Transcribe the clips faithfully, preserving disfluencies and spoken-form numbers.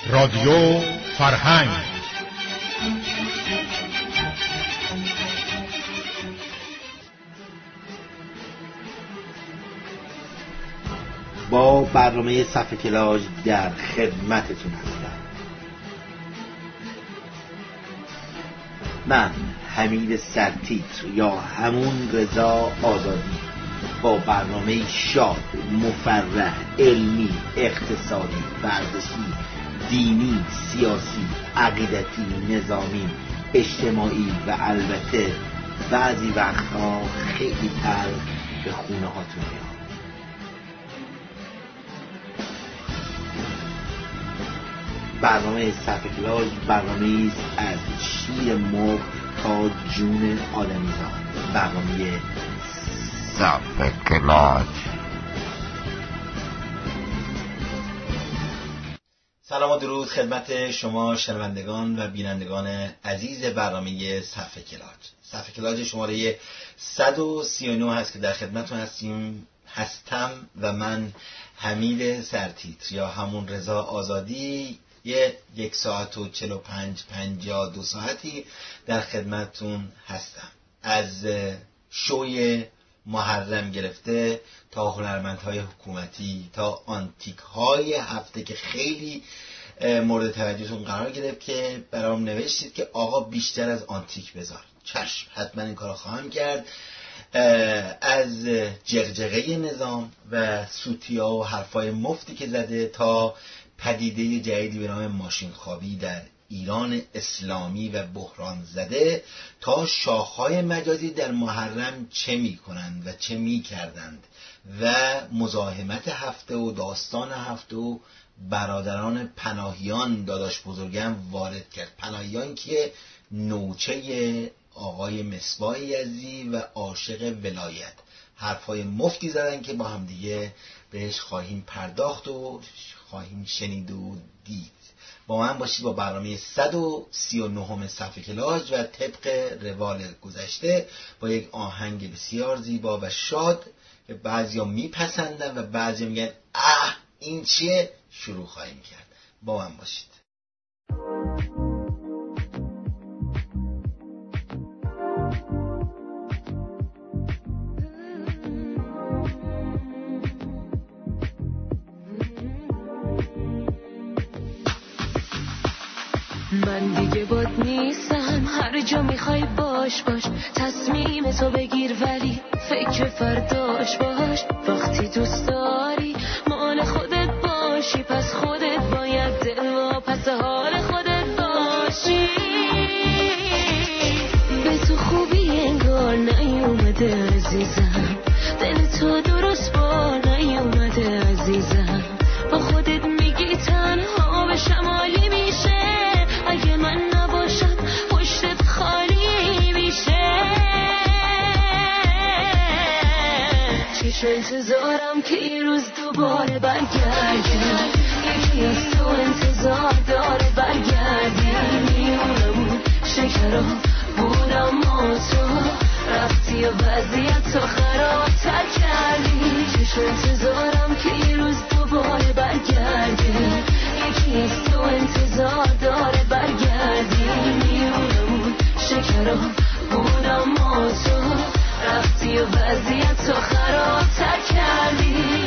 رادیو فرهنگ. با برنامه صفحه کلاژ در خدمتتون هستم. من حمید سرتیتر یا همون رضا آزادی با برنامه شاد، مفرح، علمی، اقتصادی، ورزشی، دینی، سیاسی، عقیدتی، نظامی، اجتماعی و البته بعضی وقتها خیلی تلخ به خونه هاتون میام. برنامه صفحه کلاژ برنامه است از شیر مرغ تا جون آدمیزاد. برنامه صفحه کلاژ. سلام و درود خدمت شما شنوندگان و بینندگان عزیز برنامه صفحه کلاژ. صفحه کلاژ شماره صد و سی و نه هست که در خدمتتون هستیم هستم و من حمید سرتیتر یا همون رضا آزادی یه یک ساعت و چل و پنج پنجاه دو ساعتی در خدمتتون هستم. از شوی محرم گرفته تا هنرمندهای حکومتی تا آنتیک های هفته که خیلی مورد توجهتون قرار گرفت که برام نوشتید که آقا بیشتر از آنتیک بذار. چشم، حتما این کارو خواهم کرد. از جغجغه نظام و سوتیا و حرفای مفتی که زده تا پدیده جدیدی به نام ماشین خوابی در ایران اسلامی و بحران زده تا شاخهای مجازی در محرم چه می کنند و چه می کردند و مزاحمت هفته و داستان هفته و برادران پناهیان داداش بزرگم وارد کرد. پناهیان که نوچه آقای مصباح یزدی و عاشق ولایت حرفای مفتی زدن که با هم دیگه بهش خواهیم پرداخت و خواهیم شنید و دید. با من باشید با برنامه صد و سی و نه صفحه کلاژ و طبق روال گذشته با یک آهنگ بسیار زیبا و شاد که بعضیا میپسندن و بعضیا میگن اه این چیه، شروع خواهیم کرد. با من باشید. من دیگه باد نیستم، هر جا میخوای باش باش، تصمیم تو بگیر ولی فکر فرداش باش. وقتی دوست داری مال خودت باشی، پس خودت باید دل و پس حال خودت باشی. به تو خوبی انگار نیومده عزیزم، دل تو درست با نیومده عزیزم. با خودت میگی تنها به شمالی میشه، اگه من نباشم پشتت خالی میشه. چشم انتظارم که این روز دوباره برگردی، یکی از تو انتظار داره برگردی. میونمون شکرا بودم ما تو رفتی و وضعیت تو خرابتر کردی. چشم انتظارم که این روز دوباره برگردی، یکی از تو انتظار داره برگردی. میونمون شکرا بودم ما تو رفتی و وضعیت تو خرابتر کردی.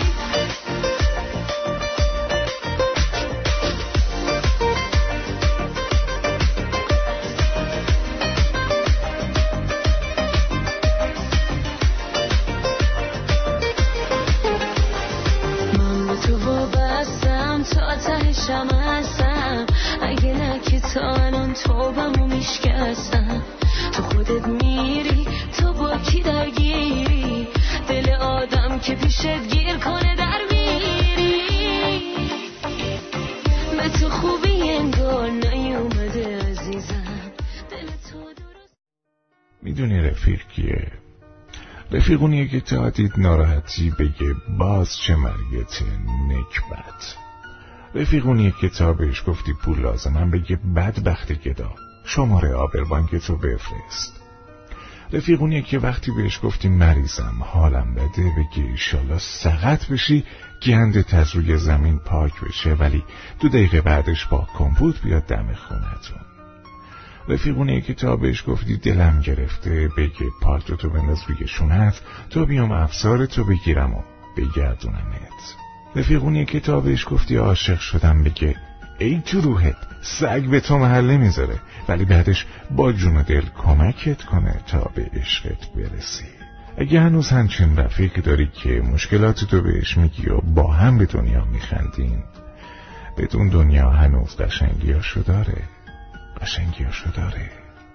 من به تو وابستم تا تهشم هستم، اگه نه که تا الان توبمو میشکستم. تو خودت میری تو با کی درگیری، دل آدم که پیشت گیر کنه در میری. به تو خوبی انگار نیومده عزیزم، دل تو درست. میدونی رفیق کیه؟ رفیقونیه که تا دید ناراحتی بگه باز چه مرگت نکبت. رفیقونیه که تا بهش گفتی پول لازمم بگه بدبخت گدا شماره آبربانک تو بفرست. رفیقونیه که وقتی بهش گفتی مریضم حالم بده بگه ایشالا سقط بشی گندت از روی زمین پاک بشه، ولی دو دقیقه بعدش با کمپوت بیاد دم خونتون. رفیقونه که تا بهش گفتی دلم گرفته بگه پالتوتو بنداز روی شونت تا بیام افسارتو بگیرم و بگردونمت. رفیقونه که تا بهش گفتی عاشق شدم بگه ای تو روحت سگ به تو محله میذاره، ولی بعدش با جون و دل کمکت کنه تا به عشقت برسی. اگه هنوز همچین رفیق داری که مشکلاتتو بهش میگی و با هم به دنیا میخندین، بدون دنیا هنوز قشنگیاشو داره قشنگیاشو داره.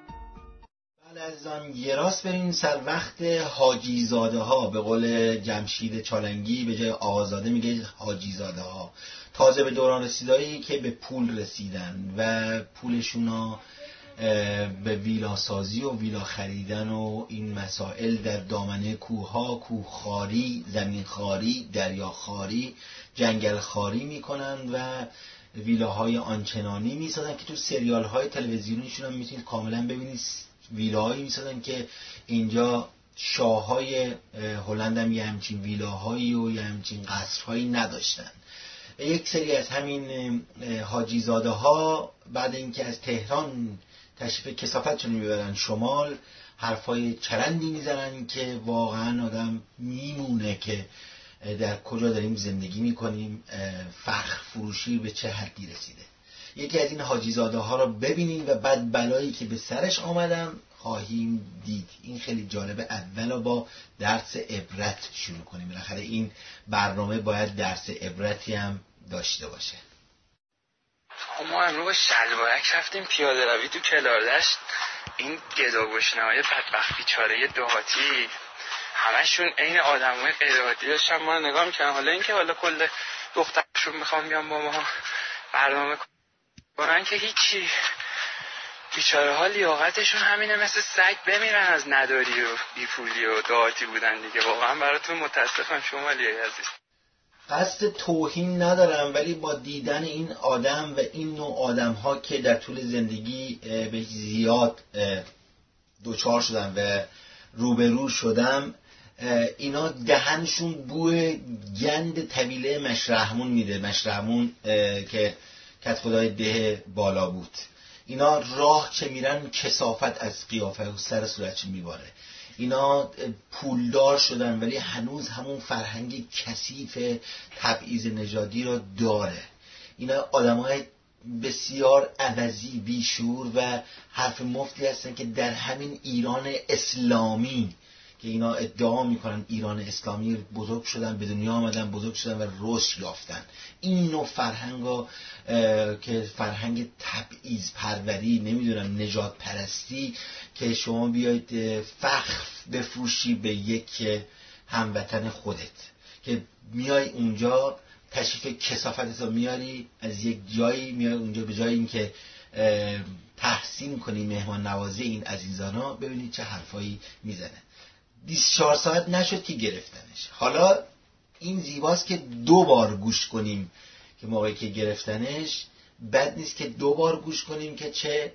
بله عزیزان، یه راست بریم سر وقت حاجی زاده ها. به قول جمشید چالنگی به جای آقازاده میگه حاجی زاده ها. تازه به دوران رسیدایی که به پول رسیدن و پولشونا به ویلا سازی و ویلا خریدن و این مسائل در دامنه کوها، کوه خاری، زمین خاری، دریا خاری، جنگل خاری میکنن و ویلاهای آنچنانی میسازن که تو سریال های تلویزیونیشون هم میتونید کاملا ببینید. ویلاهایی میسازن که اینجا شاههای هلند هم یه همچین ویلاهایی و یه همچین قصرهایی نداشتن. یک سری از همین حاجی زاده ها بعد اینکه از تهران تشریف کثافتشون میبرن شمال، حرفای چرندی میزنن که واقعا آدم میمونه که در کجا داریم زندگی میکنیم، فخر فروشی به چه حدی رسیده. یکی از این حاجی زاده ها رو ببینیم و بعد بلایی که به سرش آمدن خواهیم دید. این خیلی جالبه. اول با درس عبرت شروع کنیم، بالاخره این برنامه باید درس عبرتی هم داشته باشه. ما امروز شلوارک رفتیم پیاده روی تو کلاردشت. این گداگشنه‌های بدبخت بیچاره دهاتی همشون عین آدمای غیرعادی داشتن ما رو نگاه میکنن. حالا اینکه حالا کل دخترشون میخوام بیان با ما برنامه کنن که هیچی، بیچاره ها لیاقتشون همینه، مثل سگ بمیرن از نداری و بیپولی و دهاتی بودن دیگه. واقعا براتون متاسفم شمالیای عزیز. قصد توهین ندارم، ولی با دیدن این آدم و این نوع آدم ها که در طول زندگی به زیاد دوچار شدم و روبرو شدم، اینا دهنشون بوی گند طویله مشرحمون میده. مشرحمون که کت خدای ده بالا بود. اینا راه چه میرن کثافت از قیافه و سر صورتش میباره. اینا پولدار شدن ولی هنوز همون فرهنگ کثیف تبعیض نژادی را داره. اینا آدمای بسیار عوضی، بیشور و حرف مفتی هستن که در همین ایران اسلامی که اینا ادعا میکنن ایران اسلامی بزرگ شدن، به دنیا آمدن، بزرگ شدن و رشد یافتن. این نوع فرهنگا که فرهنگ تبعیض پروری، نمیدونم نژاد پرستی، که شما بیاید فخر بفروشی به یک هموطن خودت، که میای اونجا تشریف کثافتت رو میاری از یک جایی، میای اونجا به جای اینکه تحسین کنی مهمان نوازی این عزیزانا، ببینید چه حرفایی میزنه. بیست و چهار ساعت نشد که گرفتنش. حالا این زیباست که دو بار گوش کنیم که موقعی که گرفتنش، بد نیست که دو بار گوش کنیم که چه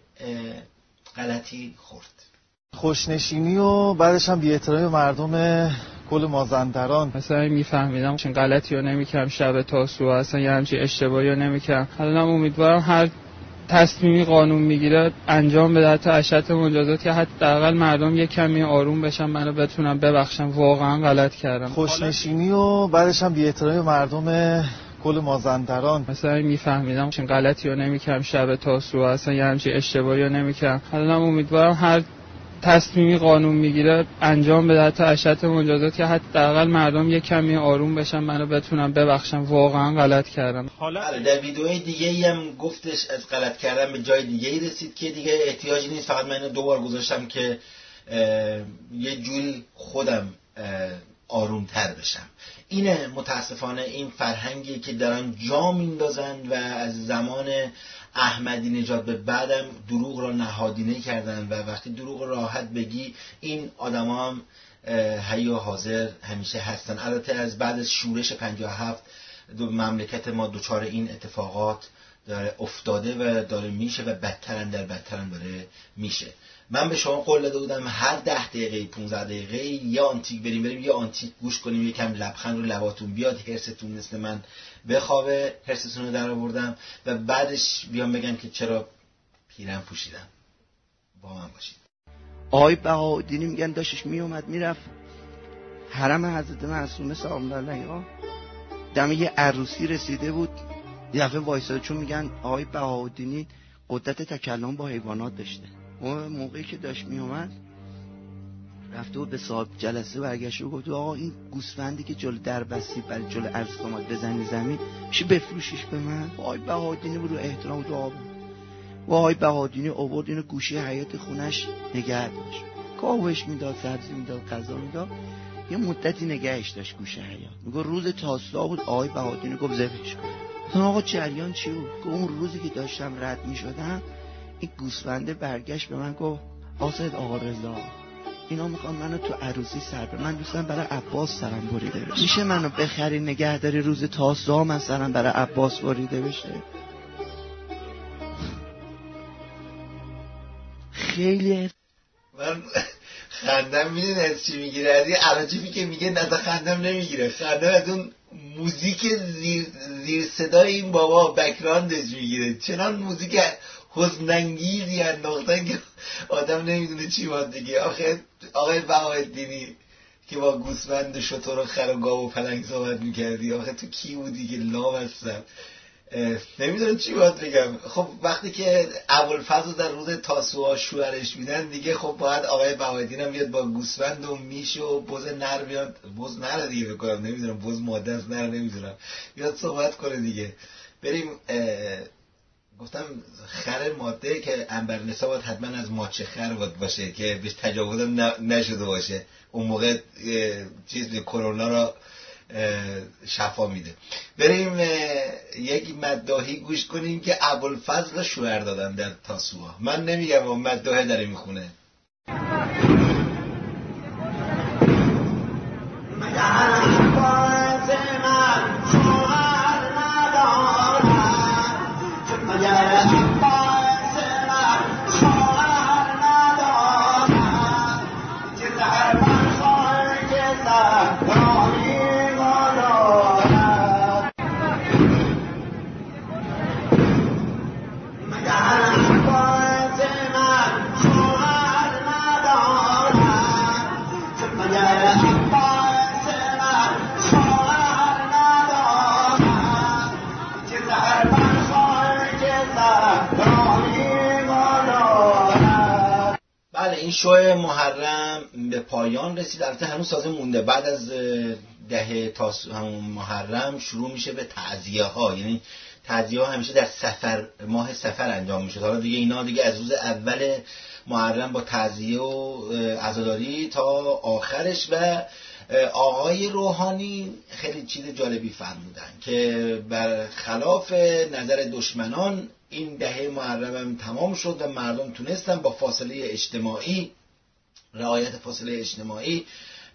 غلطی خورد. خوشنشینی و بعدش هم بی احترامی مردم کل مازندران. مثلا میفهمیدم چون غلطی رو نمی‌کردم، شب تاسوعا اصلا یه همچین اشتباهی رو نمی‌کردم. حالا امیدوارم هر تصمیمی قانون میگیره انجام بده، حتی اشد مجازات، که حداقل مردم یه کمی آروم بشن، منو بتونن ببخشن. واقعا غلط کردم. خوشنشینی و بعدش هم بی احترامی مردم کل مازندران. مثلا میفهمیدم چون غلطی رو نمی‌کردم، شب تاسوعا اصلا یه همچین اشتباهی رو نمی‌کردم. حالا امیدوارم هر تصمیمی قانون میگیره انجام بده، حتی اشد مجازات، که حداقل مردم یه کمی آروم بشن، منو بتونن ببخشن. واقعا غلط کردم. حالا در ویدیوهای دیگه‌ای هم گفتش از غلط کردن به جای دیگه‌ای رسید که دیگه احتیاجی نیست. فقط من اینو دو بار گذاشتم که یه جوری خودم آرومتر بشم. اینه متاسفانه این فرهنگی که دارن جا میندازن و از زمان احمدی نژاد به بعدم دروغ را نهادینه کردن و وقتی دروغ راحت بگی این آدما هم حی و حاضر همیشه هستن. البته از بعد از شورش پنجاه و هفت مملکت ما دچار این اتفاقات داره افتاده و داره میشه و بدترن در بدترن داره میشه. من به شما قول داده بودم هر ده دقیقه پونزده دقیقه یه آنتیک بریم بریم یه آنتیک گوش کنیم، یکم لبخند رو لباتون بیاد، هرستون مثل من بخوابه، هرستون رو در آوردم و بعدش بیام بگم که چرا پیرن پوشیدم. با من باشید. آقای بهاءالدینی میگن داشتش میومد میرفت حرم حضرت معصومه سلام الله علیها، دم یه عروسی رسیده بود، یه دفعه وایساده، چون میگن آقای بهاءالدینی قدرت تکلم با حیوانات داشته. اون موقعی که داشت میومد رفته بود به صاحب جلسه برگشت و گفت آقا این گوسفندی که جلو در بستی برای جلو عرض کمال بزنی زمین میشه بفروشیش به من؟ آقای بهاءالدینی رو احترام و دعا بود و آقای بهاءالدینی آورد اینو گوشه حیاط خونش نگه داشت، کاوش میداد، سبزی میداد، غذا میداد، یه مدتی نگهش داشت گوشه حیاط. میگه روز تاسوعا بود، آقای بهاءالدینی گفت ذبحش کن. آقا جریان چی بود؟ که اون روزی که داشتم رد میشدم این گوسفنده برگشت به من گفت آسد آقا رضا اینا میخوان منو تو عروسی سر به من دوستم برای عباس سرم بریده بشه، میشه منو بخری نگه داری روز تاسوعا من سرم برای عباس بریده بشه؟ خیلی من خندم میدین از چی میگیره؟ از این عراجیفی که میگه نه خندم نمیگیره، خندم از اون موزیک زیر, زیر صدای این بابا بکراندش میگیره. چنان موزیک حزن‌انگیزی انداختن که آدم نمیدونه چی باید بگه. آخه آقای بهاءالدینی که با گوسفند شتر و خر و گاو و پلنگ صحبت میکردی، آخه تو کی بودی که لام هستم؟ نمیدونم چی باید بگم. خب وقتی که ابوالفضل در روز تاسوعا شوهرش میدن دیگه، خب باید آقای بهاءالدین هم بیاد با گوسفند و میش و بز نر بیاد، بز نر دیگه بکنم، نمیدونم بز ماده است نر نمیدونم، بیاد صحبت کنه دیگه. بریم گفتم خر ماده که عنبرنسا باید حتما از ماچه خر باید باشه که بهش تجاوزم نشده باشه، اون موقع چیز کرونا را شفا میده. بریم یک مداحی گوش کنیم که ابوالفضل شوهر دادن در تاسوعا. من نمیگم اون مداحه داره میخونه. شو محرم به پایان رسید. البته هنوز تازه مونده. بعد از ده تاس همون محرم شروع میشه به تعزیه ها، یعنی تعزیه ها همیشه در سفر ماه سفر انجام میشه. حالا دیگه اینا دیگه از روز اول محرم با تعزیه و عزاداری تا آخرش. و آقای روحانی خیلی چیز جالبی فرمودن که برخلاف نظر دشمنان این دهه محرم هم تمام شد و مردم تونستن با فاصله اجتماعی، رعایت فاصله اجتماعی،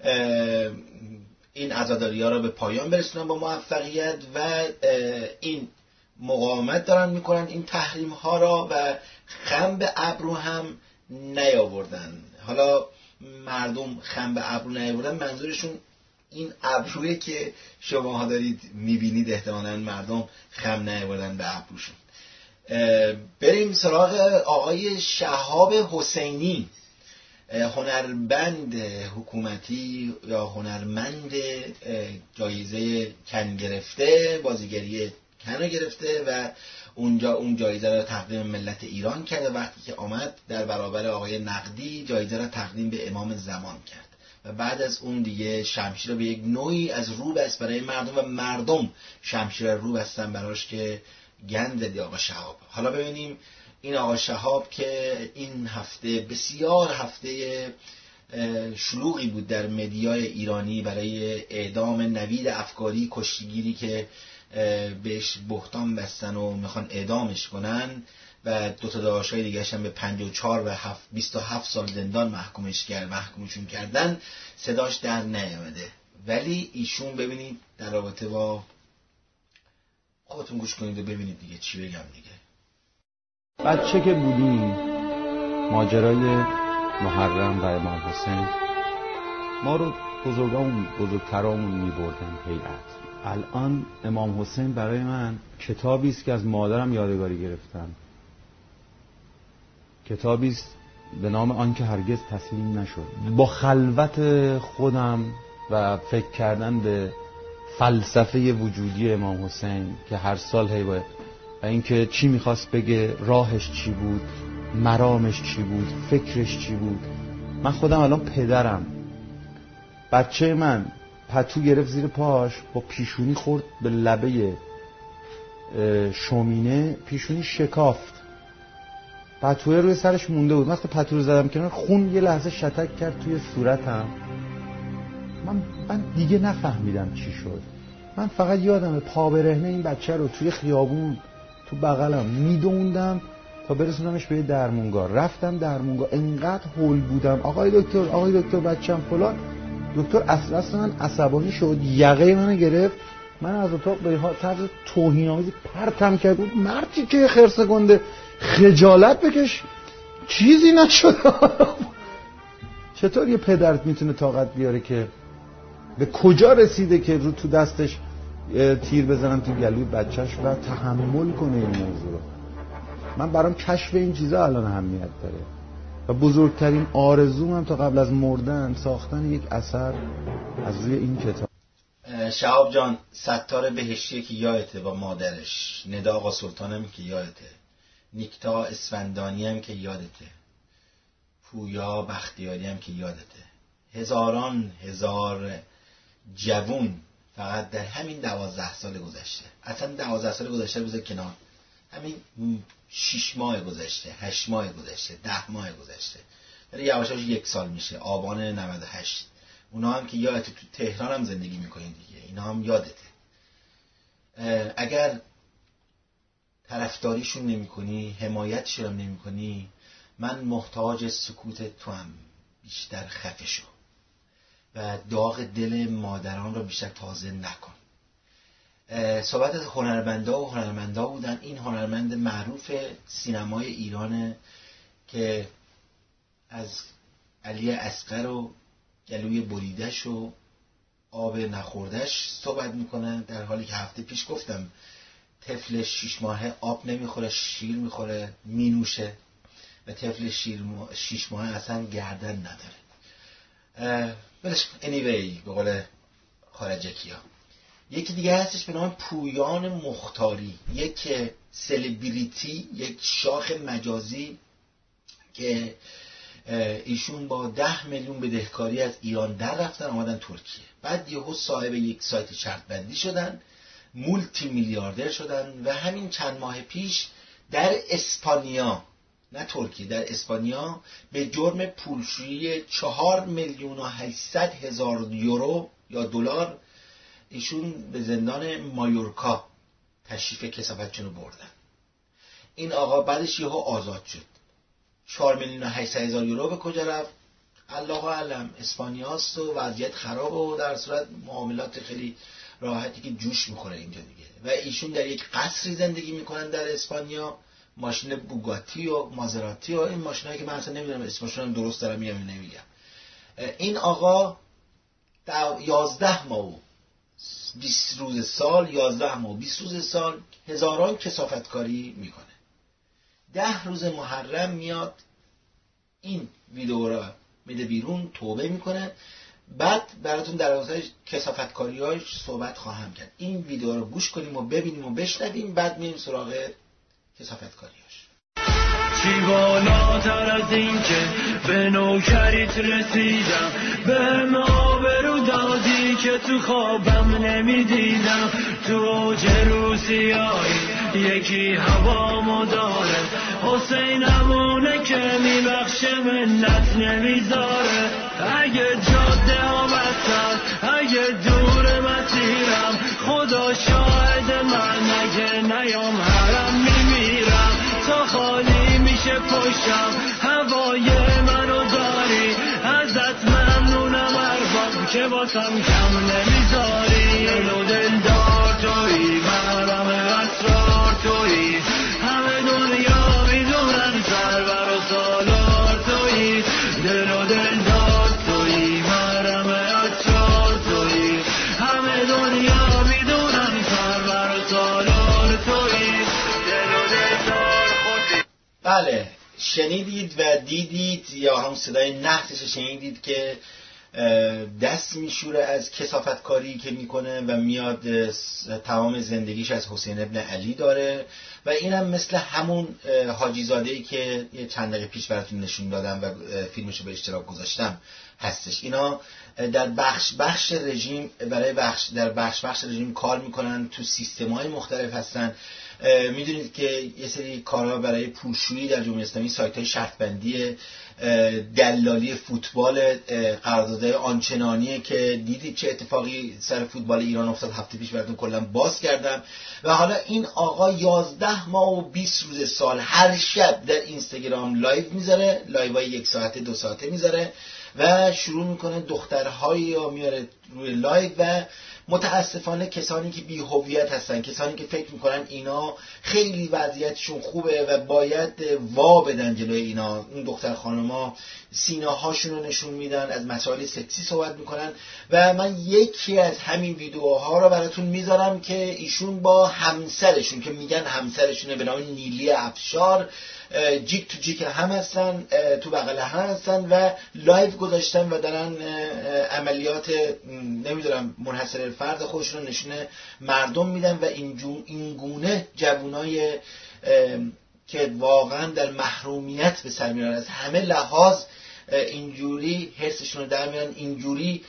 این عزاداری ها را به پایان برسونن با موفقیت و این مقاومت دارن میکنن این تحریم ها را و خم به ابرو هم نیاوردن. حالا مردم خم به ابرو نیاوردن منظورشون این ابرویی که شماها دارید میبینید، احتمالاً مردم خم نیاوردن به ابروشون. بریم سراغ آقای شهاب حسینی، هنرمند حکومتی یا هنرمند جایزه کن گرفته، بازیگری کن گرفته و اونجا اون جایزه را تقدیم ملت ایران کرد. وقتی که آمد در برابر آقای نقدی جایزه را تقدیم به امام زمان کرد و بعد از اون دیگه شمشیر به یک نوعی از رو بست برای مردم و مردم شمشیر رو بستن براش که گند زدی آقا شهاب. حالا ببینیم این آقا شهاب که این هفته بسیار هفته شلوغی بود در مدیای ایرانی برای اعدام نوید افکاری، کشتیگیری که بهش بهتان بستن و میخوان اعدامش کنن و دو تا داداشای دیگه هم به پنجاه و چهار و بیست و هفت سال زندان محکومش کرد محکومشون کردن. صداش در نیامده، ولی ایشون ببینید در رابطه با خودتون گوش کنید و ببینید دیگه چی بگم دیگه. بچه که بودیم ماجرای محرم و امام حسین ما رو بزرگامون بزرگترامون می‌بردن هیئت. الان امام حسین برای من کتابی است که از مادرم یادگاری گرفتم، کتابی است به نام آن که هرگز تسلیم نشد. با خلوت خودم و فکر کردن به فلسفه وجودی امام حسین که هر سال هی باید و اینکه چی میخواست بگه، راهش چی بود، مرامش چی بود، فکرش چی بود. من خودم الان پدرم، بچه من پتو گرفت زیر پاش، با پیشونی خورد به لبه شومینه، پیشونی شکافت، پتوه روی سرش مونده بود. وقتی پتو رو زدم کنار، خون یه لحظه شتک کرد توی صورتم. من من دیگه نفهمیدم چی شد. من فقط یادمه پا برهنه این بچه رو توی خیابون تو بغلم میدوندم تا برسونمش به درمونگاه. رفتم درمونگاه، انقدر هول بودم آقای دکتر آقای دکتر بچه‌م فلان. دکتر اصلا اصلا من عصبانی شد، یقه منو گرفت، من از اتاق به طرز توهین‌آمیزی پرتم کرد. بود مردی که خرس گنده خجالت بکش، چیزی نشد. چطور یه پدر میتونه طاقت بیاره که به کجا رسیده که رو تو دستش تیر بزنن تو گلوی بچهش و تحمل کنه این موضوع رو. من برام کشف این چیزا الان اهمیت داره و بزرگترین آرزومم تا قبل از مردن ساختن یک اثر از روی این کتاب. شهاب جان، ستار بهشتی که یادته با مادرش، ندا آقا سلطان هم که یادته، نیکتا اسفندانی هم که یادته، پویا بختیاری هم که یادته، هزاران هزار جوون فقط در همین دوازده سال گذشته، اصلا دوازده سال گذشته بذار کنار، همین شیش ماه گذشته، هشت ماه گذشته، ده ماه گذشته، داره یواشاش یک سال میشه، آبان نود و هشت. اونا هم که یادته تو تهران هم زندگی میکنین دیگه، اینا هم یادته. اگر طرفداریشون نمی کنی، حمایتشون هم نمی کنی، من محتاج سکوت تو هم، بیشتر خفه شو و داغ دل مادران رو بیشتر تازه نکن. صحبت از هنرمندا و هنرمندا بودن. این هنرمند معروف سینمای ایرانه که از علی اصغر و گلوی بریدش و آب نخوردش صحبت میکنه، در حالی که هفته پیش گفتم طفل شیش ماهه آب نمیخوره، شیر میخوره، مینوشه و طفل شیر م... شیش ماهه اصلا گردن نداره. بلش anyway به قول خارجکی ها. یکی دیگه هستش به نام پویان مختاری، یک سلبریتی، یک شاخ مجازی که ایشون با ده میلیون بدهکاری از ایران در رفتن آمدن ترکیه، بعد یهو صاحب یک سایت شرط بندی شدن، مولتی میلیاردر شدن و همین چند ماه پیش در اسپانیا، نه ترکیه، در اسپانیا به جرم پولشویی چهار میلیون و هشتصد هزار یورو یا دلار ایشون به زندان مایورکا تشریف کثافتشون رو بردن. این آقا بعدش یهو آزاد شد. چهار میلیون و هشتصد هزار یورو به کجا رفت؟ الله اعلم. اسپانیاست و وضعیت خراب و در صورت معاملات خیلی راحتی که جوش میخوره اینجا دیگه. و ایشون در یک قصری زندگی میکنن در اسپانیا، ماشین بوگاتی و مازراتی و این ماشینایی که من اصلا نمیدونم اسمشون درست دارم یا نمیگم. این آقا یازده ماه و بیست روز سال، یازده ماه و بیست روز سال هزاران کثافتکاری میکنه. ده روز محرم میاد این ویدیو رو میده بیرون، توبه میکنه، بعد براتون در مورد کثافتکاری‌هاش صحبت خواهم کرد. این ویدیو رو گوش کنیم و ببینیم و بشنویم، بعد میریم سراغ کثافتکاری‌هاش. چی بالاتر از این که به نوکریت رسیدم، به ما برو دادی که تو خوابم نمیدیدم، تو اوج روسیایی یکی هوامو داره، حسینمونه که میبخشه منت نمیذاره، اگه جاده آمدتر اگه دور مسیرم، خدا شاهد من اگه نیام حرم میمیرم، تا خالی میشه پشتم هوای منو داری، ازت ممنونم ارباب که واسم کم نمیذاری، دل و دلدار توی محرم اسرار توی، همه دنیا میدونن سرور و سالار توی، بله شنیدید و دیدید یا هم صدای نحتش شنیدید که دست میشوره از کثافتکاری که میکنه و میاد تمام زندگیش از حسین ابن علی داره و اینم مثل همون حاجی زاده‌ای که چند دقیقه پیش براتون نشون دادم و فیلمشو به اشتراک گذاشتم هستش. اینا در بخش بخش رژیم برای بخش در بخش بخش رژیم کار میکنن، تو سیستم‌های مختلف هستن. میدونید که یه سری کارها برای پولشویی در جمهوری اسلامی، سایت‌های شرط بندی، دلالی فوتبال، قراردادهای آنچنانیه که دیدید چه اتفاقی سر فوتبال ایران افتاد. هفته پیش براتون کلا باز کردم و حالا این آقا یازده ماه و بیست روز سال هر شب در اینستاگرام لایو میذاره، لایوهای یک ساعته دو ساعته میذاره و شروع میکنه دخترهایی رو میاره روی لایو و متاسفانه کسانی که بی هویت هستن، کسانی که فکر میکنن اینا خیلی وضعیتشون خوبه و باید وا بدن جلوی اینا، اون دختر خانما سینه هاشون رو نشون میدن، از مسائل سکسی صحبت میکنن و من یکی از همین ویدیوها رو براتون میذارم که ایشون با همسرشون که میگن همسرشونه به نام نیلی افشار جیک تو جیک هم هستن، تو بغل هم هستن و لایو گذاشتن و دارن عملیات نمیدونم منحصر الفرد خودشون رو نشون مردم میدن و این گونه جوانای که واقعا در محرومیت به سر میرن، از همه لحاظ اینجوری حرصشون رو در میرن، اینجوری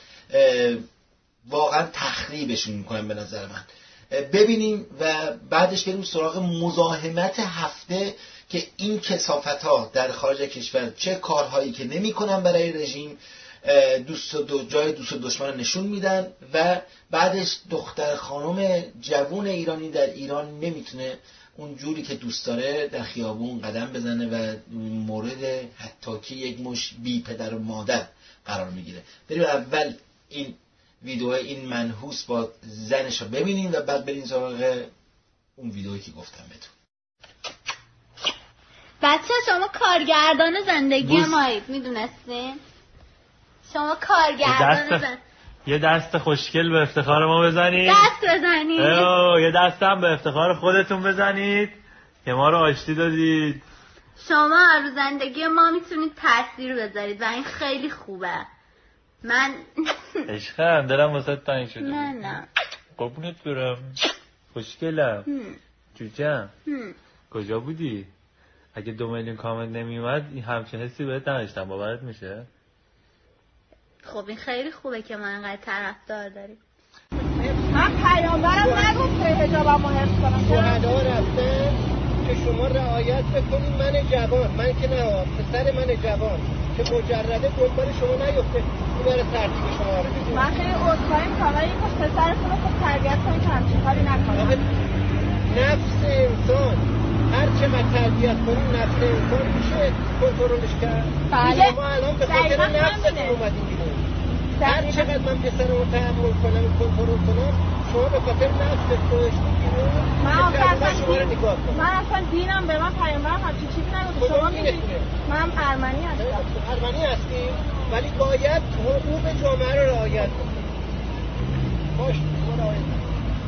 واقعا تخریبشون میکنن به نظر من. ببینیم و بعدش بریم سراغ مزاحمت هفته که این کثافت‌ها در خارج کشور چه کارهایی که نمی‌کنن برای رژیم، دوست و دو جای دوست و دشمن نشون میدن و بعدش دختر خانم جوون ایرانی در ایران نمیتونه اون جوری که دوست داره در خیابون قدم بزنه و مورد حتی که یک مش بی پدر و مادر قرار میگیره. بریم اول این ویدیو این منحوس با زنش رو ببینین و بعد بریم سراغ اون ویدیویی که گفتم بهتون. بچه شما کارگردان زندگی مایید، میدونستین؟ شما کارگردان دست... زندگی یه دست خوشگل به افتخار ما بزنید، دست بزنید، یه دست هم به افتخار خودتون بزنید که ما رو آشتی دادید. شما رو زندگی ما میتونید تاثیر بذارید و این خیلی خوبه. من عشقم دلم واسه تنگ شده. نه نه قربونت برم خوشگلم جوجم. کجا بودی؟ اگه دو میلیون کامنت نمیومد این همچین حسی بهت نداشتم، باورت میشه؟ خب این خیلی خوبه که من انقدر طرفدار داری. من پیامبرم نگفته حجابمو حفظ کنم. شهدا رفته که شما رعایت بکنید. من جوان، من که نه پسر من جوان که مجرده دنبال شما نیفته اون برای ترتیب شما رو بده. من خیلی عذرخواهی میکنم ولی اینکه پسرتون رو خب تربیت کنید که همچین کاری نکنید. نفس انسان هر چقدر تربیت کنیم نفس انسان میشه کنترلش کرد. بله. شما الان به خاطر نفستون اومدین بیرون. هر چقدر من پسرمو تحمل کنم کنترل کنم شما به خاطر نفست گذاشتین بیرون. من اصلا شما رو نگاه کنم. من اصلا دینم به من پیامبرم همچین چیزی نگفته. شما میگید من ارمنی هستم. ارمنی هستی ولی باید حقوق جامعه رو رعایت کنید. باش رعایت کنید.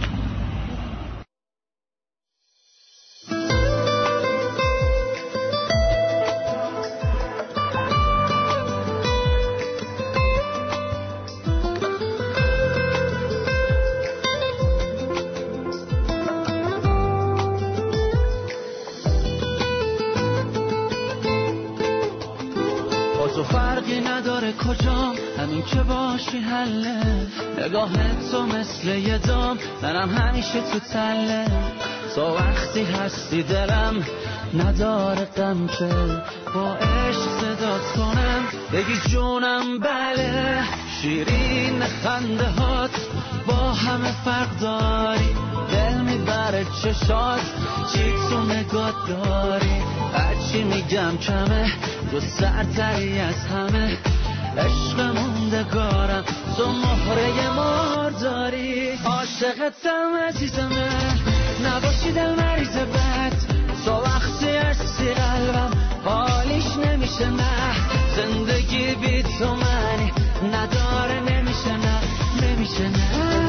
کجام همین که باشی حله، نگاه تو مثل یه دام منم همیشه تو تله. تو وقتی هستی دلم نداره غم که با عشق صدات کنم بگی جونم بله. شیرین خنده هات با همه فرق داری، دل میبره چشات چی تو نگات داری. هرچی میگم کمه تو سرتری از همه، عشق موندگارم تو مهره مار داری. عاشقتم عزیزمه نباشی دل مریض بد، تو وقتی هستی قلبم حالیش نمیشه. نه زندگی بی تو منی نداره نمیشه، نه نمیشه. نه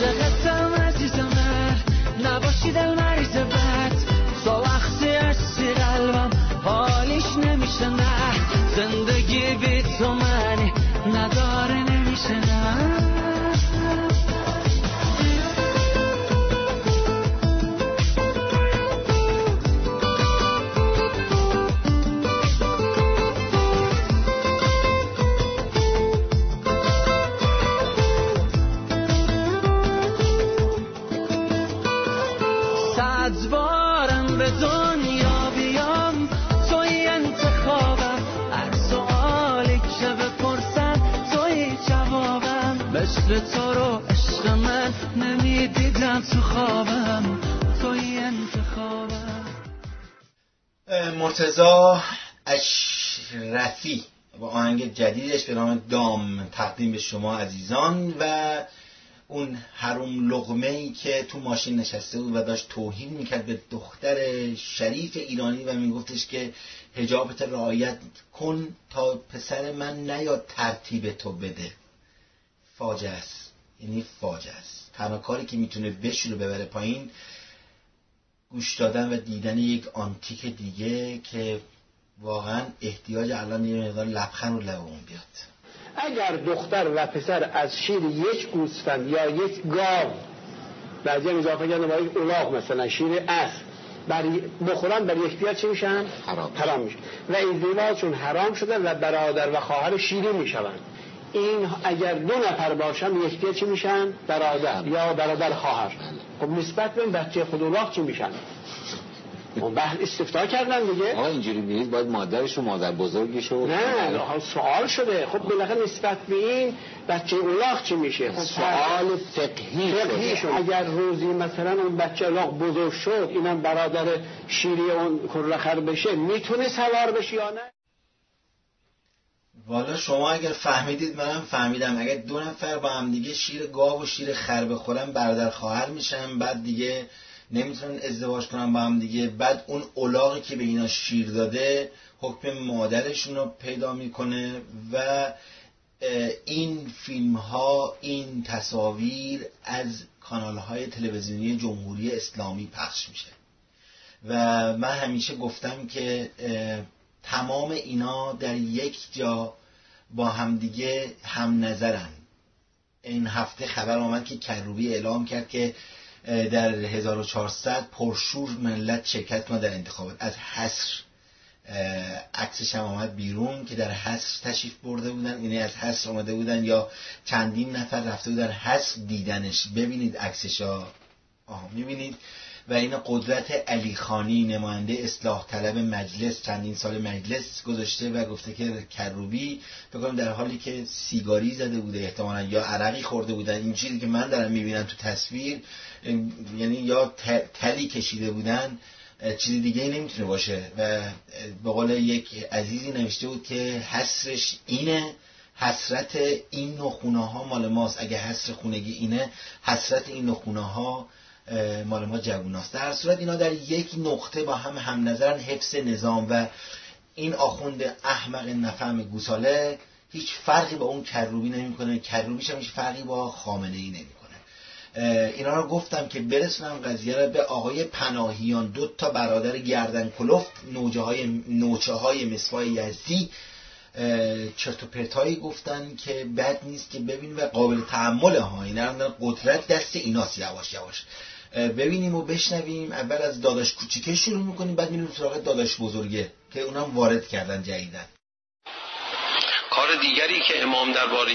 عاشقتم عزیزمه نباشی دل مریض بد، تو وقتی هستی امیدوارم به دنیا بیام، توی انتخابم، هر سوالی که بپرسن توی جوابم. مثل تو رو عشق من نمیدیدم تو خوابم، توی انتخابم. مرتضی اشرفی با آهنگ جدیدش به نام دام تقدیم به شما عزیزان. و اون حروم لقمه‌ای که تو ماشین نشسته بود و داشت توهین میکرد به دختر شریف ایرانی و میگفتش که حجابت رعایت کن تا پسر من نیاد ترتیب تو بده. فاجعه است، یعنی فاجعه است. تنها کاری که میتونه بشو رو ببره پایین گوش دادن و دیدن یک آنتیک دیگه که واقعا احتیاج الان یه مقدار لبخند رو لبمون بیاد. اگر دختر و پسر از شیر یک گوسفند یا یک گاو، بعضی هم اضافه کردن با یک الاغ مثلا شیر اسب بر بخورن بر یک چی میشن؟ حرام, حرام میشن و ازدواجشون حرام شده و برادر و خواهر شیری میشون. این اگر دو نفر باشن یکدیگر چی میشن؟ برادر یا برادر خواهر. خب نسبت به بچه خود الاغ چی میشن؟ اون بحث استفتاء کردن دیگه. آقا اینجوری میرید باید مادرش و مادر بزرگش و نه سوال شده. خب بالاخره نسبت به این بچه الاغ چی میشه؟ خب سوال فقهی, فقهی شده. اگر روزی مثلا اون بچه الاغ بزرگ شد اینم برادر شیری اون کرخر بشه میتونه سوار بشه یا نه؟ والا شما اگر فهمیدید منم فهمیدم. اگر دو نفر با هم دیگه شیر گاو و شیر خر بخورن برادر خواهر میشن، بعد دیگه نمیتونن ازدواج کنن با هم دیگه، بعد اون الاغی که به اینا شیر داده حکم مادرشون رو پیدا میکنه و این فیلم ها، این تصاویر از کانال های تلویزیونی جمهوری اسلامی پخش میشه و من همیشه گفتم که تمام اینا در یک جا با همدیگه هم نظرن. این هفته خبر آمد که کروبی اعلام کرد که در هزار و چهارصد پرشور ملت شرکت ما در انتخابات. از حصر عکسش هم آمد بیرون که در حصر تشریف برده بودن، یعنی از حصر آمده بودن یا چندین نفر رفته بودن حصر دیدنش. ببینید عکسشا، آها میبینید. و این قدرت علی خانی نماینده اصلاح طلب مجلس چندین سال مجلس گذاشته و گفته که کروبی بگم در حالی که سیگاری زده بوده احتمالاً یا عرقی خورده بودن، این چیزی که من دارم میبینم تو تصویر، یعنی یا تلی کشیده بودن، چیزی دیگه ای نمیتونه باشه. و به قول یک عزیزی نوشته بود که حسرش اینه، حسرت این نخونه ها مال ماست. اگه حسر خونگی اینه، حسرت این نخونه ها مال ما جووناست. در صورت اینا در یک نقطه با هم هم نظرن، حفظ نظام. و این آخوند احمق نفهم گوساله هیچ فرقی با اون کروبی نمیکنه، کروبیش هم هیچ فرقی با خامنه ای نمیکنه. اینا رو گفتم که برسونم قضیه رو به آقای پناهیان. دو تا برادر گردن کلفت، نوچه های نوچه های مصفای یزدی، چرت و پرتایی گفتن که بد نیست که ببینیم و قابل تحمل ها. اینا قدرت دست ایناست. یواش یواش ببینیم و بشنویم. اول از داداش کوچیکه شروع میکنیم، بعد میریم سراغ داداش بزرگه که اونم وارد کردن جدیدن. کار دیگری که امام درباره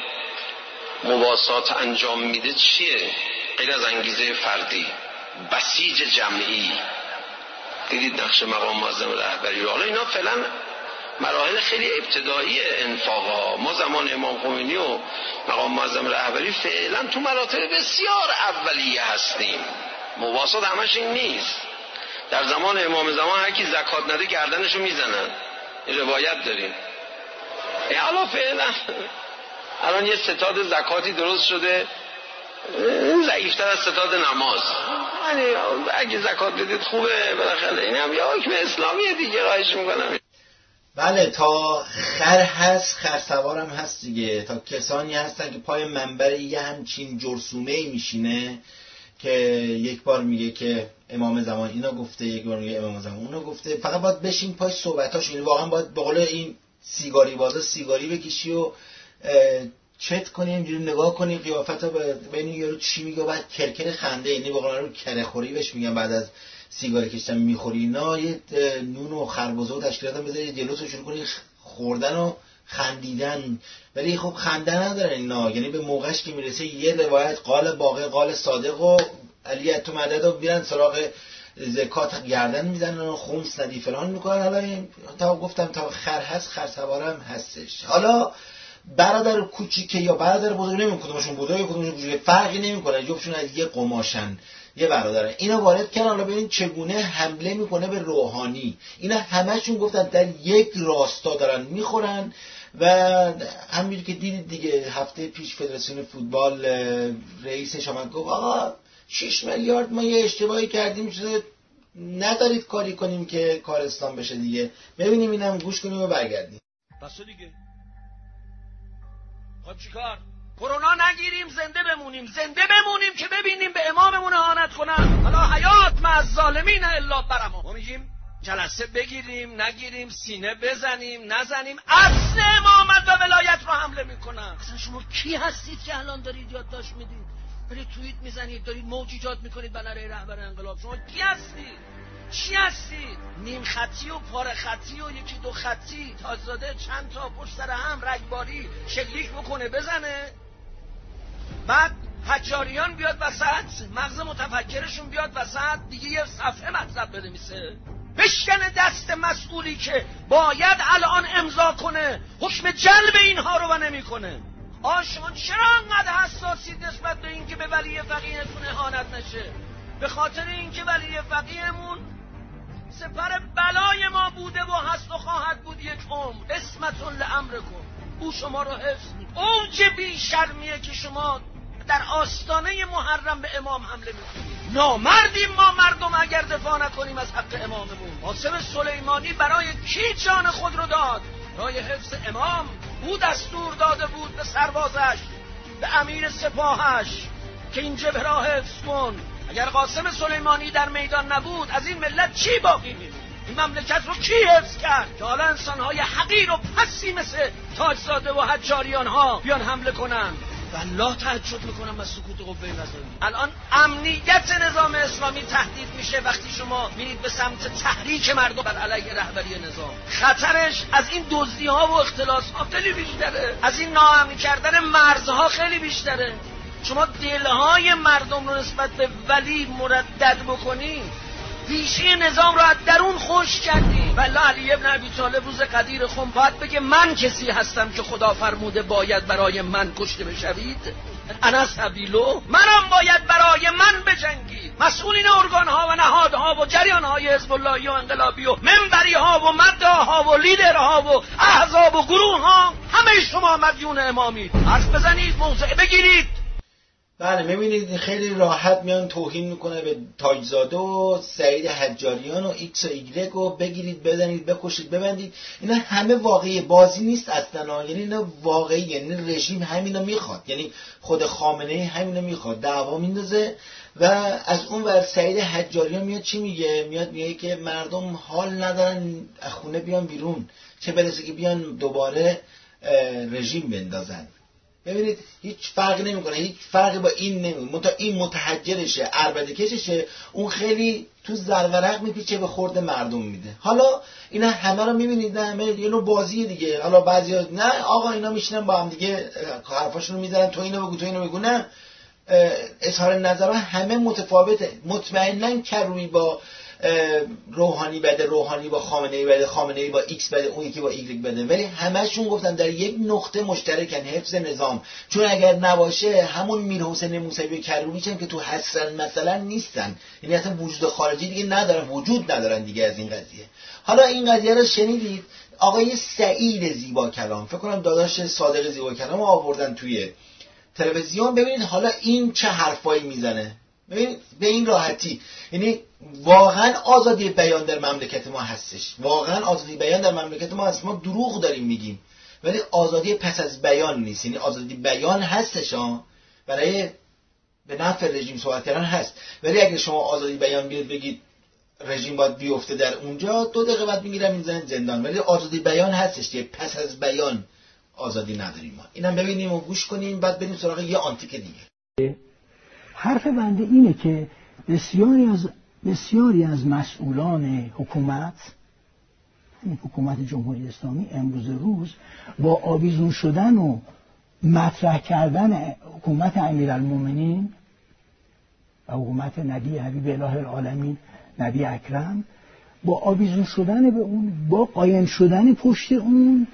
مواسات انجام میده چیه؟ غیر از انگیزه فردی، بسیج جمعی. دیدید نقش مقام معظم رهبری رو. حالا اینا فعلا مراحل خیلی ابتدایی انفاقها. ما زمان امام خمینی و مقام معظم رهبری فعلا تو مراتب بسیار اولیه هستیم. مواسات همش این نیست. در زمان امام زمان هر کی زکات نده گردنشو میزنن، این روایت داریم. حالا فعلا الان یه ستاد زکاتی درست شده ضعیفتر از ستاد نماز. یعنی اگه زکات بدید خوبه، بالاخره این هم یه حکم اسلامیه دیگه. خواهش میکنم. بله، تا خر هست خرسوارم هست دیگه. تا کسانی هستن که پای منبر یه همچین جرثومه‌ای میشینه که یک بار میگه که امام زمان اینا گفته، یک بار میگه امام زمان اونا گفته. فقط باید بشین پای صحبتاش. یعنی واقعا باید به قول این سیگاری بازا سیگاری بکشی و چت کنی، اینجوری نگاه کنی قیافتا ببینی یارو چی میگه، بعد کرکر خنده. یعنی به قول رو کره خوری بهش میگن. بعد از سیگاری کشیدن میخوری اینا، یه نون و خربزه و تشکیلات هم بذاری جلوتو شروع کنی خوردن و خندیدن. ولی خب خنده ندارن اینا. یعنی به موقعش که میرسه یه روایت قال باقی قال صادق و علی تو مدد و میرن سراغ زکات گردن میزنن، خمس ندی فلان میکنن. حالا این تا گفتم تا خر هست خر سوارم هستش. حالا برادر کوچیکه یا برادر بزرگ نمیدونم کدومشون بزرگ یا کدومشون کوچیکه فرقی نمیکنه، جفتشون از یه قماشن، یه برادرن. اینا وارد کردن. حالا ببین چگونه حمله میکنه به روحانی. اینا همشون گفتن در یک راستا دارن میخورن و همینجوری که دیدید دیگه هفته پیش فدراسیون فوتبال رئیسش آمد گفت آقا شش میلیارد ما یه اشتباهی کردیم، شده ندارید کاری کنیم که کارستان بشه دیگه. ببینیم اینم گوش کنیم و برگردیم. بس دیگه خب چیکار؟ کرونا نگیریم زنده بمونیم، زنده بمونیم که ببینیم به اماممون اهانت کنن. حالا حیات مع الظالمین الا برما. ما میگیم جلسه بگیریم نگیریم، سینه بزنیم نزنیم، اصل امامت و ولایت رو حمله میکنن. اصلا شما کی هستید که الان دارید یادداشت میدید، دارید توییت میزنید، دارید موج ایجاد میکنید برای رهبر انقلاب؟ شما کی هستید؟ چی هستید؟ نیم خطی و پاره خطی و یکی دو خطی تاجزاده چند تا پشت سر هم رگباری شلیک بکنه بزنه، بعد حجاریان بیاد وسط، مغز متفکرشون بیاد وسط، دیگه یه صفحه مطلب بنویسه، بشکنه دست مسئولی که باید الان امضا کنه، حکم جلب اینها رو و نمی کنه. آ شما چرا انقدر حساسید نسبت به این که به ولی فقیهتون اهانت نشه؟ به خاطر این که ولی فقیهمون سپر بلای ما بوده و هست و خواهد بود یک عمر. اسمتون لامرکم، او شما رو حفظ می‌کنه. اوج بی شرمیه که شما در آستانه محرم به امام حمله میکنید. نامردیم ما مردم اگر دفاع نکنیم از حق اماممون. قاسم سلیمانی برای کی جان خود رو داد؟ برای حفظ امام. او دستور داده بود به سربازش، به امیر سپاهش که این جبهه را حفظ کن. اگر قاسم سلیمانی در میدان نبود از این ملت چی باقی میمون؟ این مملکت رو کی حفظ کرد که حالا انسانهای حقیر و پسی مثل تاجزاده و حجاریان ها بیان حمله کنن؟ والله تعجب میکنم از سکوت قوه قضاییه. الان امنیت نظام اسلامی تهدید میشه وقتی شما میرید به سمت تحریک مردم بر علیه رهبری نظام. خطرش از این دزدی ها و اختلاس ها خیلی بیشتره، از این ناامن کردن مرزها خیلی بیشتره. شما دلهای مردم رو نسبت به ولی مردد بکنی، ریشه نظام رو از درون خشک کردی. والله علی ابن ابی طالب روز قدیر خم باید بگه من کسی هستم که خدا فرموده باید برای من کشته بشوید؟ انا سبیلو، منم باید برای من بجنگید. مسئولین ارگانها و نهادها و جریانهای حزب اللهی و انقلابی و منبری ها و مدعاها و لیدرها و احزاب و گروه ها همه شما مدیون امامید. حرف بزنید، موضع بگیرید. بله میبینید خیلی راحت میان توهین میکنه به تاجزاده و سعید حجاریان و ایکس و ایگرگ و بگیرید بزنید بکشید ببندید. اینا همه واقعی، بازی نیست اصلا. یعنی اینا واقعی، یعنی رژیم همینو میخواد، یعنی خود خامنه‌ای همینو میخواد، دعوا میندازه. و از اون ور سعید حجاریان میاد چی میگه؟ میاد میگه که مردم حال ندارن از خونه بیان بیرون، چه برسه که بیان دوباره رژیم بندازن. ببینید هیچ فرقی نمیکنه، هیچ فرقی با این نمیکنه. این متحجرشه، عربده کششه، اون خیلی تو زرورق میپیچه به خورد مردم میده. حالا اینا همه رو میبینید، نه همه یه نوع بازیه دیگه. حالا بعضیا نه آقا اینا میشینن با هم دیگه حرفاشونو میزنن، تو اینو بگو تو اینو بگو، نه اظهار نظرها همه متفاوته. مطمئناً کروی با روحانی بده، روحانی با خامنه‌ای بده، خامنه‌ای با ایکس بده، اون یکی با ایگرگ بده، ولی همشون گفتن در یک نقطه مشترکن، حفظ نظام. چون اگر نباشه همون میرحسین موسوی و کروبی هم که تو هستن مثلا نیستن، یعنی اصلا وجود خارجی دیگه ندارن، وجود ندارن دیگه از این قضیه. حالا این قضیه رو شنیدید، آقای سعید زیبا کلام، فکر کنم داداش صادق زیبا کلام آوردن توی تلویزیون. ببینید حالا این چه حرفایی میزنه، ببینید به این راحتی. یعنی واقعا آزادی بیان در مملکت ما هستش، واقعا آزادی بیان در مملکت ما هست. ما دروغ داریم میگیم ولی آزادی پس از بیان نیست. یعنی آزادی بیان هستش ها، برای به نفع رژیم صحبت کردن هست، ولی اگه شما آزادی بیان بیاد بگید رژیم باید بیفته در اونجا، دو دقیقه بعد میگیرم میزنن زندان. ولی آزادی بیان هستش که پس از بیان آزادی نداریم ما. اینم ببینیم و گوش کنیم، بعد بریم سراغ یه آنتیک دیگه. حرف بنده اینه که بسیاری از بسیاری از مسئولان حکومت، این حکومت جمهوری اسلامی امروز روز، با آویزون شدن و مطرح کردن حکومت امیرالمومنین و حکومت نبی حبیب اله العالمین نبی اکرم، با آویزون شدن به اون، با قایم شدن پشت اون،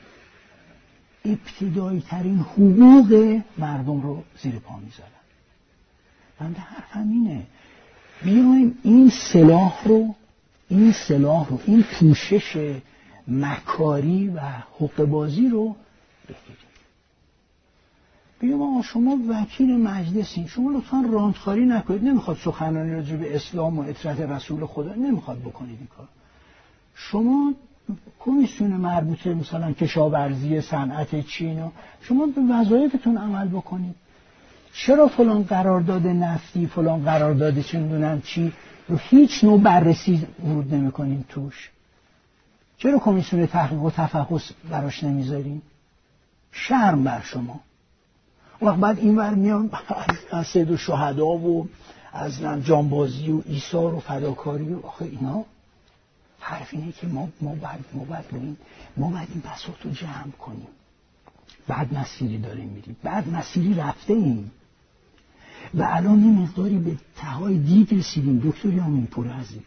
ابتدایی ترین حقوق مردم رو زیر پا میذارن. بنده حرفم اینه بیایم این سلاح رو این سلاح رو این پوشش مکاری و حقه‌بازی رو بگیریم. بیایم آقا شما وکیل مجلسین، شما لطفا راندخاری نکنید. نمیخواد سخنرانی راجع به اسلام و اطاعت رسول خدا نمیخواد بکنید این کار. شما کمیسیون مربوطه مثلا کشاورزی، صنعت چین، شما به وظایفتون عمل بکنید. چرا فلان قرارداد نفتی، فلان قرارداد چه میدونم چی رو هیچ نوع بررسی ورود نمی‌کنین توش؟ چرا کمیسیون تحقیق و تفحص براش نمیذارین؟ شرم بر شما. وقت بعد این ور میان از سید و شهدا و از جانبازی و ایثار و فداکاری و آخه اینا حرف اینه که ما ما باید ما باید ببین ما باید این بساط رو جمع کنیم. بعد مسیری داریم میریم، بعد مسیری رفته ایم و الان این مقداری به تهای دیگ رسیدیم. دکتر یامین پور عزیز،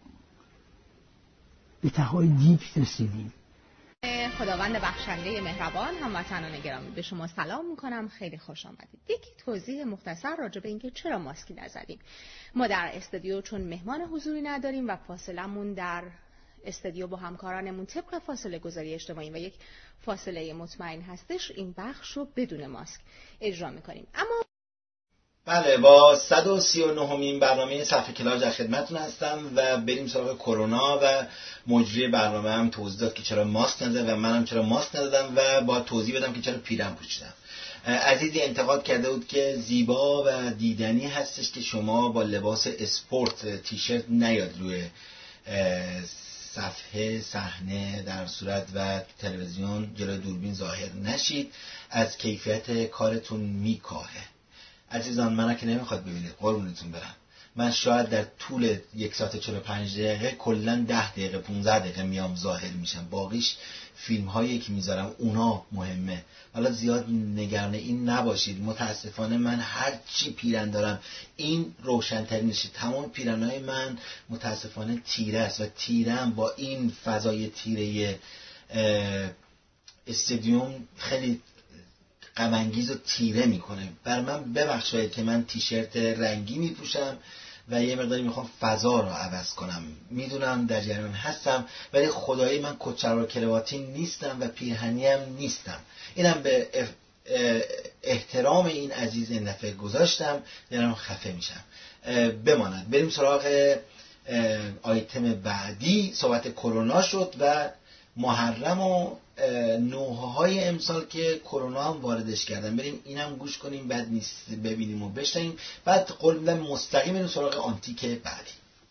به تهای دیگ رسیدیم. خداوند بخشنده مهربان، هموطنان گرامی، به شما سلام میکنم. خیلی خوش آمدید. یک توضیح مختصر راجع به اینکه چرا ماسکی نزدیم. ما در استودیو چون مهمان حضوری نداریم و فاصلمون در استودیو با همکارانمون طبق فاصله گذاری اجتماعی و یک فاصله مطمئن هستش، این بخش رو بدون ماسک اجرا میکنیم. اما بله، با صد و سی و نهمین برنامه صفحه کلاج در خدمتتون هستم و بریم سراغ کرونا. و مجری برنامه هم توضیح داد که چرا ماسک نزد و منم چرا ماسک ندادم و با توضیح بدم که چرا پیرهن پوشیدم. عزیزی انتقاد کرده بود که زیبا و دیدنی هستش که شما با لباس اسپورت تیشرت نیاد روی صفحه صحنه در صورت و تلویزیون جلوی دوربین ظاهر نشید، از کیفیت کارتون میکاهه. عزیزان من که نمیخواد ببینید، قربونتون برم. من شاید در طول یک ساعت چهل و پنج دقیقه کلا ده دقیقه پونزده دقیقه میام ظاهر میشم، باقیش فیلم هایی که میذارم اونا مهمه. حالا زیاد نگران این نباشید. متاسفانه من هر چی پیرن دارم این روشن‌ترین نشه. تمام پیرنهای من متاسفانه تیره است و تیرم با این فضای تیره استادیوم خیلی غم انگیز و تیره میکنه. بر من ببخشید که من تیشرت رنگی میپوشم و یه مقداری میخوام فضا رو عوض کنم. میدونم در جریان هستم، ولی خدایی من کچلوار کرواتی نیستم و پیرهنی هم نیستم. اینم به احترام این عزیز این دفعه گذاشتم، دارم خفه میشم. بماند. بریم سراغ آیتم بعدی. صحبت کرونا شد و محرم و نوحه‌های امسال که کرونا هم واردش کردن. بریم اینم گوش کنیم، بعد نیست ببینیم و بشنویم، بعد قول میدم مستقیم بریم سراغ آنتیک بعدی.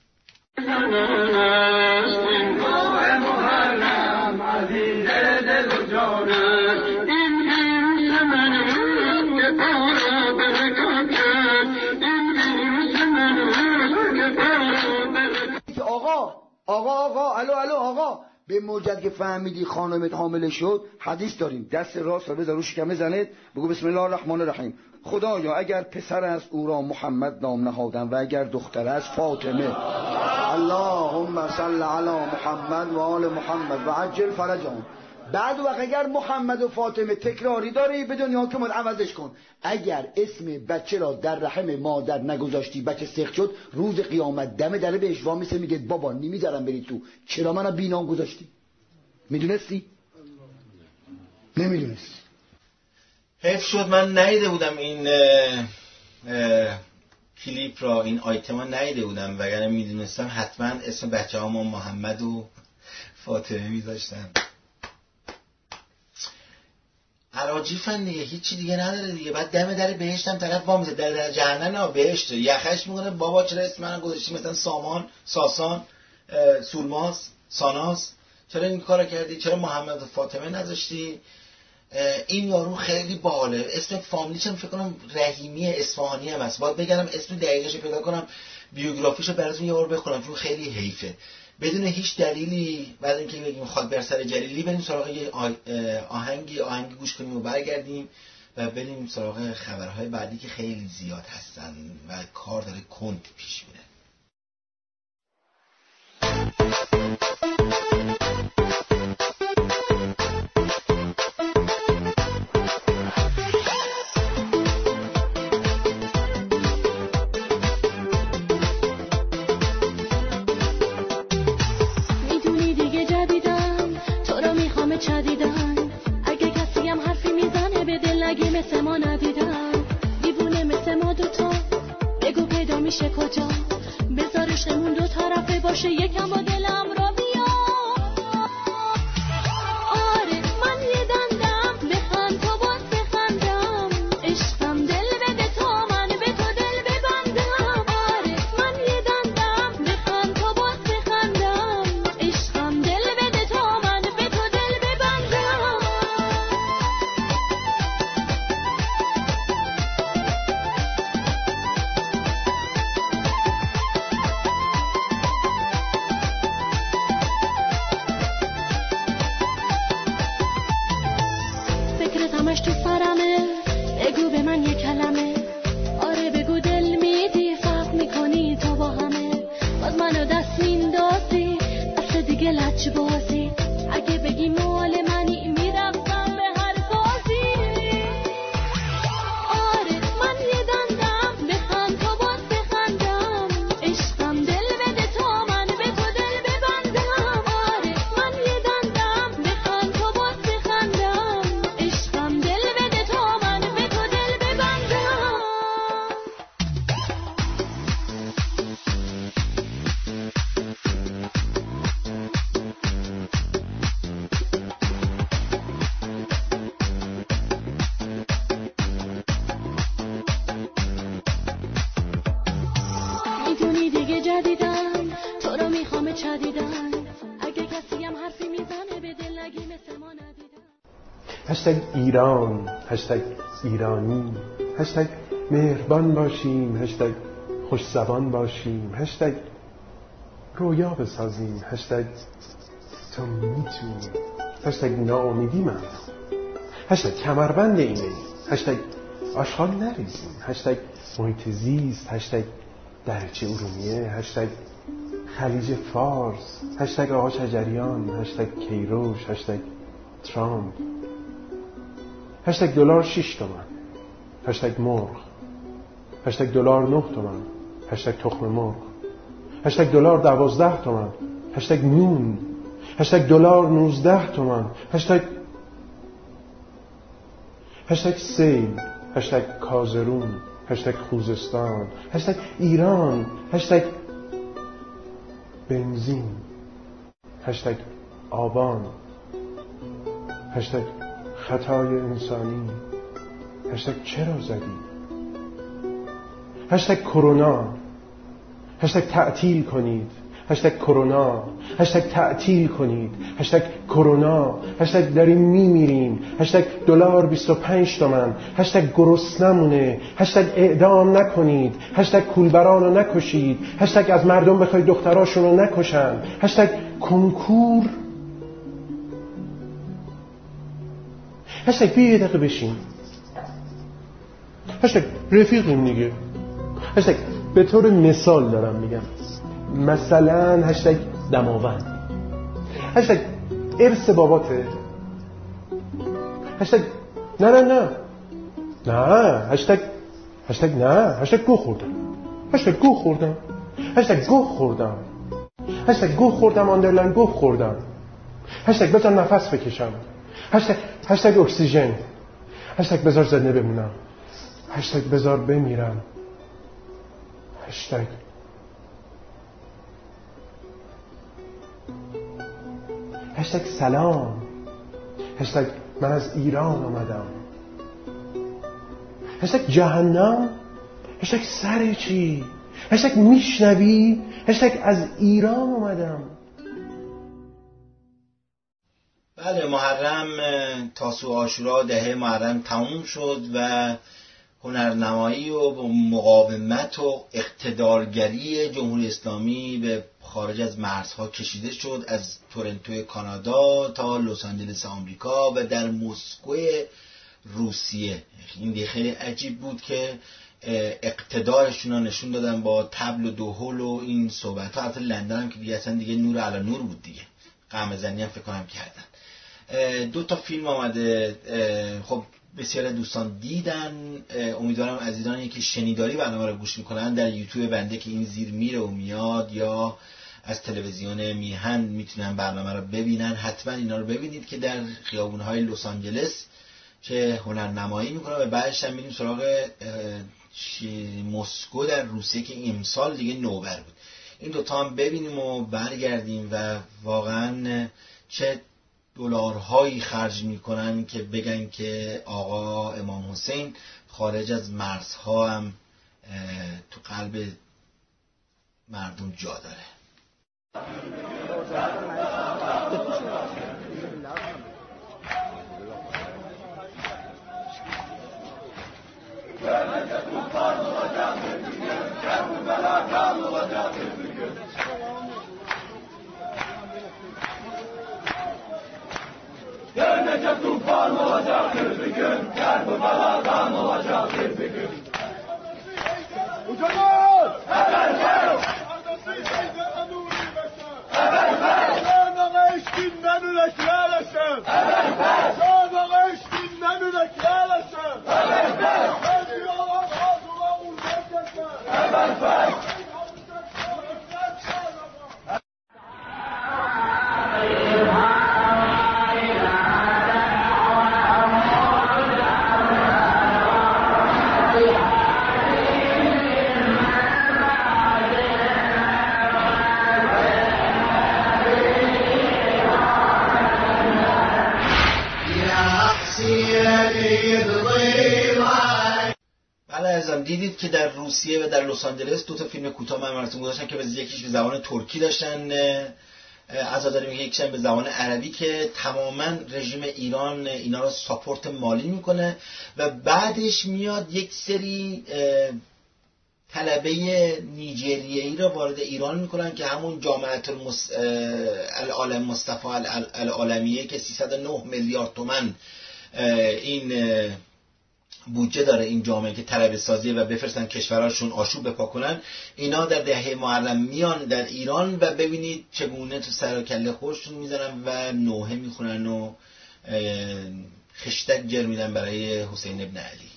آقا آقا آقا الو الو آقا، به موجد که فهمیدی خانمت حامله شد، حدیث داریم، دست راست رو بذار رو شکم زنت، بگو بسم الله الرحمن الرحیم. خدایا اگر پسر است او را محمد نام نهادم و اگر دختر است فاطمه. اللهم صل علی محمد و آل محمد و عجل فرجهم. بعد وقت اگر محمد و فاطمه تکراری داری به دنیا که مد عوضش کن. اگر اسم بچه را در رحم مادر نگذاشتی بچه سخت شد، روز قیامت دم دره بهش وامیسه میگه بابا نمیذارم بری تو، چرا منو بینام گذاشتی؟ میدونستی؟ نمیدونستی. حیف شد من ندیده بودم این اه اه کلیپ را، این آیتم ها ندیده بودم، وگرنه میدونستم حتما اسم بچه ها ما محمد و فاطمه میذاشتم. عراجیفن دیگه، هیچی دیگه نداره دیگه. بعد دم در بهشتم طرف وامیزه، در در جهنم نه بهشت، یخش میکنه بابا چرا اسم منو گذاشتی مثلا سامان، ساسان، سولماس، ساناس، چرا این کارو کردی؟ چرا محمد و فاطمه نذاشتی؟ این یارو خیلی باحاله. اسم فامیلیش هم فکر کنم رحیمی اصفهانی هم هست. باید بگم اسم دقیقش پیدا کنم بیوگرافیشو براتون یه بار بخونم چون خیلی حیفه. بدون هیچ دلیلی بعد اینکه بگیم خاک بر سر جلیلی بریم سراغ یه آهنگی آهنگی گوش کنیم و برگردیم و بریم سراغ خبرهای بعدی که خیلی زیاد هستن و کار داره کند پیش میره. کجا بذارشمون دو طرفه باشه یکم با دلم را بیا. آره من یه دندم بخند تا باز بخندم، عشقم دل بده تا من به تو دل ببندم. آره من یه دندم بخند تا باز بخندم، عشقم دل بده تا من به تو دل ببندم. فکرت همش تو سرمه، بگو به من یه کلمه. آره بگو دل میدی فرق میکنی تو با همه. باز منو دست میندازی دست دیگه لج بازی، اگه بگی مال منی میرفتم به هر بازی. آره من یه دندم بخند تا باز بخندم، عشقم دل بده تا من به تو دل ببندم. آره من یه دندم بخند تا باز بخندم، عشقم دل بده تا من به تو دل ببندم. میدونی دیگه جدیدن تو رو میخوام چدیدن، اگه کسی هم حرفی میزنه به دل نگی مثل ما ندیدن. هشتگ ایران، هشتگ ایرانی، هشتگ مهربان باشیم، هشتگ خوش زبان باشیم، هشتگ رویا بسازیم، هشتگ تو میتونی، هشتگ ناامیدی من، هشتگ کمربند ایمنی، هشتگ آشغال نریزیم، هشتگ محیط زیست، هشتگ درچه ارومیه، هشتگ خلیج فارس، هشتگ آقا شجریان، هشتگ کیروش، هشتگ ترامپ، هشتگ دلار شش تومن، هشتگ مرغ، هشتگ دلار نه تومن، هشتگ تخم مرغ، هشتگ دلار دوازده تومن، هشتگ نون، هشتگ دلار نوزده تومن، هشتگ هشتگ سیل، هشتگ کازرون، هشتگ خوزستان، هشتگ ایران، هشتگ بنزین، هشتگ آبان، هشتگ خطای انسانی، هشتگ چرا زدی، هشتگ کرونا، هشتگ تعطیل کنید، هشتگ کرونا، هشتگ تعطیل کنید، هشتگ کرونا، هشتگ داریم میمیریم، هشتگ دلار بیست و پنج تومن، هشتگ گرسنمونه، هشتگ اعدام نکنید، هشتگ کولبرانو نکشید، هشتگ از مردم بخواید دختراشونو نکشن، هشتگ کنکور، هشتگ بیا یه دقیقه بشین، هشتگ رفیقیم دیگه، هشتگ به طور مثال دارم میگم، مثلا هشتگ دماوند، هشتگ ارث باباته، هشتگ نه نه نه نه، هشتگ هشتگ نه، هشتگ گو خوردم، هشتگ گو خوردم، هشتگ گو خوردم، هشتگ گو خوردم آندرلاین گو خوردم، هشتگ بذار نفس بکشم، هشتگ هشتگ اکسیژن، هشتگ بذار زنده بمونم، هشتگ بذار بمیرم، هشتگ هشتگ سلام، هشتگ من از ایران آمدم، هشتگ جهنم، هشتگ سر چی، هشتگ میشنوی، هشتگ از ایران آمدم. بله، محرم تاسوع عاشورا دهه محرم تموم شد و هنرنمایی و مقاومت و اقتدارگری جمهوری اسلامی به خارج از مرزها کشیده شد، از تورنتو کانادا تا لس آنجلس آمریکا و در مسکو روسیه. این دیگه خیلی عجیب بود که اقتدارشون رو نشون دادن با طبل و دهل و این صحبت ها. حتی لندن هم که دیگه اصلا دیگه نور علی نور بود دیگه، قمه زنی هم فکر کنم کردن. دو تا فیلم آمده، خب بسیار دوستان دیدن. امیدوارم عزیزانی که شنیداری برنامه رو گوش میکنن در یوتیوب بنده که این زیر میره و میاد یا از تلویزیون میهن میتونن برنامه رو ببینن. حتما اینا رو ببینید که در خیابونهای لس آنجلس که هنرنمایی میکنن و بعدش هم میریم سراغ مسکو در روسیه که امسال دیگه نوبر بود. این دوتا هم ببینیم و برگردیم و واقعا چه دلارهایی خرج میکنن که بگن که آقا امام حسین خارج از مرزها هم تو قلب مردم جا داره. Gel Necip tufan olacaktır bir gün, Kerbeladan olacaktır bir gün. Ucunuz! Efendim! Efendim! Sağdağa eşkinden üleklerleşim! Efendim! Sağdağa eşkinden üleklerleşim! Efendim! Hadi yalan ağzına vuracaklar! Efendim! دیدید که در روسیه و در لس آنجلس دو تا فیلم کوتاه من براتون گذاشتم که یکیش به زبان ترکی داشتن عزاداری میگه، یکیش به زبان عربی که تماما رژیم ایران اینا رو ساپورت مالی میکنه و بعدش میاد یک سری طلبه نیجریه‌ای رو وارد ایران میکنن که همون جامعه المس... العالم مصطفی العالمیه که سیصد و نه میلیارد تومان این بودجه داره این جامعه که طلبه سازی و بفرستن کشورهاشون آشوب بپا کنن، اینا در دهه محرم میان در ایران و ببینید چگونه تو سر و کله خودشون میزنن و نوحه میخونن و خشتک جر میدن برای حسین ابن علی.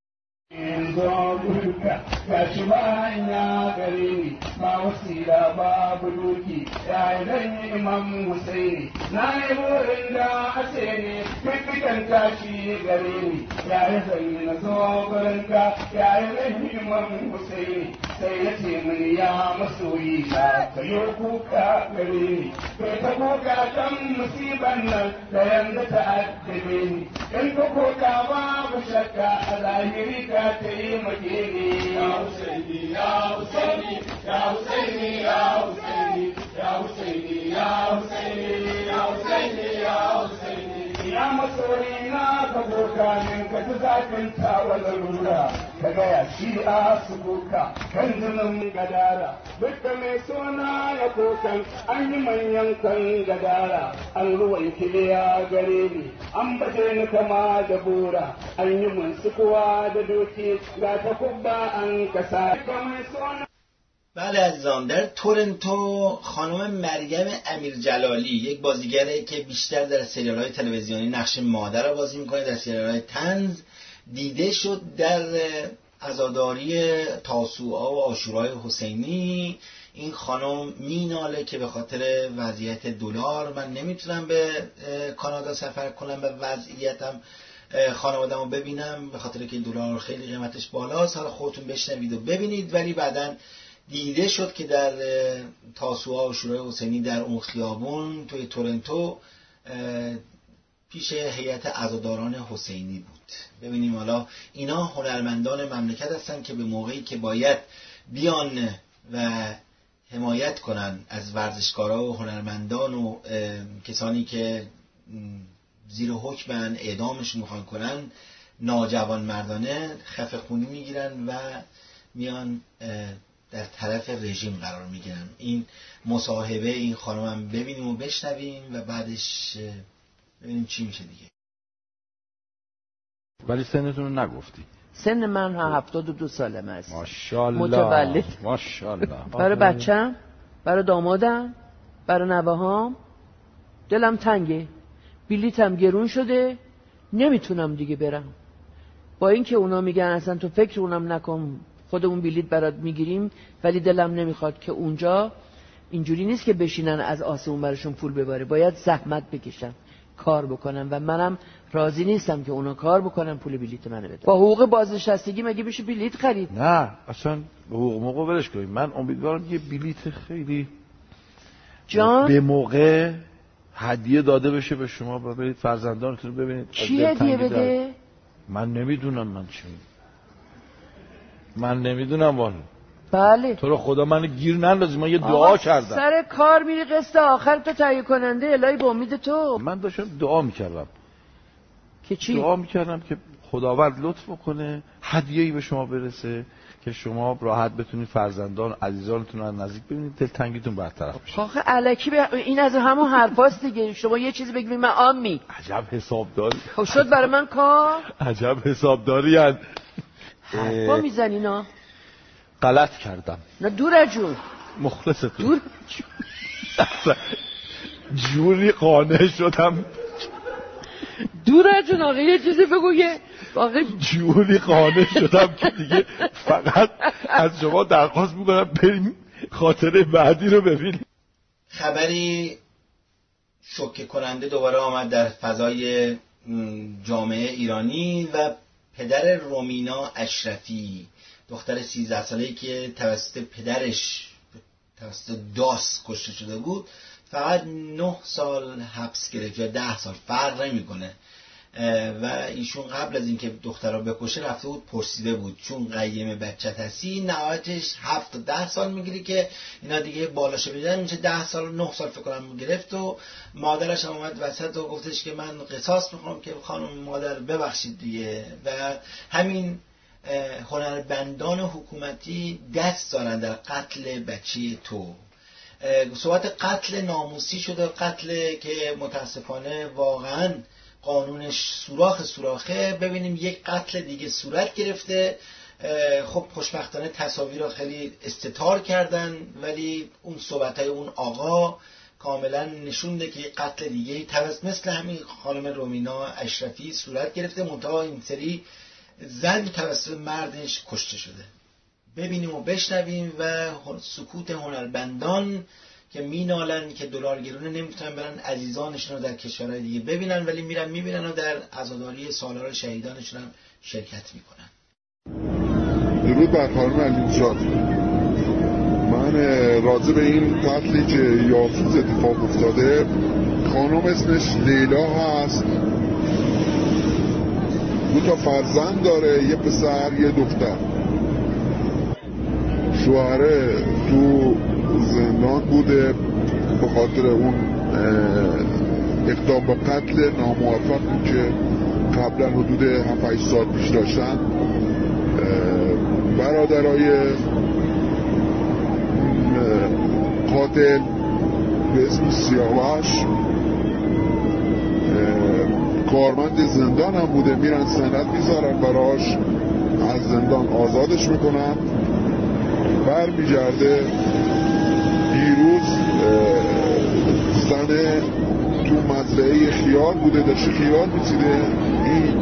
Kashimanya gare ni ba wasila babu doki ya idan imam Husaini na yi burin da ace ne fifikan tashi gare ni ya yi zanyi na zo gurinka ya idan imam Husaini sai ya ce mini ya masoyi na ka yi kuka gare ni kai ta kuka kan musibar nan da yanzu ta addabe ni in ka kuka babu shakka a zahiri ka ta yi makini ya Husaini ya Husaini ya Husaini ya Husaini ya Husaini ya Husaini ya Husaini ya Husaini ya masoyi na ka kuka min ka ji zafin tawa larura ka gaya shi a su kuka kan jinin gadara dukkan mai suna ya kokan an yi manyan kan gadara an ruwan kiliya gare ni an baje ni kama da bura an yi mun sukuwa da doki ga ta kubba an kasa mai suna. بله عزیزان، در تورنتو خانم مریم امیر جلالی یک بازیگره که بیشتر در سریال های تلویزیونی نقش مادر را بازی میکنه، در سریال های طنز دیده شد در عزاداری تاسوعا و عاشورای حسینی. این خانم میناله که به خاطر وضعیت دلار من نمیتونم به کانادا سفر کنم و وضعیتم خانوادم رو ببینم به خاطر که دلار خیلی قیمتش بالاست. حالا خودتون بشنوید و ببینید. ولی بعداً دیده شد که در تاسوعا و عاشورای حسینی در اون خیابون توی تورنتو پیش هیئت عزاداران حسینی بود. ببینیم حالا اینا هنرمندان مملکت هستن که به موقعی که باید بیان و حمایت کنن از ورزشکارا و هنرمندان و کسانی که زیر حکمن اعدامشون میخوان کنن، ناجوان مردانه خفه خونی میگیرن و میان در طرف رژیم قرار میگیرن. این مصاحبه این خانم هم ببینیم و بشنویم و بعدش ببینیم چی میشه دیگه. ولی سنتون رو نگفتی. سن من هفتاد و دو سالم است. ماشاءالله متولد. ماشاءالله. برای بچم، برای دامادم، برای نوه‌هام دلم تنگه. بلیتم گرون شده، نمیتونم دیگه برم. با اینکه اونا میگن اصلا تو فکر اونم نکن، خودمون بلیت برات میگیریم، ولی دلم نمیخواد که اونجا اینجوری نیست که بشینن از آسمون براشون پول بباره، باید زحمت بکشم. کار بکنن و منم راضی نیستم که اونا کار بکنن پول بلیت منو بدن. با حقوق بازنشستگی مگه میشه بلیت خرید؟ نه اصلا حقوق موقع ولش کنید. من امیدوارم یه بلیت خیلی جان به موقع هدیه داده بشه به شما و برید فرزندانتون رو ببینید. چی هدیه بده؟ من نمیدونم من چی من نمیدونم والا. بله تو رو خدا منو گیر نندازی، من یه دعا کردم. سر کار میری قسط آخر تو تهیه کننده الهی به امید تو. من داشتم دعا میکردم که چی؟ دعا میکردم که خداوند لطف کنه هدیه‌ای به شما برسه که شما راحت بتونید فرزندان عزیزانتون رو نزدیک ببینید، دلتنگیتون برطرف بشه. آخه الکی به این از همون حرفاست دیگه. شما یه چیزی بگید من آمی. عجب حسابداری. خب شد برای من کار. عجب حسابداری ان. حرفا میزنی نه؟ غلط کردم. نه دور جون. مخلصتون. دور جون. جوری قانع شدم. دور جون آقا یه چیزی بگو که آقا جوری قانع شدم که دیگه فقط از شما درخواست میکنم بریم خاطره بعدی رو ببینیم. خبری شوکه کننده دوباره آمد در فضای جامعه ایرانی و پدر رومینا اشرفی، دختر سیزده ساله‌ای که توسط پدرش توسط داس کشته شده بود، فقط نه سال حبس گرفت یا ده سال فرق نمیکنه. و ایشون قبل از اینکه دختر رو بکشه رفته بود پرسیده بود چون قیم بچت هستی نهایتش هفت تا ده سال میگیری که اینا دیگه بالاشو بدن میشه ده سال و نه سال فکر کنم گرفت. و مادرش هم اومد وسط و گفتش که من قصاص میخوام که خانم مادر ببخشید دیگه. و همین هنرمندان حکومتی دست دارن در قتل بچه تو. صحبت قتل ناموسی شده، قتل که متاسفانه واقعا قانونش سوراخ سوراخه. ببینیم یک قتل دیگه صورت گرفته. خب خوشبختانه تصاویر رو خیلی استتار کردن ولی اون صحبتهای اون آقا کاملا نشونده که قتل دیگه توسط مثل همین خانم رومینا اشرفی صورت گرفته، منتها این سری زن توسط مردش کشته شده. ببینیم و بشنویم و سکوت هنرمندان که مینالن که دلار گرونه نمیتونن برن عزیزانشون رو در کشورهای دیگه ببینن ولی میرن میبینن و در عزاداری سالار شهیدانشون هم شرکت میکنن. درود بر خانم علیزاد. من راضی به این قتلی که یاسوس اتفاق افتاده، خانم اسمش لیلا هست، دو تا فرزند داره، یه پسر یه دختر. شوهره تو زندان بوده به خاطر اون اقدام به قتل ناموفقی که قبلا حدود هفت هشت سال پیش داشتن. برادرای قاتل به اسم سیاوش کارمند زندان هم بوده، میرن سند میذارن براش، از زندان آزادش میکنن، بر میگرده. دیروز زن تو مزرعه خیار بوده، داشته خیار میچیده، این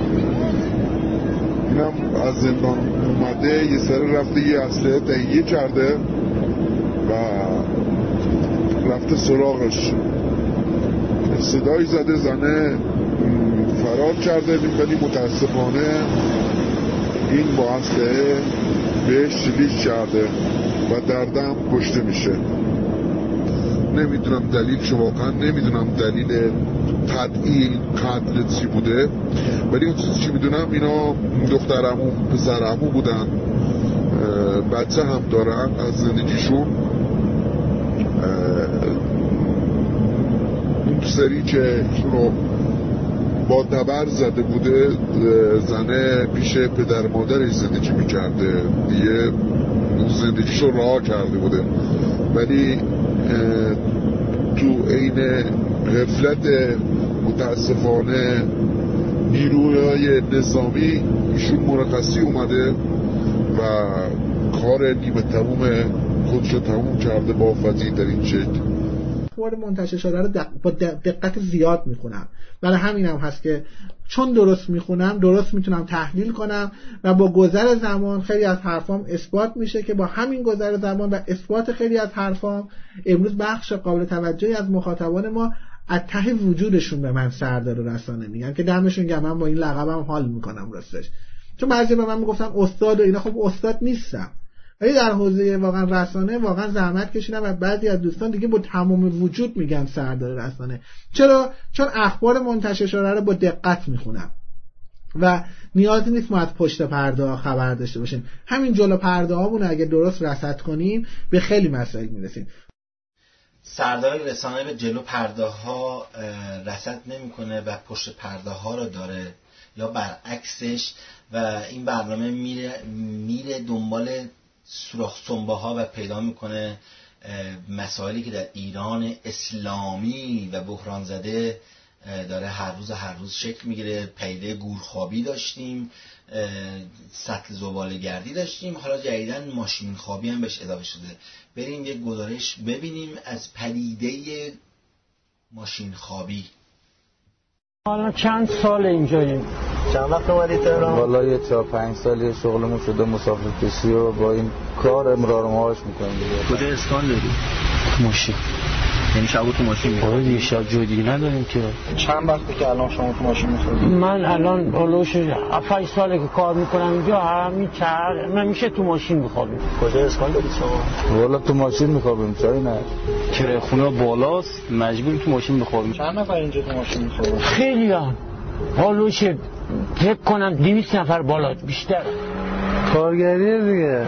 اینم از زندان اومده، یه سر رفته یه اسلحه تهیه کرده و رفته سراغش، صدایی زده، زنه فرار کرده ولی متاسفانه این با اسلحه بهش شلیک کرده و در دم کشته میشه. نمیدونم دلیلش، واقعا نمیدونم دلیل قطعی این قتل چی بوده، ولی اون چیزی که میدونم اینا دخترمو پسرمو بودن، بچه هم دارن از زندگیشون. اون سری که شونو با دبر زده بوده، زنه پیش پدر مادرش زندگی میکرده دیگه، زندگیشو رها کرده بوده، ولی تو عین غفلت متاسفانه نیروهای نظامی ایشون مرخصی اومده و کار نیمه تموم خودشو تموم کرده با آفتی در این شکل. اخبار منتشر شده رو دق... با دقت زیاد میخونم، برای همین هم هست که چون درست میخونم درست میتونم تحلیل کنم و با گذر زمان خیلی از حرفام اثبات میشه که با همین گذر زمان و اثبات خیلی از حرفام امروز بخش قابل توجهی از مخاطبان ما از ته وجودشون به من سردار رسانه میگن که دمشون گرم، من با این لقبم حال میکنم راستش. چون بعضی به من میگفتن استاد و اینا، خب استاد نیستم، ولی در حوزه واقعا رسانه واقعا زحمت کشیدم و بعضی از دوستان دیگه با تمام وجود میگن سردار رسانه. چرا؟ چون اخبار منتشر شده رو با دقت میخونم و نیازی نیست ما از پشت پرده ها خبر داشته باشیم، همین جلو پرده هامون اگه درست رصد کنیم به خیلی مسائل میرسیم. سردار رسانه به جلو پرده ها رصد نمیکنه و پشت پرده ها رو داره یا برعکسش، و این برنامه میره میره دنبال سوراخ سنبه ها و پیدا میکنه مسائلی که در ایران اسلامی و بحران زده داره هر روز هر روز شکل میگیره. پیده گورخوابی داشتیم، سطل زباله‌گردی داشتیم، حالا جدیداً ماشین خوابی هم بهش اضافه شده. بریم یک گزارش ببینیم از پدیده ماشین خوابی. حالا چند سال اینجاییم؟ چند وقت اومدی تهران؟ والا یه چهار پنج سالی شغلمون شده مسافر کشی و با این کار امرار معاش میکنیم دیگه. کجا اسکان داری؟ ماشین. یعنی شب تو ماشین میخوری؟ دیگه شب جای دیگه نداریم که. چند وقته که الان شما تو ماشین میخوری؟ من الان اولوش هفت ساله که کار میکنم اینجا، همین چهار من میشه تو ماشین میخوابیم. کجا اسکان داری شما؟ والا تو ماشین میخوابیم، چای نه. کرایه خونه بالاست، مجبور تو ماشین میخوابیم. چند نفر اینجا تو ماشین میخوابن؟ خیلی هم. اولوش فکر کنم دویست نفر بالا بیشتر. کارگریه دیگه.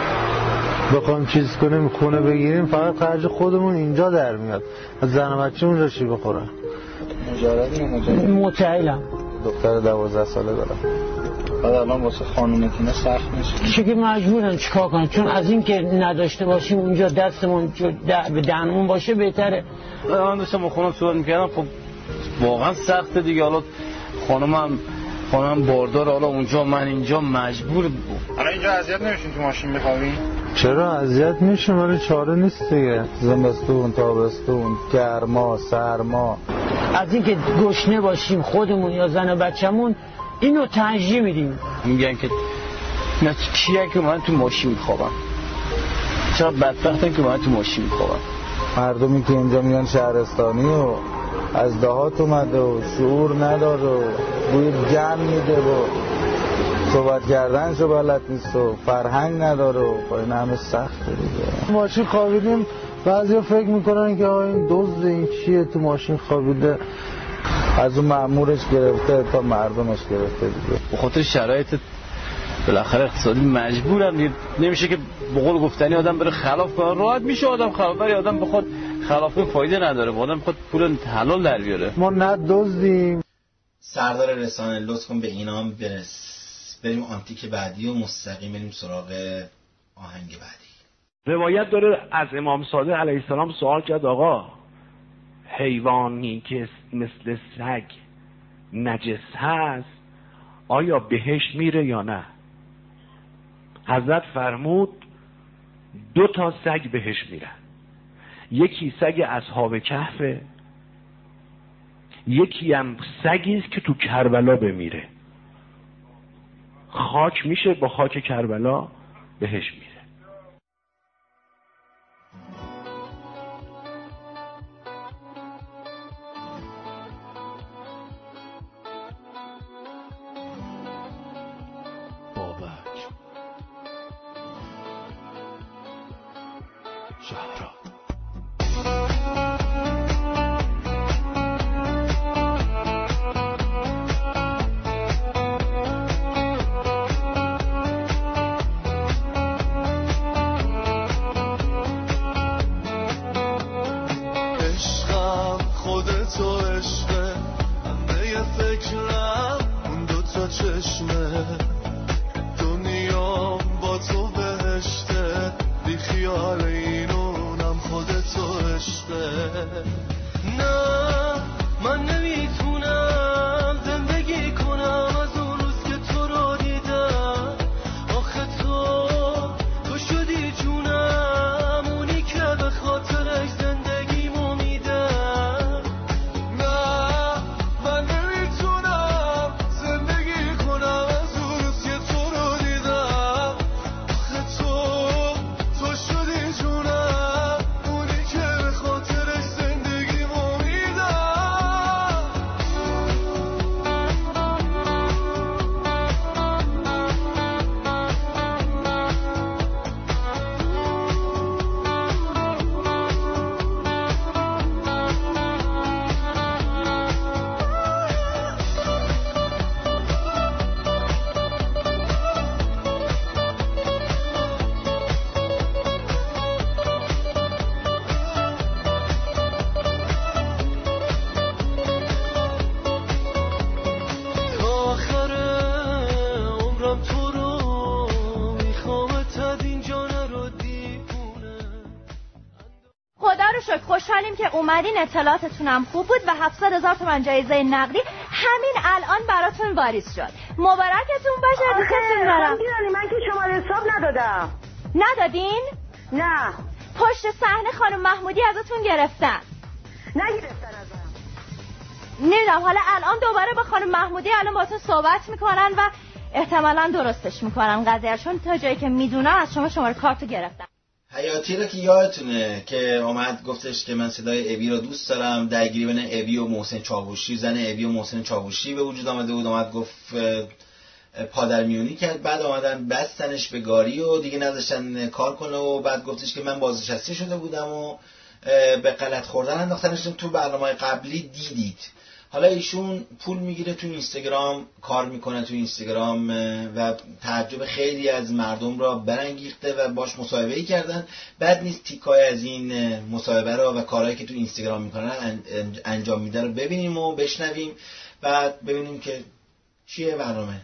بخوام چیز کنیم خونه بگیریم فقط خرج خودمون اینجا در میاد. از زن و بچه اونجا چی بخورن؟ مجردی یا مجرد؟ متعیلم. دختر دوازده ساله دارم. بعد الان واسه خانومتونه سخت میشه. چه که مجبورن چیکار کنن، چون از این که نداشته باشیم اونجا دستمون به دهنمون باشه بهتره. من داشتم خونم صحبت میکردم، خب واقعا سخته دیگه. حالا خانومم خانم باردار، حالا اونجا من اینجا مجبور بود. الان اینجا اذیت نمیشین تو ماشین بخوابین؟ چرا اذیت میشیم ولی چاره نیست دیگه. زمستون تابستون گرما سرما، از این که گشنه باشیم خودمون یا زن و بچمون اینو ترجیح میدیم. میگن که نه کیه که من تو ماشین میخوابم، چرا بدبختن که من تو ماشین میخوابم. مردمی که اینجا میان شهرستانی و از دهات اومده و شعور نداره و بوی گن میده و صحبت کردنشو بلد نیست و فرهنگ نداره و با این همه سخته دیگه. ماشین خوابیدیم بعضی فکر میکنن که این دزد این چیه تو ماشین خوابیده، از اون مأمورش گرفته تا مردمش گرفته دیگه. به خاطر شرایط بالاخره اقتصادی مجبورم، نمیشه که به قول گفتنی آدم بره خلاف کنه. راحت میشه آدم خلاف، ولی آدم بخواد خلاف کنه فایده نداره، آدم بخواد پول حلال در بیاره. ما ندزدیم. سردار رسانه لطف کن به اینا برس. بریم آنتیک بعدی و مستقیم بریم سراغ آهنگ بعدی. روایت داره از امام صادق علیه السلام سوال کرد آقا حیوانی که مثل سگ نجس هست آیا بهشت میره یا نه؟ حضرت فرمود دو تا سگ بهشت میرن، یکی سگ اصحاب کهفه، یکی هم سگی است که تو کربلا بمیره، خاک میشه با خاک کربلا بهشت میره. جونم اونی که به خاطرش زندگی ما میدم. شکر خوشحالیم که اومدین. اطلاعاتتونم خوب بود و هفتصد هزار تومان جایزه نقدی همین الان براتون واریز شد. مبارکتون باشه. دوستتون دارم. من که شماره حساب ندادم. ندادین؟ نه. پشت صحنه خانم محمودی ازتون گرفتن. نگرفتن ازم. نمیدونم، حالا الان دوباره با خانم محمودی الان با تو صحبت میکنن و احتمالاً درستش میکنن قضیهشون. تا جایی که میدونم از شما شماره کارت گرفتن. حیاتی رو که یادتونه که اومد گفتش که من صدای ابی رو دوست دارم، درگیری بین ابی و محسن چاوشی، زن ابی و محسن چاوشی به وجود آمده بود. اومد گفت پادرمیونی کرد، بعد اومدن بستنش به گاری و دیگه نذاشتن کار کنه و بعد گفتش که من بازنشسته شده بودم و به غلط خوردن انداختنش. تو برنامه قبلی دیدید. حالا ایشون پول میگیره تو اینستاگرام، کار میکنه تو اینستاگرام و تعجب خیلی از مردم را برانگیخته و باش مصاحبه‌ای کردن. بعد نیست تیکای از این مصاحبه را و کارهایی که تو اینستاگرام میکنن انجام میده رو ببینیم و بشنویم، بعد ببینیم که چیه برنامه.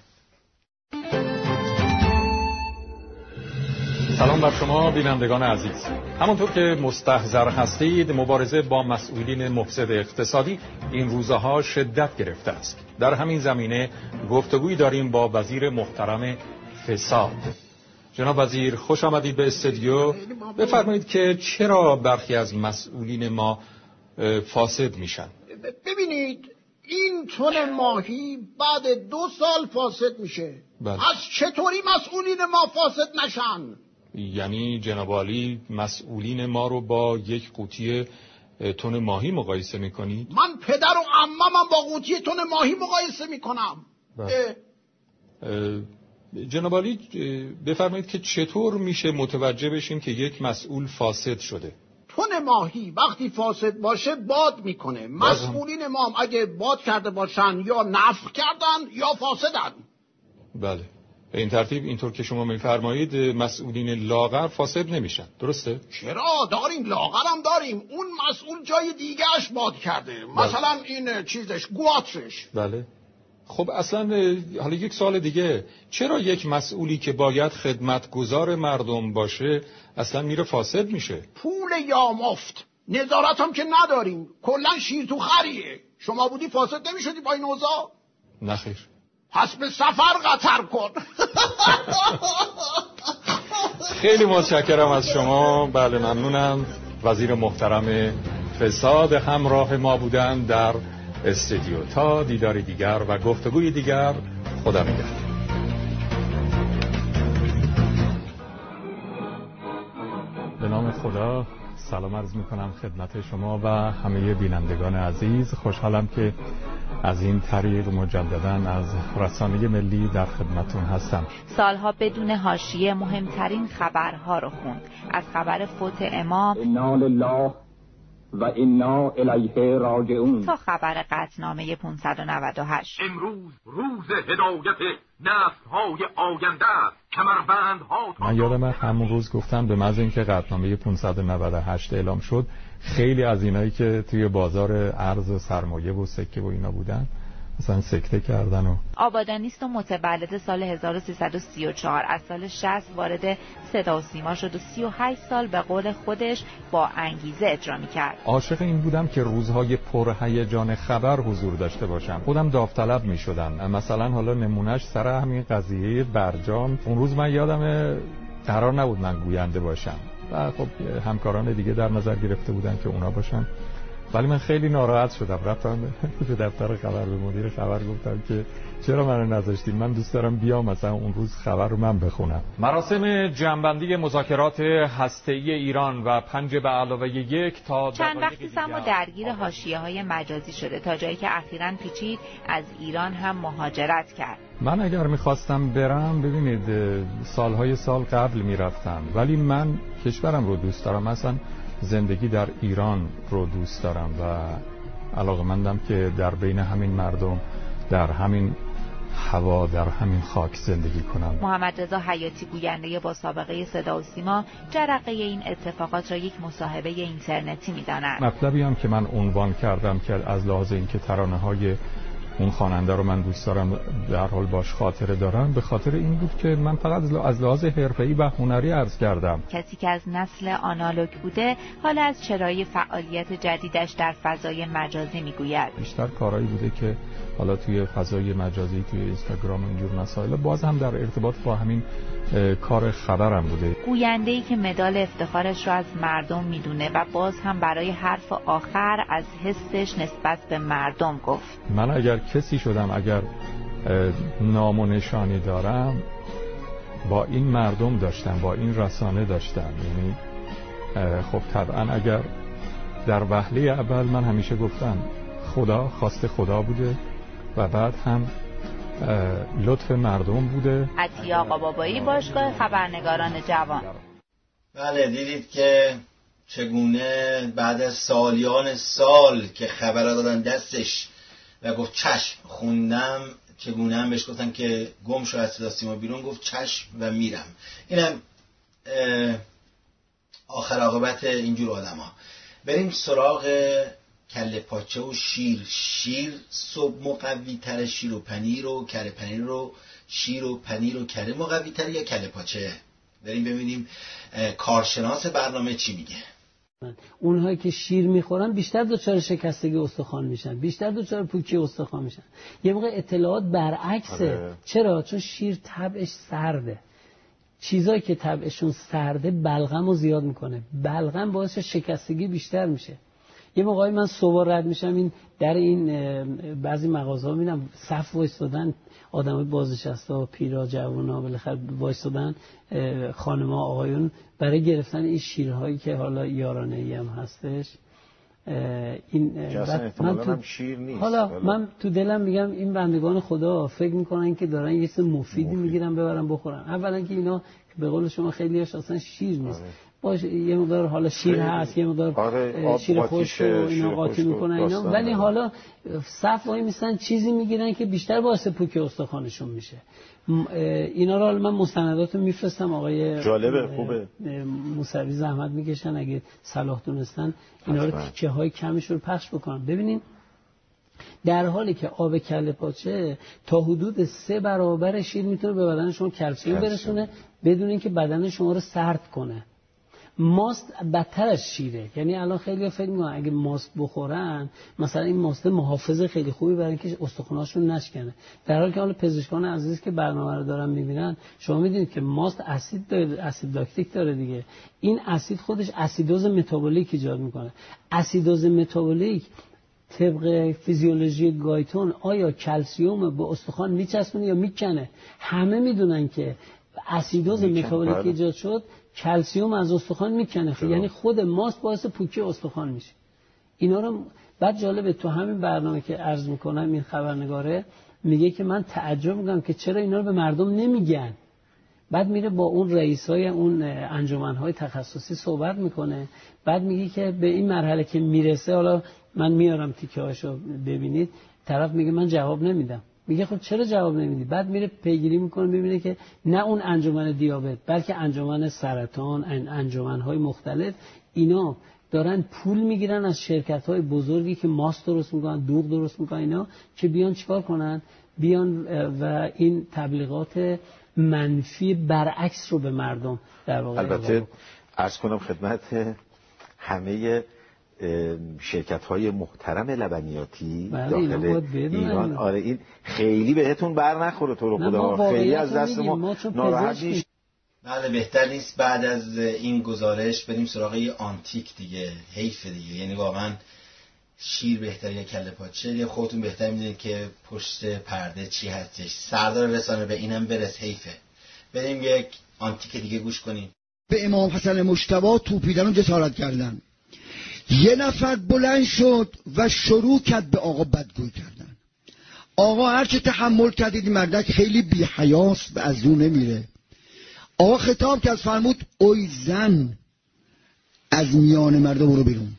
سلام بر شما بینندگان عزیز. همونطور که مستحضر هستید، مبارزه با مسئولین مفسد اقتصادی این روزها شدت گرفته است. در همین زمینه گفتگویی داریم با وزیر محترم فساد. جناب وزیر خوش آمدید به استودیو. بفرمایید که چرا برخی از مسئولین ما فاسد میشن؟ ببینید این تن ماهی بعد دو سال فاسد میشه. بله. از چطوری مسئولین ما فاسد نشن؟ یعنی جناب عالی مسئولین ما رو با یک قوطی تن ماهی مقایسه میکنید؟ من پدر و عمم با قوطی تن ماهی مقایسه میکنم. بله. جناب عالی بفرمایید که چطور میشه متوجه بشیم که یک مسئول فاسد شده؟ تن ماهی وقتی فاسد باشه باد میکنه. مسئولین ما هم اگه باد کرده باشن یا نفخ کردن یا فاسدن. بله. به این ترتیب اینطور که شما میفرمایید مسئولین لاغر فاسد نمیشن، درسته؟ چرا؟ داریم، لاغرم داریم. اون مسئول جای دیگهش باد کرده. بله. مثلا این چیزش گواترش. بله. خب اصلا حالا یک سوال دیگه، چرا یک مسئولی که باید خدمتگزار مردم باشه اصلا میره فاسد میشه؟ پول یا مفت. نظارت هم که نداریم. کلا شیر تو خریه. شما بودی فاسد نمیشدی با این اوضاع؟ نخیر. پس به سفر قطر کن. خیلی متشکرم از شما. بله ممنونم. وزیر محترم فساد همراه ما بودن در استودیو. تا دیداری دیگر و گفتگوی دیگر، خدا نگهدار. به نام خدا سلام عرض میکنم خدمت شما و همه بینندگان عزیز. خوشحالم که از این طریق مجدداً از رسانه ملی در خدمتون هستم. سالها بدون حاشیه مهمترین خبرها رو خوند. از خبر فوت امام انا لله و انا الیه راجعون تا خبر قطعنامه پانصد و نود و هشت. امروز روز هدایت نسل‌های آینده است. کمربندها من یادم همون روز گفتم به محض اینکه قطعنامه پانصد و نود و هشت اعلام شد، خیلی از اینایی که توی بازار ارز و سرمایه و سکه و اینا بودن مثلا سکته کردن. و آبادانیست و متولد سال هزار و سیصد و سی و چهار، از سال شصت وارد صدا و سیما شد و سی و هشت سال به قول خودش با انگیزه اجرا می‌کرد. عاشق این بودم که روزهای پرهیجان خبر حضور داشته باشم. خودم داوطلب می‌شدم. مثلا حالا نمونهش سر همین قضیه برجام، اون روز من یادم قرار نبود من گوینده باشم و خب همکاران دیگه در نظر گرفته بودن که اونا باشن، ولی من خیلی ناراحت شدم. رفتم به دفتر خبر به مدیر خبر گفتم که چرا منو نذاشتین، من دوست دارم بیام مثلا اون روز خبر رو من بخونم. مراسم جمع‌بندی مذاکرات هسته‌ای ایران و پنج به علاوه یک تا چند وقتی سما درگیر حاشیه‌های مجازی شده تا جایی که اخیراً پیچید از ایران هم مهاجرت کرد. من اگر میخواستم برم، ببینید سالهای سال قبل میرفتم، ولی من کشورم رو دوست دارم. مثلا زندگی در ایران رو دوست دارم و علاقه‌مندم که در بین همین مردم، در همین هوا، در همین خاک زندگی کنم. محمد رضا حیاتی گوینده با سابقه صدا و سیما جرقه این اتفاقات را یک مصاحبه اینترنتی می‌داند. مطلبی هم که من عنوان کردم که از لحاظ اینکه ترانه‌های اون خواننده رو من دوست دارم، در حال باش خاطره دارم، به خاطر این بود که من فقط از لحاظ حرفه‌ای و هنری عرض کردم. کسی که از نسل آنالوگ بوده حالا از چرای فعالیت جدیدش در فضای مجازی میگوید. بیشتر کارهایی بوده که حالا توی فضای مجازی، توی اینستاگرام و اینجور مسائل، باز هم در ارتباط با همین کار خبرم بوده. گوینده‌ای که مدال افتخارش رو از مردم میدونه و باز هم برای حرف آخر از حسش نسبت به مردم گفت. من اگر کسی شدم، اگر نام و نشانی دارم، با این مردم داشتم، با این رسانه داشتم. یعنی خب طبعا اگر در وهله اول من همیشه گفتم خدا خواست خدا بوده و بعد هم لطف مردم بوده. عطیه آقابابایی، باشگاه خبرنگاران جوان. بله، دیدید که چگونه بعد از سالیان سال که خبر دادن دستش و گفت چشم خوندم، چگونه هم بهش گفتن که گم شو از صدا سیما بیرون، گفت چشم و میرم. اینم آخر عاقبت اینجور آدم ها. بریم سراغ کله پاچه و شیر. شیر صبح مقوی تر شیر و پنیر و کره پنیر رو شیر و پنیر و کره مقوی تر یا کله پاچه؟ بریم ببینیم کارشناس برنامه چی میگه. اونهایی که شیر میخورن بیشتر دچار شکستگی استخوان میشن، بیشتر دچار پوکی استخوان میشن. یه موقع اطلاعات برعکسه. آره. چرا؟ چون شیر طبعش سرده. چیزایی که طبعشون سرده بلغم رو زیاد میکنه. بلغم باعث شکستگی بیشتر میشه. یه موقعی من صبح رد میشم، این در این بعضی مغازه‌ها میبینم صف وایسادن آدمای بازنشسته، پیرا، جوونا، بالاخره وایسادن خانم‌ها، آقایون برای گرفتن این شیرهایی که حالا یارانه‌ای هم هستش. این احتمالاً هم شیر نیست. حالا, حالا من تو دلم میگم این بندگان خدا فکر میکنن که دارن یه چیز مفیدی میگیرن ببرن بخورن. اولا که اینا به قول شما خیلی‌هاش اصلا شیر نیست. آره. باشه یه مقدار حالا شیر هست، یه مقدار آره، شیر خشک و اینا قاطی میکنن اینا، ولی حالا صف وای میسن چیزی میگیرن که بیشتر باعث پوک استخوانشون میشه. اینا رو حالا من مستنداتو میفرستم. آقای جالبه، خوبه، موسوی زحمت میکشن اگه صلاح دونستن اینا رو تیکه های کمیش رو پخش بکنن. ببینین در حالی که آب کله پاچه تا حدود سه برابر شیر میتونه به بدن شما کلسیم برسونه بدون اینکه بدن شما رو سرد کنه. ماست بدتر از شیره. یعنی الان خیلی فکر میکنن اگه ماست بخورن مثلا این ماست محافظ خیلی خوبی برای اینکه استخواناشون نشکنه، در حالی که حالا پزشکان عزیز که برنامه رو دارن میبینن شما میدونید که ماست اسید داره، اسید لاکتیک داره دیگه. این اسید خودش اسیدوز متابولیک ایجاد میکنه. اسیدوز متابولیک طبق فیزیولوژی گایتون آیا کلسیوم به استخوان میچسبونه یا میکنه؟ همه میدونن که اسیدوز متابولیک ایجاد شد کلسیوم از استخوان میکنه، یعنی خود ماست باعث پوکی استخوان میشه. اینا رو بعد جالبه تو همین برنامه که عرض میکنم این خبرنگاره میگه که من تعجب میکنم که چرا اینا رو به مردم نمیگن. بعد میره با اون رئیسای اون انجمنهای تخصصی صحبت میکنه، بعد میگه که به این مرحله که میرسه، حالا من میارم تیکه هاشو ببینید، طرف میگه من جواب نمیدم. میگه خب چرا جواب نمیدی؟ بعد میره پیگیری میکنه، میبینه که نه اون انجمن دیابت بلکه انجمن سرطان، انجمنهای مختلف اینا دارن پول میگیرن از شرکت‌های بزرگی که ماست درست میکنن، دوغ درست میکنن، اینا که بیان چیکار کنن؟ بیان و این تبلیغات منفی برعکس رو به مردم در واقع. البته عرض کنم خدمت همه شرکت‌های محترم لبنیاتی داخل ایران، آره این خیلی بهتون بر نخوره تو رو خدا، خیلی از دست ما, ما ناراحت نیست. بله بهتر نیست بعد از این گزارش بریم سراغ یه آنتیک دیگه. حیف دیگه، یعنی واقعا شیر بهتره یا کله پاچه؟ یا خودتون بهتر میدونید که پشت پرده چی هستش. سردار رسانه به اینم برس، حیفه. بریم یک آنتیک دیگه گوش کنیم. به امام حسن مجتبی توپیدن و جسارت کردن. یه نفر بلند شد و شروع کرد به آقا بدگویی کردن. آقا هرچه تحمل کردید مردک خیلی بی حیاست و از اون نمیره. آقا خطاب کرد فرمود اوی زن از میان مردا برو بیرون.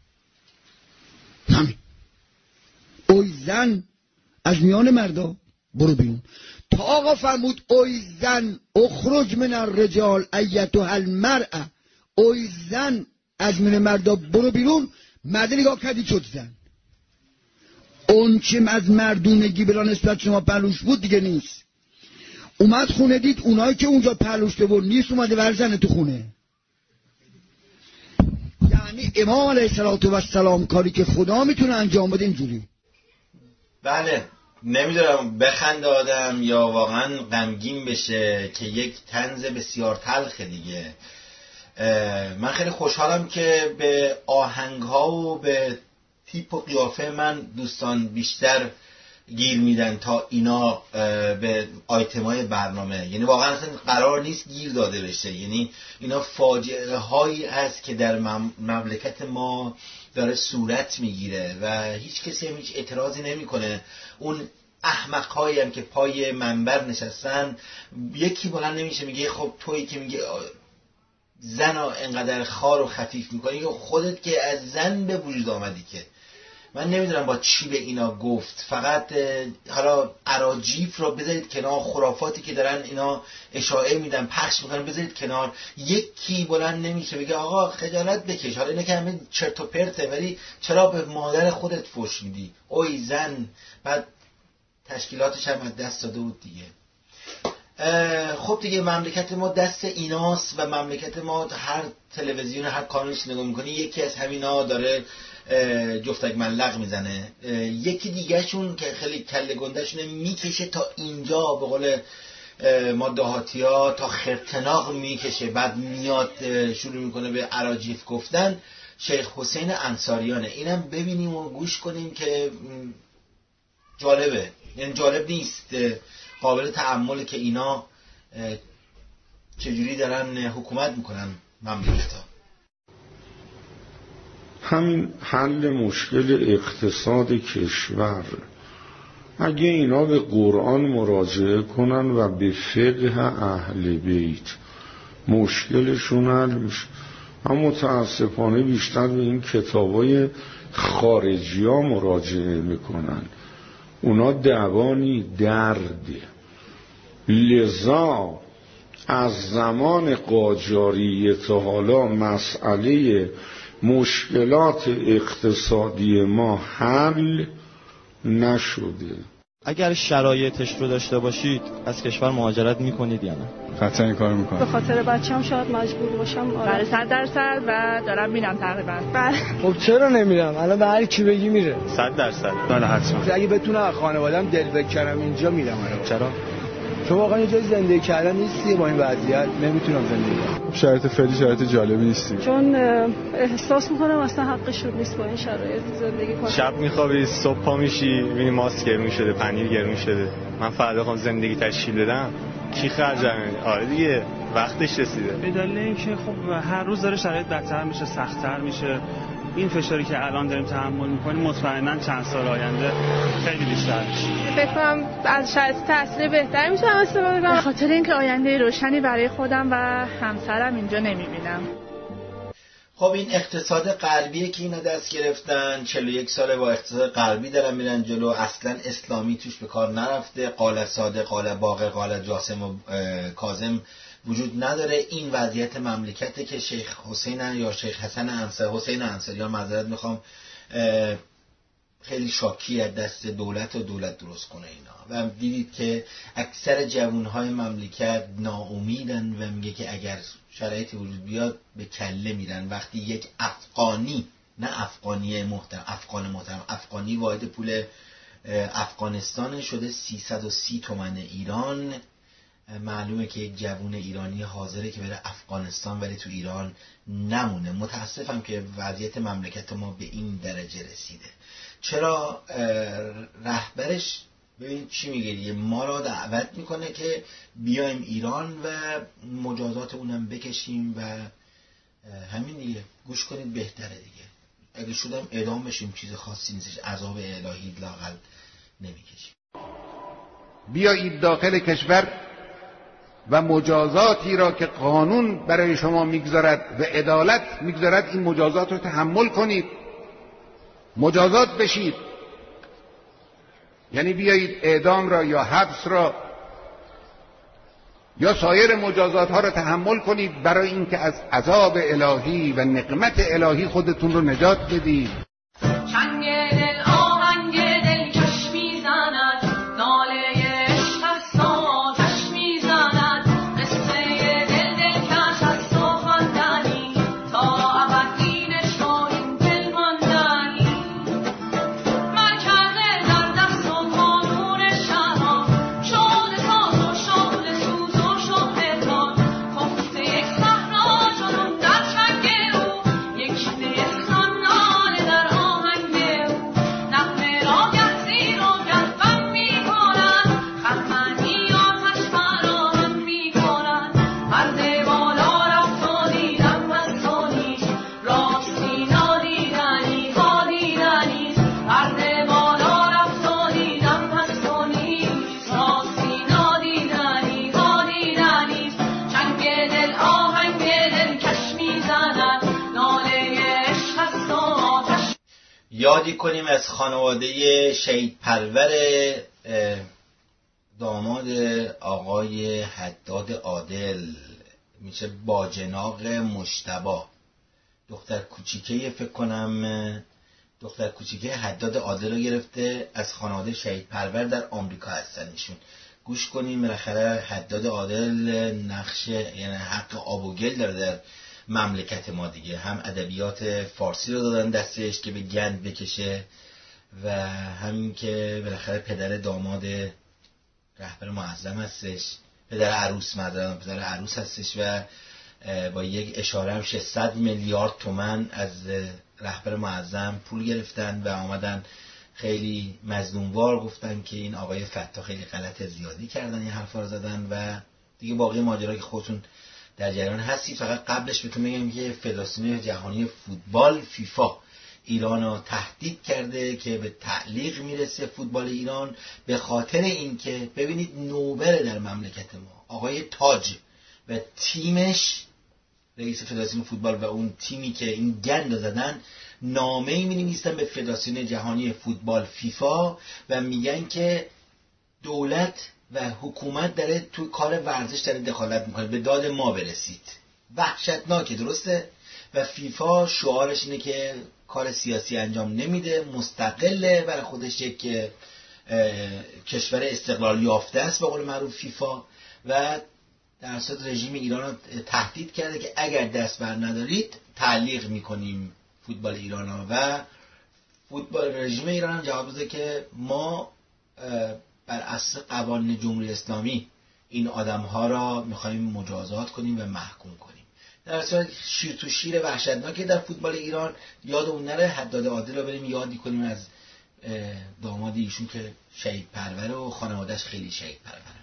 همین اوی زن از میان مردا برو بیرون. تا آقا فرمود اوی زن اخرج من الرجال ایتها المرأه، اوی زن از میان مردا برو بیرون، مرد نگاه کردی شد زن. اون چیم از مردونگی بلا نسبت شما پهلوش بود دیگه نیست. اومد خونه دید اونایی که اونجا پهلوشته بود نیست، اومده ورزنه تو خونه. یعنی امام علیه السلام کاری که خدا میتونه انجام بده اینجوری. بله، نمیدونم بخنده آدم یا واقعا غمگین بشه که یک طنز بسیار تلخه دیگه. من خیلی خوشحالم که به آهنگ‌ها و به تیپ و قیافه من دوستان بیشتر گیر میدن تا اینا به آیتمای برنامه. یعنی واقعا اصلا قرار نیست گیر داده بشه. یعنی اینا فاجعه هایی هست که در مملکت ما داره صورت میگیره و هیچ کسی هم هیچ اعتراضی نمیکنه. اون احمق هایی هم که پای منبر نشستن، یکی بلند نمیشه میگه خب تویی که میگه زن ها انقدر خار و خفیف میکنی، خودت که از زن به وجود آمدی. که من نمیدونم با چی به اینا گفت. فقط حالا اراجیف رو بذارید کنار، خرافاتی که دارن اینا اشاعه میدن پخش میکنن بذارید کنار. یکی بلند نمیشه بگه آقا خجالت بکش، حالا اینا که همه چرت و پرته، ولی چرا به مادر خودت فحش میدی؟ اوی زن. بعد تشکیلاتش هم دست داده بود دیگه. خب دیگه مملکت ما دست ایناست و مملکت ما هر تلویزیون هر کانالش نگاه میکنی یکی از همینا داره جفتک ملق میزنه. یکی دیگه شون که خیلی کله گندهشونه میکشه تا اینجا، به قول ما دهاتی ها تا خرطناق میکشه، بعد میاد شروع میکنه به اراجیف گفتن. شیخ حسین انصاریانه. اینم ببینیم و گوش کنیم که جالبه. یعنی جالب نیست، قابل تأمله که اینا چجوری دارن حکومت میکنن مملکت ها. همین حل مشکل اقتصاد کشور، اگه اینا به قرآن مراجعه کنن و به فقه اهل بیت مشکلشون حل میشه. هم متاسفانه بیشتر به این کتابای خارجی ها مراجعه میکنن. اونا دوانی درده. لذا از زمان قاجاریه تا حالا مسئله مشکلات اقتصادی ما حل نشده. اگر شرایطش رو داشته باشید از کشور مهاجرت میکنید یا نه؟ قطعا این کارو میکنم. به خاطر بچه‌م شاید مجبور باشم. برای صد درصد و دارم میرم تقریبا. بله. خب چرا نمیرم؟ الان به هر کی بگی میره. صد درصد. بله حتما. اگه بتونم خانواده‌ام دل بکنم اینجا میرم. الان چرا؟ چون واقعا اینجا زندگی کردن نیستی، با این وضعیت نمیتونم زندگی کنم. شرایط فعلی شرایط جالبی نیستی. چون احساس میکنم اصلا حقشون نیست با این شرایط زندگی کنم. شب میخوابی صبح پا میشی میبینی ماست گرون شده، پنیر گرون شده. من فردا خواهم زندگی تشکیل بدم کی خرجمه؟ آره دیگه وقتش رسیده. به دلیل اینکه خب هر روز داره شرایط بدتر میشه، سخت‌تر میشه. این فشاری که الان داریم تحمل میکنیم مطمئنا چند سال آینده خیلی بیشتر میشه. فکر کنم از شرایط تحصیلی بهتر میتونم استفاده کنم، به خاطر اینکه آینده روشنی برای خودم و همسرم اینجا نمیبینم. خب این اقتصاد غربیه که اینا دست گرفتن، چهل و یک ساله با اقتصاد غربی دارن میرن جلو. اصلا اسلامی توش به کار نرفته. قال صادق، قال باقر، قال جاسم و کاظم وجود نداره. این وضعیت مملکته که شیخ حسین یا شیخ حسن انصاری، حسین انصاری یا معذرت میخوام، خیلی شاکی از دست دولت و دولت درست کنه اینا. و دیدید که اکثر جوانهای مملکت ناامیدن و میگه که اگر شرایطی وجود بیاد به کله میرن. وقتی یک افغانی، نه افغانی محترم، افغان محترم، افغانی واحد پول افغانستان شده سیصد و سی تومن ایران، معلومه که یک جوون ایرانی حاضره که بره افغانستان ولی تو ایران نمونه. متاسفم که وضعیت مملکت ما به این درجه رسیده. چرا رهبرش ببین چی میگه دیگه، ما را دعوت میکنه که بیایم ایران و مجازات اونم بکشیم و همین دیگه. گوش کنید بهتره دیگه. اگه شدم اعدام بشیم چیز خاصی نیستش، عذاب الهی لااقل نمیکشیم. بیایید داخل کشور و مجازاتی را که قانون برای شما میگذارد و عدالت میگذارد این مجازات رو تحمل کنید، مجازات بشید. یعنی بیایید اعدام را یا حبس را یا سایر مجازات ها را تحمل کنید برای اینکه از عذاب الهی و نقمت الهی خودتون رو نجات بدید. چنگ دل آهنگ دل یادی کنیم از خانواده شهید پرور داماد آقای حداد عادل، میشه باجناق مجتبی، دختر کوچیکه فکر کنم دختر کوچیکه حداد عادل رو گرفته، از خانواده شهید پرور در آمریکا هستن ایشون. گوش کنیم. بالاخره حداد عادل نقش یعنی حق آب و گل داره در مملکت ما دیگه، هم ادبیات فارسی رو دادن دستش که به گند بکشه و همین که بالاخره پدر داماد رهبر معظم هستش، پدر عروس مدرم پدر عروس هستش و با یک اشاره هم ششصد میلیارد تومان از رهبر معظم پول گرفتن و آمدن خیلی مظلوموار گفتن که این آقای فتاح خیلی غلط زیادی کردن، این حرفا رو زدن و دیگه باقی ماجرا که خودتون در جریان هستید. فقط قبلش بهتون میگم که فدراسیون جهانی فوتبال فیفا ایران رو تهدید کرده که به تعلیق میرسه فوتبال ایران، به خاطر اینکه ببینید نوبره در مملکت ما آقای تاج و تیمش، رئیس فدراسیون فوتبال و اون تیمی که این گند زدن، نامه‌ای می‌نویسن به فدراسیون جهانی فوتبال فیفا و میگن که دولت و حکومت داره تو کار ورزش داره دخالت میکنه، به داد ما برسید. وحشتناکه، درسته؟ و فیفا شعارش اینه که کار سیاسی انجام نمیده، مستقله، برای خودش یک کشور استقلال یافته است به قول معروف فیفا، و در صورت رژیم ایران رو تهدید کرده که اگر دست بر ندارید تعلیق میکنیم فوتبال ایران ها. و فوتبال رژیم ایران هم جواب داده که ما بر اساس قوانین جمهوری اسلامی این آدم ها را میخوایم مجازات کنیم و محکوم کنیم. در صورت شیر تو شیر وحشتناکی در فوتبال ایران یاد اون نره. حداد عادل رو بریم یادی کنیم از داماد ایشون که شهید پرور و خانواده‌اش خیلی شهید پرورن.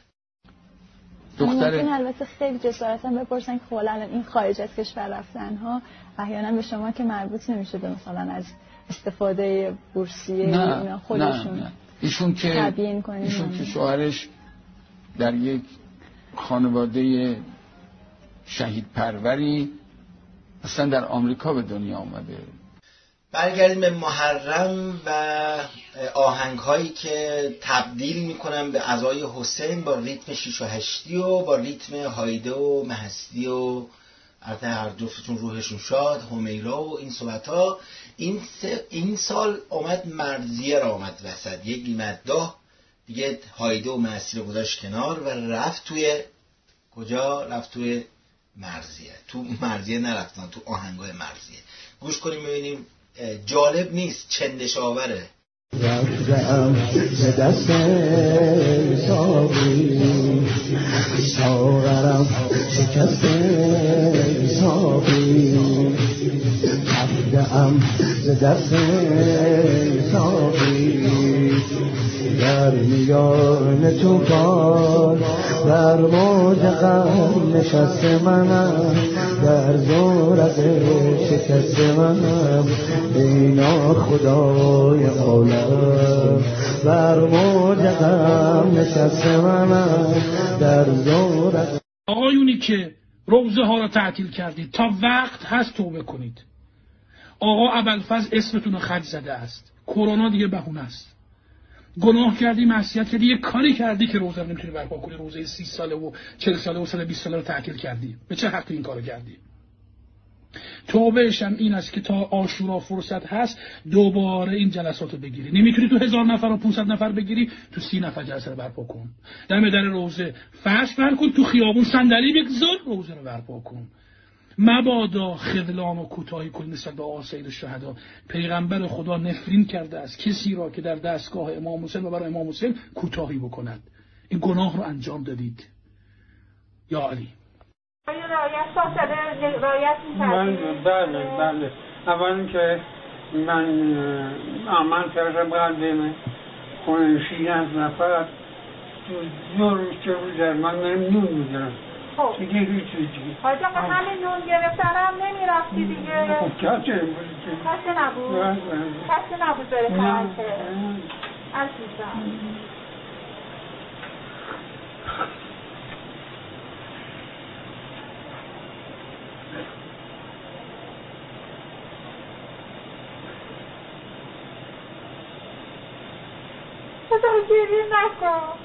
دختر این البته خیلی جسارتا بپرسن که خب الان این خارج از کشور رفتن ها احیانا به شما که مربوط نمیشه به مثلا از استفاده بورسیه اینا خودشون نه نه. ایشون که ایشون که شوهرش در یک خانواده شهید پروری اصلا در آمریکا به دنیا آمده. برگردیم به محرم و آهنگ هایی که تبدیل میکنن به عزای حسین با ریتم شیش و هشتی و با ریتم هایده و مهستی و البته هر جفتتون روحشون شاد، همیرا و این صحبت ها. این, این سال آمد مرضیه را آمد وسط، یک مداح دیگه هایده و مهستی رو گذاشت کنار و رفت توی کجا؟ رفت توی مرضیه. تو مرضیه نرفتن، تو آهنگای مرضیه. گوش کنیم ببینیم. جالب نیست، چندش آوره. رفتم به دست ساقی، ساغرم شکست ساقی، رفتم به دست ساقی، در میان توفان بر موج غم نشست منم، در زورق شکست منم، اینا خدای عالم بر موج غم نشست منم، در زورق. آقایونی که روزه ها را تعطیل کردید تا وقت هست توبه کنید. آقا ابوالفضل اسمتون رو خرج زده است. کرونا دیگه بهونه است. گناه کردی، معصیت کردی، یه کاری کردی که روزه نمیتونی برپا کنی. روزه سی ساله و چهل ساله و صد بیست ساله رو تعطیل کردی. به چه حقی این کارو کردی؟ توبهش هم این است که تا عاشورا فرصت هست دوباره این جلساتو بگیری. نمیتونی تو هزار نفر و پونصد نفر بگیری، تو سی نفر جلسه رو برپا کن. دم در روزه فرش بر کن، تو خیابون صندلی بگذار، روزه رو برپا کن. مبادا خذلان و کوتاهی کنی نسبت به آقا سید الشهدا. پیغمبر خدا نفرین کرده است کسی را که در دستگاه امام حسین و برای امام حسین کوتاهی بکند. این گناه رو انجام دادید. یا علی. من بله بله اول که من عمل کردم قدم خونشی از نفر دو روز که روز در من نون میگرم دیگه هیچ چیزی. حاجا خب همین نون گرفتن هم نمی رفتی دیگه. خب کسی نبود. کسی نبود؟ کسی نبود بره خرکه عزیزم. بذار گریه نکن.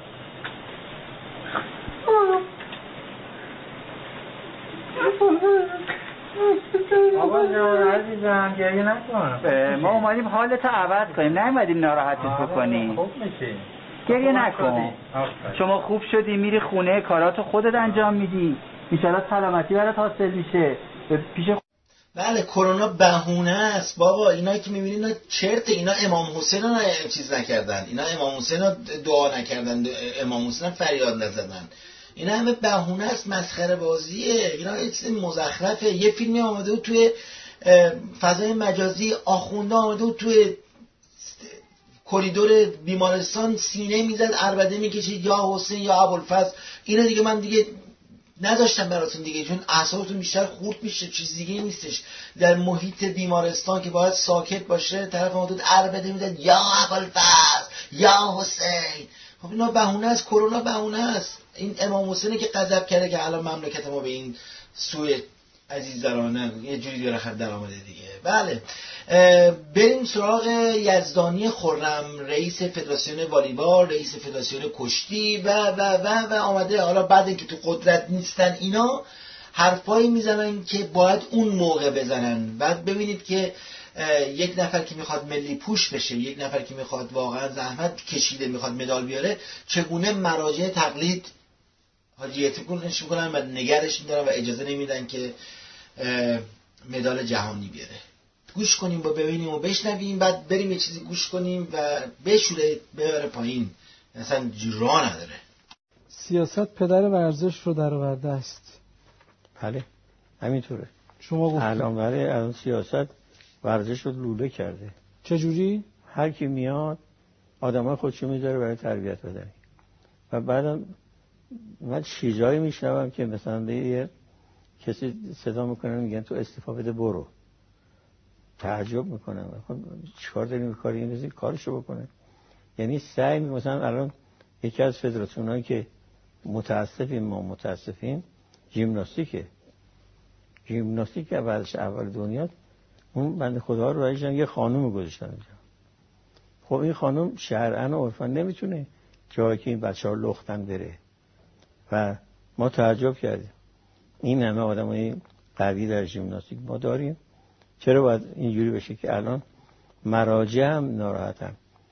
آقا جان عزیزم گریه نکن. ما اومدیم حالتو عوض کنیم، نیومدیم ناراحتت بکنیم. خوب میشی. گریه نکن. شما خوب شدی، میری خونه، کاراتو خودت انجام میدی، انشالله سلامتی برات حاصل میشه. پیش بله کرونا بهونه است بابا. اینا که میبینین اینا چرته. اینا امام حسین رو چیز نکردن، اینا امام حسین رو دعا نکردن، امام حسین رو فریاد نزدن. اینا همه بهونه است، مسخره بازیه، اینا یه چیز مزخرفه. یه فیلمی آمده بود توی فضای مجازی، آخونده آمده بود توی کریدور بیمارستان سینه میزد، عربده میکشید یا حسین یا ابوالفضل. اینا دیگه من دیگه نداشتم براتون دیگه، چون اعصابتون بیشتر خورد میشه، چیز دیگه نیستش. در محیط بیمارستان که باید ساکت باشه، طرف حدود عربده میزد یا ابوالفضل یا حسین. خب اینا بهونه است، کرونا بهونه است. این امام حسینی که غضب کرده که الان مملکت ما به این سوی عزیزانه یه جوری داره خب در آمده دیگه. بله بریم سراغ یزدانی خرم، رئیس فدراسیون والیبال، رئیس فدراسیون کشتی و و و و آمده. حالا بعد اینکه تو قدرت نیستن اینا حرفایی میزنن که باید اون موقع بزنن. بعد ببینید که یک نفر که میخواد ملی پوش بشه، یک نفر که میخواد واقعا زحمت کشیده میخواد مدال بیاره، چگونه مراجع تقلید حاجیتی کنش میکنن و نگرش میدارن و اجازه نمیدن که مدال جهانی بیاره. گوش کنیم و ببینیم و بشنویم، بعد بریم یه چیزی گوش کنیم و بشوره ببره پایین. اصلا جرا نداره. سیاست پدر ورزش رو در آورده است. بله همینطوره. شما گفتید الان برای الان سیاست ورزش رو لوله کرده. چجوری؟ هر کی میاد آدمای خودشو میذاره برای تربیت بدنی و بعدم من چیزایی میشنوم که مثلا یه کسی صدا میکنه میگن تو استعفا بده برو. تعجب میکنم. خب چیکار داریم کاری این کارشو بکنه؟ یعنی سعی می مثلا الان یکی از فدراسیونایی که متاسفیم ما متاسفیم ژیمناستیکه. ژیمناستیک اولش اول دنیا اون بنده خدا رو رایجن یه خانم گذاشتن اونجا. خب این خانم شرعاً و عرفاً نمیتونه جایی که این بچه‌ها لختن بره و ما تعجب کردیم این همه آدمای قوی در ژیمناستیک ما داریم، چرا باید اینجوری بشه که الان مراجع هم ناراحتن؟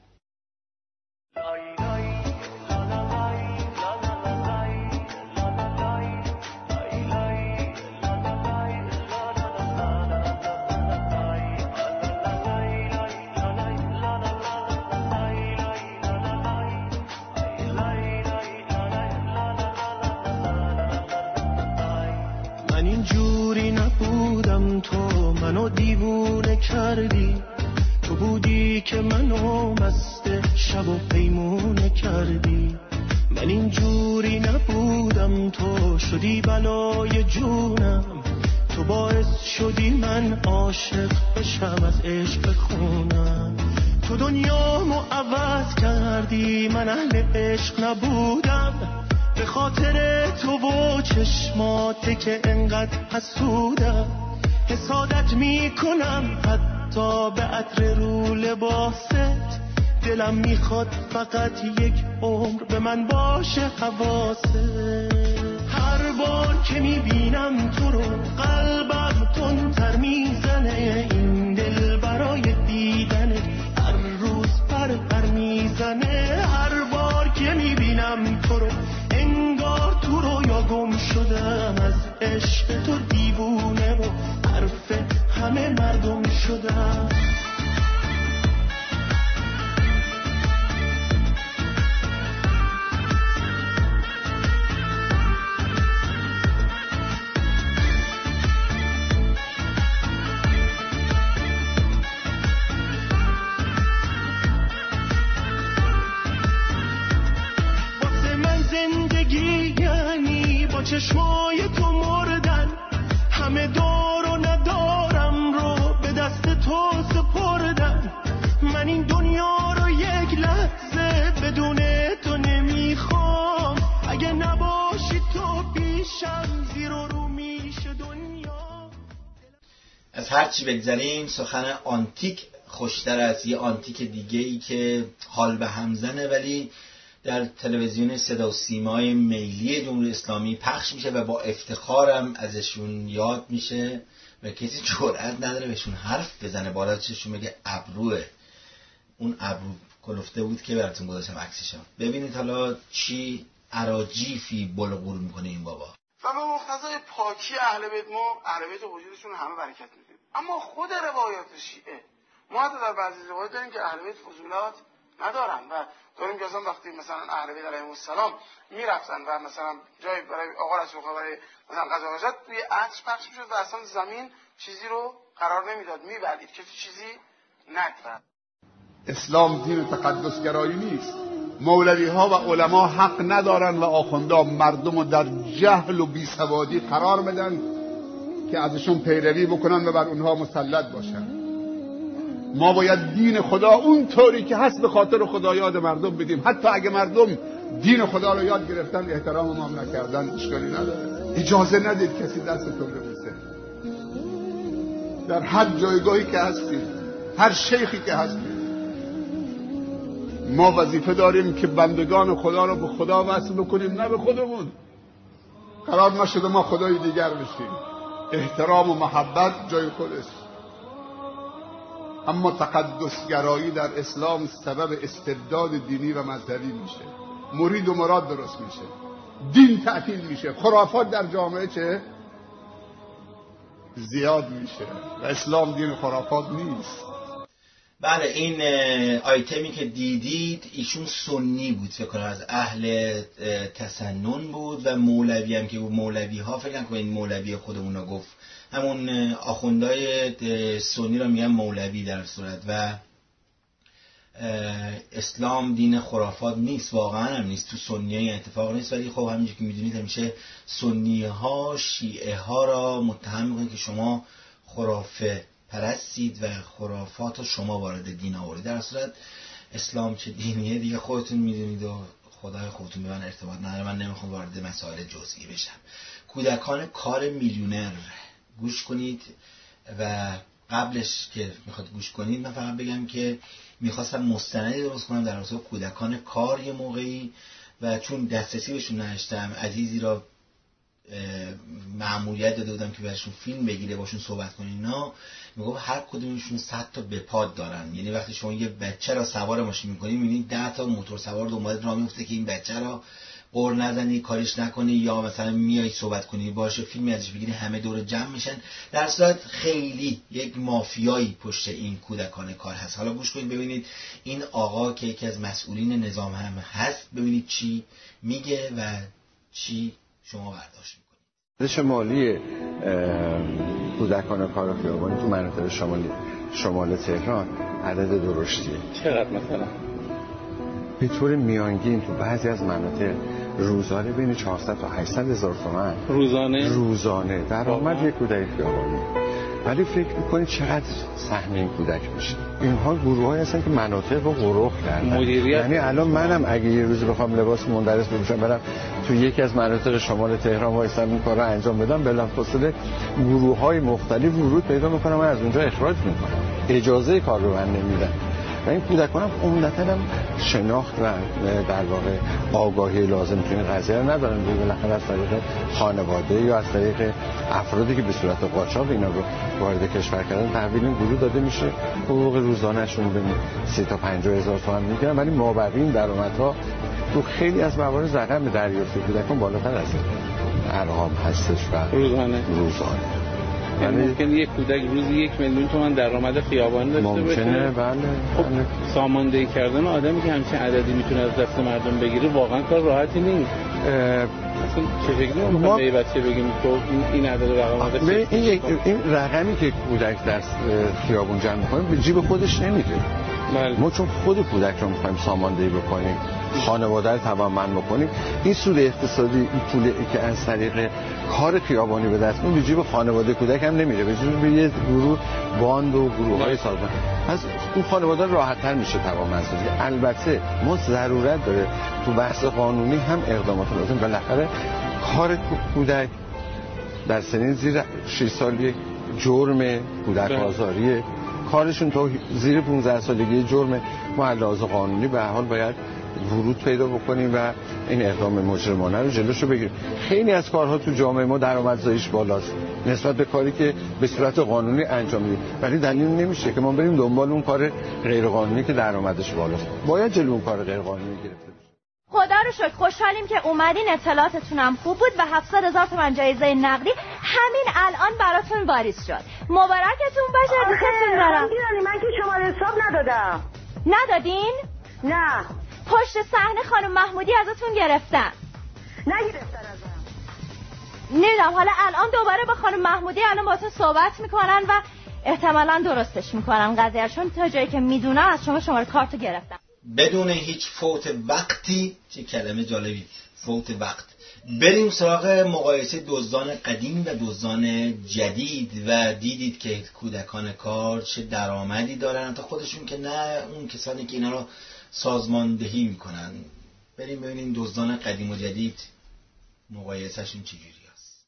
تو منو دیوونه کردی، تو بودی که منو مست شب و پیمونه کردی. من اینجوری نبودم، تو شدی بلای جونم، تو باعث شدی من عاشق بشم از عشق خونم. تو دنیامو عوض کردی، من اهل عشق نبودم، به خاطر تو و چشماته که انقدر حسودم. حسادت میکنم حتی به عطر رو لباست، دلم میخواد فقط یک عمر به من باشه حواست. هر بار که میبینم تو رو قلبم تندتر میزنه، این دل برای دیدنه هر روز پر پر میزنه. هر بار که میبینم تو رو انگار تو رو یا گم شدم، از عشق تو دیوونه و حرف همه مردم شدم. واسه من زندگی یعنی با چشمای تو مردن، همه دار و ندارم رو به دست تو سپردم. من این دنیا رو یک لحظه بدون تو نمیخوام، اگه نباشی تو پیشم زیر و رو میشه دنیا. از هر چی بگذاریم سخن آنتیک خوشتر از یه آنتیک دیگه ای که حال به هم زنه ولی در تلویزیون صدا و سیمای ملی جمهوری اسلامی پخش میشه و با افتخارم ازشون یاد میشه و کسی جرئت نداره بهشون حرف بزنه، بالا چشون بگه ابروه. اون ابرو کلفته بود که براتون گذاشتم عکسشو ببینید حالا چی اراجیفی بلغور میکنه این بابا. و به مقتضای پاکی اهل بیت ما اهل بیت وجودشون همه برکت میدیم. اما خود روایات شیعه ما حتی در بعضی روایات داریم که اهل بیت فضولات ندارن و داریم که اصلا وقتی مثلا اهل بیت علیهم السلام میرفتن و مثلا جای برای آقا رسول خدا برای مثلا غذا باشد توی عطر پخش میشد و اصلا زمین چیزی رو قرار نمیداد، میبلید کسی چیزی نکرد. اسلام دین تقدسگرایی نیست. مولوی ها و علما حق ندارن و آخوندا مردم رو در جهل و بیسوادی قرار بدن که ازشون پیروی بکنن و بر اونها مسلط باشن. ما باید دین خدا اون طوری که هست به خاطر خدا یاد مردم بدیم. حتی اگه مردم دین خدا رو یاد گرفتن احترام ما نکردن اشکالی نداره. اجازه ندید کسی دستتون ببوسه. در هر جایگاهی که هستید، هر شیخی که هستید، ما وظیفه داریم که بندگان خدا رو به خدا وصل بکنیم، نه به خودمون. قرار نشده ما خدای دیگر بشیم. احترام و محبت جای خودش. اما تقدسگرایی در اسلام سبب استبداد دینی و مذهبی میشه. مرید و مراد درست میشه. دین تعطیل میشه. خرافات در جامعه چه؟ زیاد میشه. و اسلام دین خرافات نیست. بله این آیتمی که دیدید ایشون سنی بود، فکر کنم از اهل تسنن بود و مولوی هم که بود. مولوی ها فکر کنم مولوی خودمون رو گفت، همون آخوندهای سنی رو میگن مولوی در صورت. و اسلام دین خرافات نیست، واقعا هم نیست، تو سنی ها اتفاق نیست. ولی خب همینجور که میدونید همیشه سنی ها شیعه ها را متهم میکنن که شما خرافه پرستید و خرافات شما وارد دین آورید. در صورت اسلام چه دینیه دیگه خودتون میدونید و خدای خودتون به من ارتباط نداره. من نمیخوام وارد مسائل جزئی بشم. کودکان کار میلیونر گوش کنید. و قبلش که میخواد گوش کنید من فقط بگم که میخواستم مستندی درست کنم در رابطه با کودکان کار یه موقعی و چون دسترسی بهشون نداشتم عزیزی را مأموریت داده بودم که بهشون فیلم بگیره باشون صحبت کنه. اینا میگم هر کدومشون صد تا بپاد دارن. یعنی وقتی شما یه بچه را سوار ماشین میکنی میبینید ده تا موتور سوار دنبالت راه میفته که این بچه را قر نزنی، کارش نکنی، یا مثلا میای صحبت کنی باشه فیلمی ازش بگیری همه دور جمع میشن. در صورت خیلی یک مافیایی پشت این کودکان کار هست. حالا گوش کنید ببینید این آقا که یکی از مسئولین نظام هم هست ببینید چی میگه و چی شما برداشت میکنید. ارزش مالی کودکان کار خیابانی تو مناطق شمالی شمال تهران عدد درشتیه. چقدر مثلا؟ به طور میانگین تو بعضی از مناطق روزانه بین چهارصد تا هشتصد هزار تومان روزانه روزانه درآمد یک کودک خیابانی. ولی فکر میکنید چقدر سهم این کودک میشه؟ اینها گروهایی هستن که مناطق رو غرق کردن. مدیریت یعنی الان منم اگه یه روز بخوام لباس مندرس بپوشم برم تو یکی از مناطق شمال تهران وایسم این کارو انجام بدم بلافاصله گروه‌های مختلف ورود پیدا میکنن و از اونجا اخراج میکنن. اجازه کار رو من نمیدن. و این کودکان هم عمدتاً هم شناخت و در واقع آگاهی لازم تو این قضیه رو ندارن. بالاخره از طریق خانواده یا از طریق افرادی که به صورت قاچاق اینا رو وارد کشور کردن تحویل این گروه داده میشه. حقوق روزانه‌شون به سی تا پنجاه هزار تومان میگیرن ولی مابقی این درآمدها تو خیلی از موارد رقم دریافت کودکان بالاتر از ارقام هستش و روزانه روزانه یعنی ممکن یک کودک روزی یک میلیون تومان درآمد خیابانی داشته باشه. ممکنه بله. خب ساماندهی کردن آدمی که همچین عددی میتونه از دست مردم بگیره واقعا کار راحتی نیست. اصلا چه فکری ما به بچه بگیم تو این عدد رقم این این, این رقمی که کودک در خیابون جمع می‌کنه به جیب خودش نمیره. بله. ما چون خود کودک رو می‌خوایم ساماندهی بکنیم خانواده رو توانمند بکنیم این سود اقتصادی این پولی که از طریق کار خیابانی به دست میاد به جیب خانواده کودک هم نمیره به جیب یه گروه باند و گروه‌های سازمان از اون خانواده راحت‌تر میشه توانمندسازی. البته ما ضرورت داره تو بحث قانونی هم اقدامات لازم. بالاخره کار کودک در سنین زیر شش سال یک جرم کودک آزاریه کارشون تا زیر پانزده سالگی جرم، ما لحاظ قانونی به هر حال باید ورود پیدا بکنیم و این اقدام مجرمانه رو جلوشو بگیریم. خیلی از کارها تو جامعه ما درآمدزاییش بالاست نسبت به کاری که به صورت قانونی انجام میدیم، ولی دلیل نمیشه که ما بریم دنبال اون کار غیر قانونی که درآمدش بالاست. باید جلو اون کار غیر قانونی گرفته بشه. خدا رو شکر خوشحالیم که اومدین، اطلاعاتتون هم خوب بود و هفتصد هزار تومان جایزه نقدی همین الان براتون واریز شد. مبارکتون باشه. دوستتون دارم. من که شماره حساب ندادم. ندادین؟ نه. پشت صحنه خانم محمودی ازتون گرفتن. نگرفتن ازم. نمیدونم، حالا الان دوباره با خانم محمودی الان باهاتون صحبت میکنن و احتمالاً درستش میکنن قضیه، چون تا جایی که میدونم از شما شماره کارتو گرفتن بدون هیچ فوت وقتی. چه کلمه جالبی، فوت وقت. بریم سراغ مقایسه دزدان قدیم و دزدان جدید و دیدید که کودکان کار چه درآمدی دارن تا خودشون که نه اون کسانی که اینا رو سازماندهی میکنن. بریم ببینیم دزدان قدیم و جدید مقایسهشون چجوری است.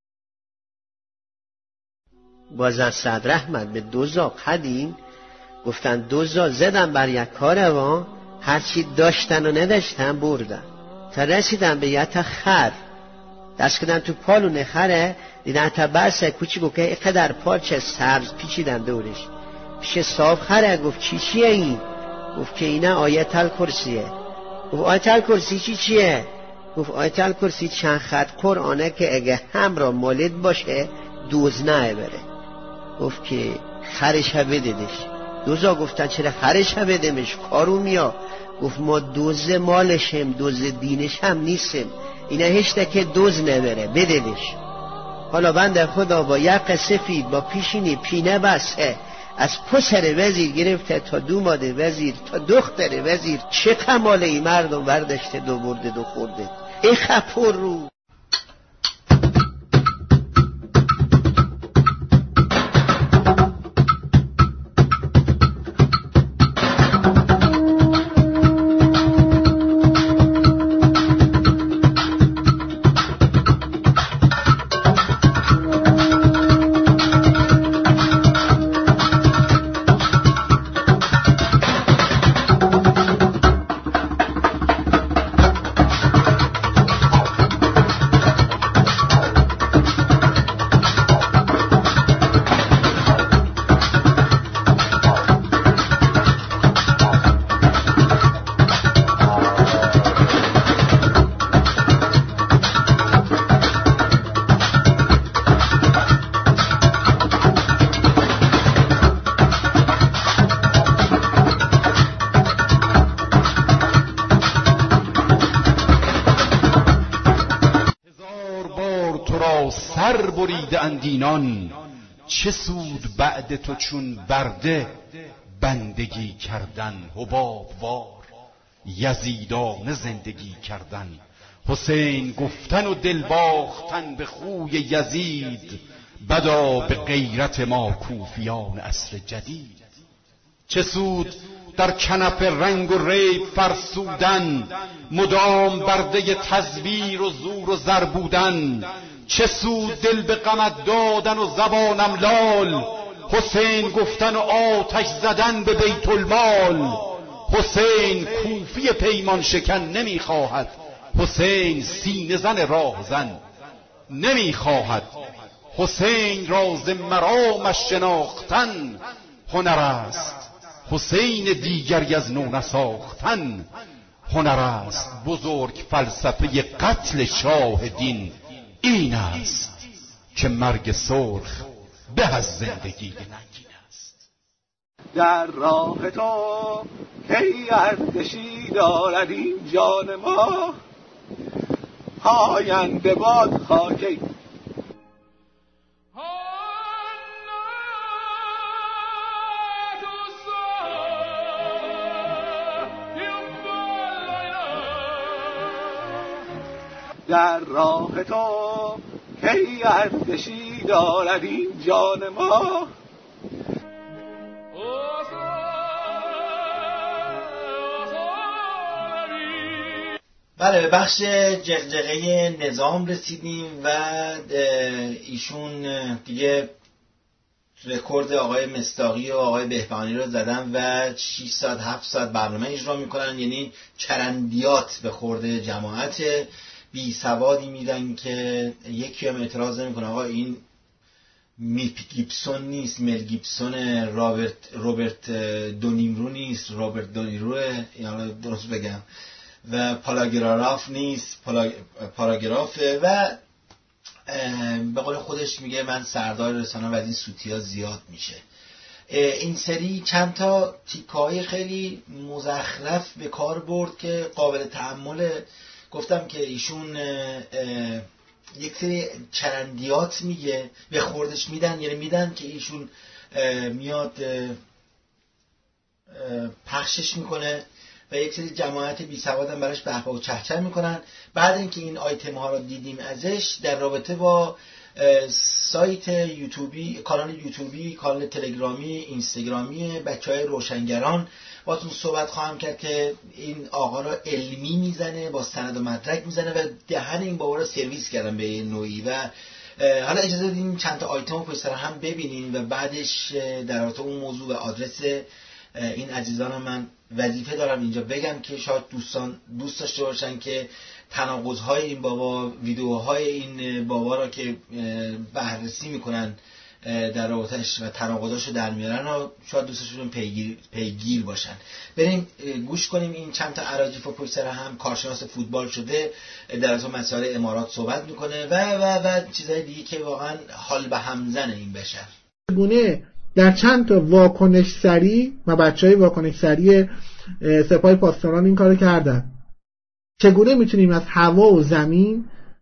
بازن صدر احمد به دوزا قدیم گفتن دوزا زدن بر یک کاروان، هرچی داشتن و نداشتن بردن تا رسیدن به یه خر. دست کردن تو پالون خره، دیدن تا برسه کوچیکو که اینقدر پارچه سبز پیچیدن دورش. پیش صاحب خره گفت چی چیه این؟ گفت که اینه آیت الکرسیه. گفت آیت الکرسی چی چیه؟ گفت آیت الکرسی چند خط قرآنه که اگه هم را مولد باشه دوز نه بره. گفت که خرش ها بدیدش. دوزا گفتن چرا خرش ها بدیمش کارو میا؟ گفت ما دوز مالشم دوز دینش هم نیستم، اینه هشته که دوز نبره بدیدش. حالا بنده خدا با یک سفید با پیشینی پینه بسه از پسر وزیر گرفته تا دوماد وزیر تا دختر وزیر، چه کماله ای مردم برداشته دو برده دو خورده. ای خپور رو اندینان، چه سود بعد تو چون برده بندگی کردن، حباب وار یزیدانه زندگی کردن. حسین گفتن و دل باختن به خوی یزید، بدا به غیرت ما کوفیان عصر جدید. چه سود در کنف رنگ و ریب فرسودن، مدام برده تزویر و زور و زر بودن. چه سود دل به غمت دادن و زبانم لال، حسین گفتن و آتش زدن به بیت المال. حسین کوفی پیمان شکن نمیخواهد، حسین سینه زن راهزن نمیخواهد. حسین راز مرامش شناختن هنر است، حسین دیگری از نو نساختن هنر است. بزرگ فلسفه قتل شاه دین این است که مرگ سرخ به از زندگی ننگین است. در راه تو کی ارزشی دارد این جان ما، پاینده باد خاکی. در راه تو کی ارزشی دارد این جان ما. بله، به بخش جغجغه نظام رسیدیم و ایشون دیگه رکورد آقای مصداقی و آقای بهبهانی رو زدن و شش ساعت هفت ساعت برنامه اجرا میکنن، یعنی چرندیات به خورده جماعت بی سوادی میدن که یکی هم اعتراض نمیکنه آقا این میل گیبسون نیست، مل گیبسون، رابرت روبرت دونیمرو نیست، رابرت دونیروه، یعنی درست بگم، و پاراگراف نیست، پاراگرافه و به قول خودش میگه من سردار رسانه و از این سوتیا زیاد میشه. این سری چند تا تیکای خیلی مزخرف به کار برد که قابل تأمل. گفتم که ایشون یک سری چرندیات میگه به خوردش میدن، یعنی میدن که ایشون میاد پخشش میکنه و یک سری جماعت بی سواد هم براش بهبه و چهچه میکنن. بعد اینکه این آیتم ها رو دیدیم ازش در رابطه با سایت یوتیوبی، کانال یوتیوبی، کانال تلگرامی، اینستاگرامی بچهای روشنگران باتون صحبت خواهم کرد که این آقا رو علمی میزنه، با سند و مدرک میزنه و دهن این بابا رو سرویس کردن به این نوعی. و حالا اجازه بدین چند تا آیتم رو پشت سر هم ببینیم و بعدش در رابطه اون موضوع و آدرس این عزیزان من وظیفه دارم اینجا بگم که شاید دوستان دوست داشته باشن که تناقض‌های این بابا، ویدیوهای این بابا را که بررسی میکنن در رابطه‌اش و تناقضاشو در میارن و شاید دوستشون پیگیر پیگیر باشن. بریم گوش کنیم این چند تا اراجیف و پشت سر هم. کارشناس فوتبال شده، در از مسائل امارات صحبت میکنه و و و چیزای دیگه که واقعا حال به هم زنه این بشر. گونه در چند تا واکنش سری و بچهای واکنش سری سپاه پاسداران این کارو کردن. چگونه میتونیم از هوا و زمین،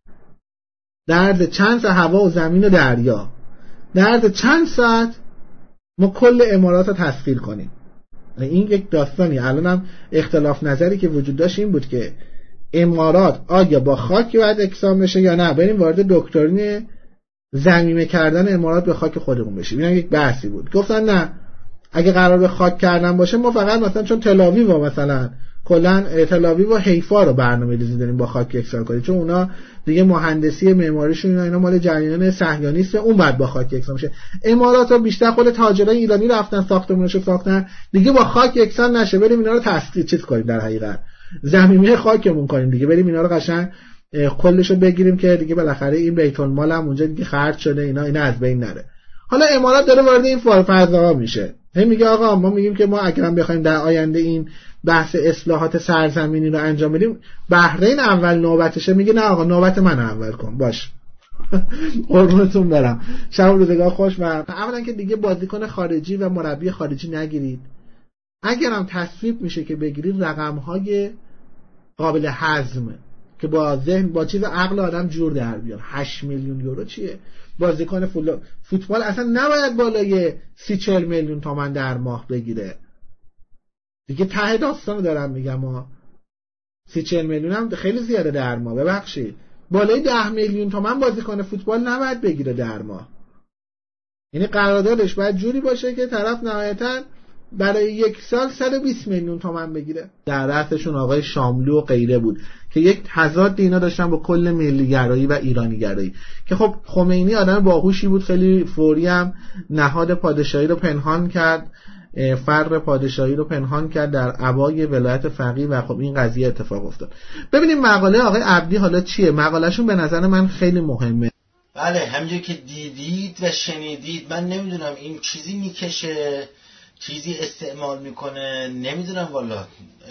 در چند تا هوا و زمین و دریا، در چند ساعت ما کل امارات رو تسخیر کنیم. این یک داستانی. الان هم اختلاف نظری که وجود داشت این بود که امارات آیا با خاک باید اکسام بشه یا نه بریم وارد دکترین ضمیمه کردن امارات به خاک خودمون بشیم. این یک بحثی بود. گفتن نه، اگه قرار به خاک کردن باشه ما فقط مثلا چون تل‌آویو و مثلا کلا تل‌آویو و حیفا رو برنامه‌ریزی داریم با خاک یکسان کنیم، چون اونا دیگه مهندسی معماریشون اینا, اینا مال جریان صهیونیست، اون بعد با خاک یکسان میشه. امارات ها بیشتر خود تاجرای ایرانی رفتن ساختموناشو ساختن دیگه با خاک یکسان نشه، بریم اینا رو تسخیر چیز کنیم، در حقیقت ضمیمه خاکمون کنیم دیگه، بریم اینا رو قشنگ کلشو بگیریم که دیگه بالاخره این بیت المال هم اونجا دیگه خرج شده، اینا اینا از بین نره. حالا امارات داره وارد این فضاها میشه. هم میگه آقا ما میگیم که ما اگرم بخوایم در آینده این بحث اصلاحات سرزمینی رو انجام بدیم، بحرین اول نوبتشه. میگه نه آقا نوبت من اول کن، باش قربونتون برم، شب و روزگار خوش. و اولا که دیگه بازیکن خارجی و مربی خارجی نگیرید. اگرم تصویب میشه که بگیرید رقم‌های قابل هضم که با ذهن با چیز عقل آدم جور در بیاد. هشت میلیون یورو چیه؟ بازیکن فوتبال اصلا نباید بالای سی چهل میلیون تومان در ماه بگیره دیگه. ته داستانو دارم میگم ها، سی چهل میلیون هم خیلی زیاده در ماه، ببخشید. بالای ده میلیون تومان بازیکن فوتبال نباید بگیره در ماه. یعنی قراردادش باید جوری باشه که طرف نهایتاً برای یک سال صد و بیست میلیون تومان بگیره. در رأسشون آقای شاملو و غیره بود که یک تضاد اینا داشتن با کل ملی گرایی و ایرانی گرایی. که خب خمینی آدم باهوشی بود، خیلی فوری هم نهاد پادشاهی رو پنهان کرد، فر پادشاهی رو پنهان کرد در عبای ولایت فقیه و خب این قضیه اتفاق افتاد. ببینیم مقاله آقای عبدی حالا چیه. مقالهشون به نظر من خیلی مهمه. بله، همونجوری که دیدید و شنیدید، من نمیدونم این چیزی میکشه، چیزی استعمال میکنه، نمیدونم والا.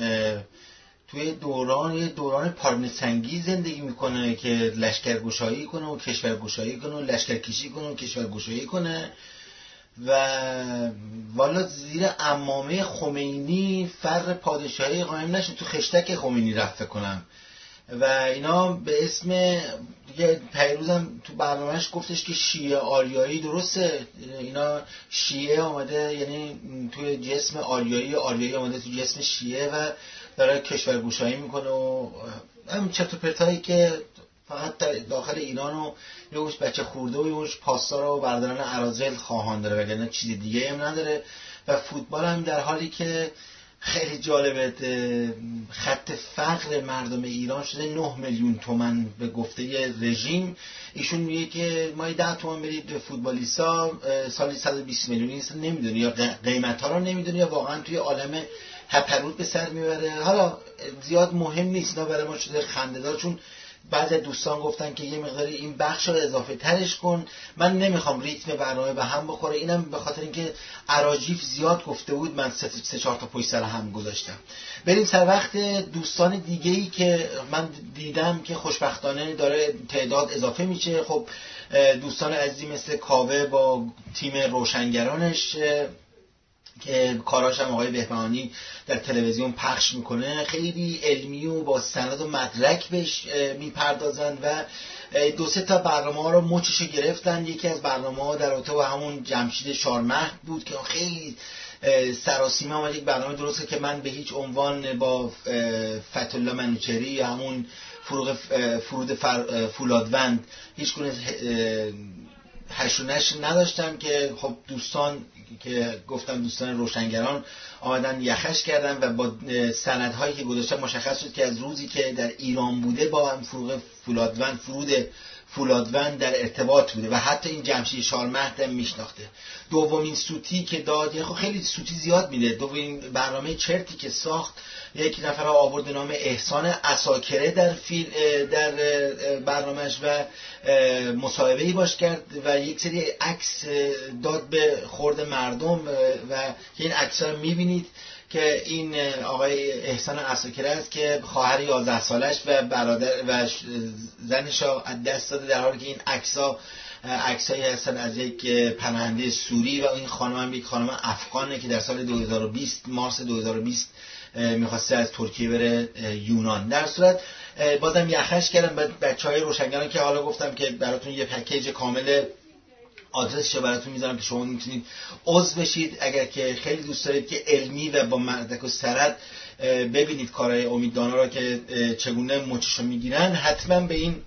توی دوران یه دوران پارمیسنگی زندگی میکنه که لشکرگشایی کنه و کشورگشایی کنه و لشکرکشی کنه و کشورگشایی کنه و والا زیر عمامه خمینی فر پادشاهی قائم نشه. تو خشتک خمینی رفت کنم و اینا به اسم دیگه. پیروزم تو برنامهش گفتش که شیعه آریایی، درسته؟ اینا شیعه آمده، یعنی توی جسم آریایی، آریایی آمده تو جسم شیعه و داره کشورگشایی میکنه و هم چرت و پرتایی که فقط داخل ایران و یهوش بچه خورده و یهوش پاسدار و برداران اراذل خواهان داره، وگرنه چیز دیگه هم نداره. و فوتبال هم در حالی که خیلی جالبه. خط فقر مردم ایران شده نه میلیون تومان به گفته رژیم. ایشون میگه که ما ده تومان برید به فوتبالیستا سالی صد و بیست میلیون نیست، نمیدونی یا قیمت ها رو نمیدونی یا واقعا توی عالم هپروت به سر میبره. حالا زیاد مهم نیست، نه برای ما شده خنده‌دار، چون بعضی دوستان گفتن که یه مقداری این بخش رو اضافه ترش کن. من نمیخوام ریتم برنامه به هم بخوره، اینم به خاطر اینکه اراجیف زیاد گفته بود من سه, سه چهار تا پشت سر هم گذاشتم. بریم سر وقت دوستان دیگه‌ای که من دیدم که خوشبختانه داره تعداد اضافه میشه. خب دوستان عزیزی مثل کاوه با تیم روشنگرانش که کاراش هم آقای بهبهانی در تلویزیون پخش میکنه، خیلی علمی و با سند و مدرک بهش میپردازن و دو سه تا برنامه ها رو مچشو گرفتن. یکی از برنامه ها در رابطه با همون جمشید شارمهد بود که خیلی سراسیمه آمد یک برنامه درسته که من به هیچ عنوان با فتح‌الله منوچهری یا همون فروغ فرود فولادوند هیچ گونه هش و نشر نداشتم که خب دوستان که گفتم دوستان روشنگران آمدن یخش کردن و با سندهایی که گذاشتن مشخص شد که از روزی که در ایران بوده با هم فروغ فولادوند فرود فولادوند در ارتباط بوده و حتی این جمشید شارمهد هم میشناخته. دومین سوتی که داد، خب خیلی سوتی زیاد میده، دومین برنامه چرتی که ساخت یک نفر آورد نام احسان عساکره در فیل در برنامهش و مصاحبه‌ای باش کرد و یک سری عکس داد به خورد مردم و این عکس‌ها رو می‌بینید که این آقای احسان عساکره است که خواهر یازده سالش و برادر و زنش را از دست داده، در حالی که این عکس‌ها عکسایی هستن از یک پناهنده سوری و این خانم هم یک خانم افغانه که در سال دو هزار و بیست مارس دو هزار و بیست میخواسته از ترکیه بره یونان. در صورت بازم یخش کردم به بچهای روشنگران که حالا گفتم که براتون یه پکیج کامل آدرسش رو براتون میذارم که شما میتونید عضو بشید اگر که خیلی دوست دارید که علمی و با مدرک و سند ببینید کارهای امیددانا را که چگونه مچشو میگیرن. حتما به این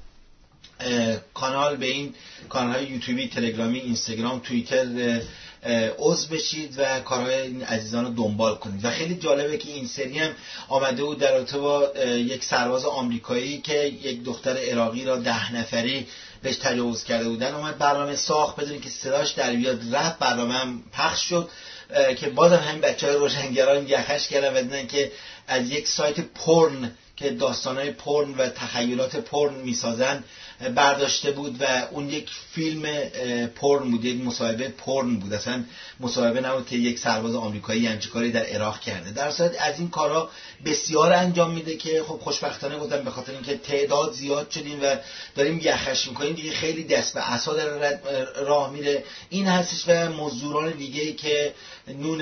کانال به این کانال های یوتیوبی، تلگرامی، اینستاگرام، توییتر عضو بشید و کارهای این عزیزان رو دنبال کنید. و خیلی جالبه که این سری هم آمده بود در رابطه با یک سرباز آمریکایی که یک دختر عراقی را ده نفری بهش تجاوز کرده بودن، اومد برنامه ساخت بدون که صداش در بیاد، رفت برنامه هم پخش شد که بازم همین بچهای روشنگران یخش کردن و دیدن که از یک سایت پورن که داستانهای پورن و تخیلات پورن میسازن برداشته بود و اون یک فیلم پورن بود، یک مصاحبه پورن بود، اصلا مصاحبه نبود که یک سرباز آمریکایی همچین کاری در عراق کرده. در صورت از این کارا بسیار انجام میده که خب خوشبختانه بودم به خاطر اینکه تعداد زیاد شدیم و داریم یخش میکنیم دیگه، خیلی دست به عصا در راه میره. این هستش و مزدوران دیگه که نون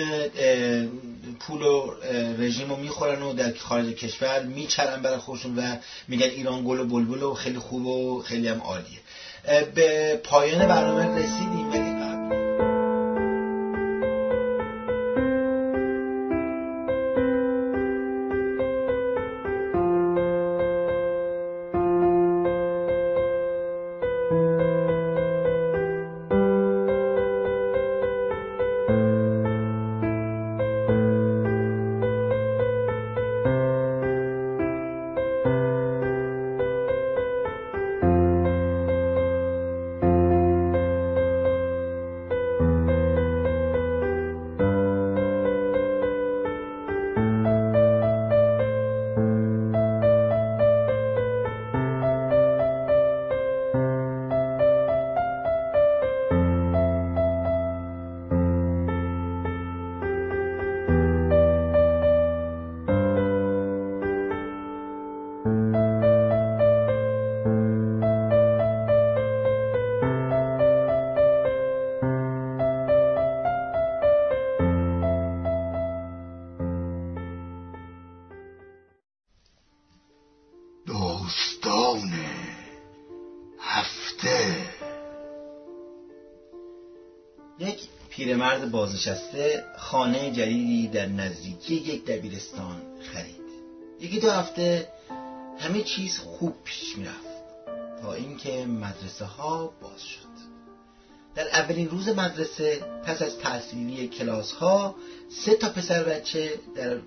پول و رژیم رو میخورن و در خارج کشور میچرن برای خودشون و میگن ایران گل و بلبل و خیلی خوب و خیلی هم عالیه. به پایان برنامه رسیدیم ولی داستان هفته. یک پیرمرد بازنشسته خانه جدیدی در نزدیکی یک دبیرستان خرید. یکی دو هفته همه چیز خوب پیش میرفت تا اینکه مدرسه ها باز شد. در اولین روز مدرسه پس از تحصیلی کلاس ها سه تا پسر بچه در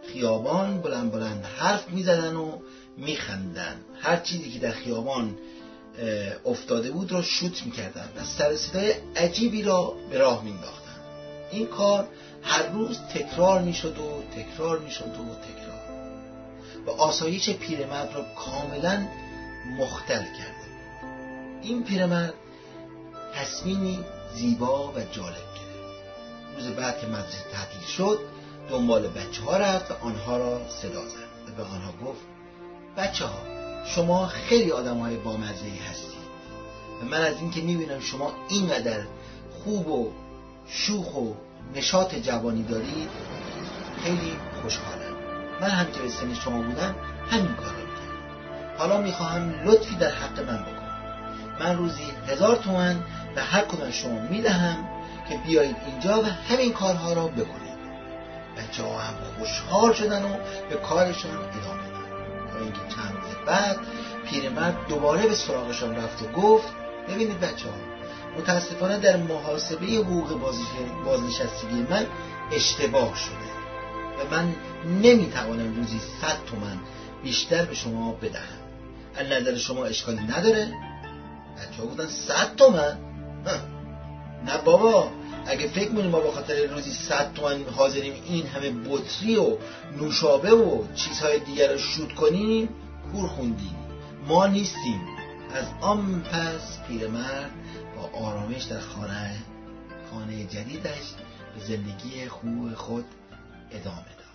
خیابان بلند بلند حرف میزدن و میخندن. هر چیزی که در خیابان افتاده بود را شوت میکردن و سر صدای عجیبی را به راه مینداختن. این کار هر روز تکرار میشد و تکرار میشد و تکرار و آسایش پیرمرد را کاملا مختل کرد. این پیرمرد تصمیمی زیبا و جالب گرفت. روز بعد که مدرسه تعطیل شد دنبال بچه ها رفت و آنها را صدا زد و به آنها گفت بچه ها شما خیلی آدم های بامزه‌ای هستید و من از این که میبینم شما اینقدر خوب و شوخ و نشاط جوانی دارید خیلی خوشحالم. من هم که به سن شما بودم همین کار را میکردم. حالا میخواهم لطفی در حق من بکنم. من روزی هزار تومن به هر کدوم شما میدهم که بیایید اینجا و همین کارها را بکنید. بچه ها هم خوشحال شدن و به کارشان ادامه دادن تا اینکه چند روز بعد پیرمرد دوباره به سراغشان رفت و گفت ببینید بچه ها متاسفانه در محاسبه حقوق بازنشستگی من اشتباه شده و من نمیتوانم روزی صد تومن بیشتر به شما بدهم. از نظر شما اشکالی نداره؟ بچه ها بودن صد تومن؟ نه بابا، اگه فکر می‌کنیم ما به خاطر روزی صد تومن حاضریم این همه بطری و نوشابه و چیزهای دیگر رو شوت کنیم کور خوندیم. ما نیستیم. از آن پس پیرمرد با آرامش در خانه خانه جدیدش به زندگی خوب خود ادامه داد.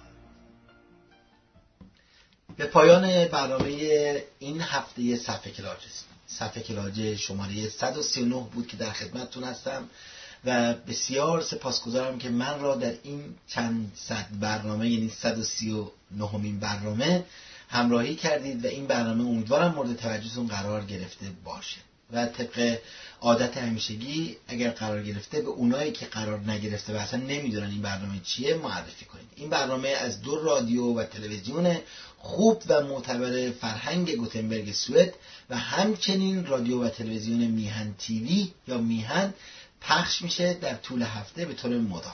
به پایان برنامه این هفته صفحه کلاج صفحه کلاج شماره صد و سی و نه بود که در خدمتتون هستم و بسیار سپاسگزارم که من را در این چند صد برنامه یعنی صد و سی و نهمین برنامه همراهی کردید و این برنامه امیدوارم مورد توجهتون قرار گرفته باشه و طبق عادت همیشگی اگر قرار گرفته به اونایی که قرار نگرفته و اصلا نمیدونن این برنامه چیه معرفی کنید. این برنامه از دو رادیو و تلویزیون خوب و معتبر فرهنگ گوتنبرگ سوئد و همچنین رادیو و تلویزیون میهن تیوی یا میهن پخش میشه در طول هفته به طور مدام.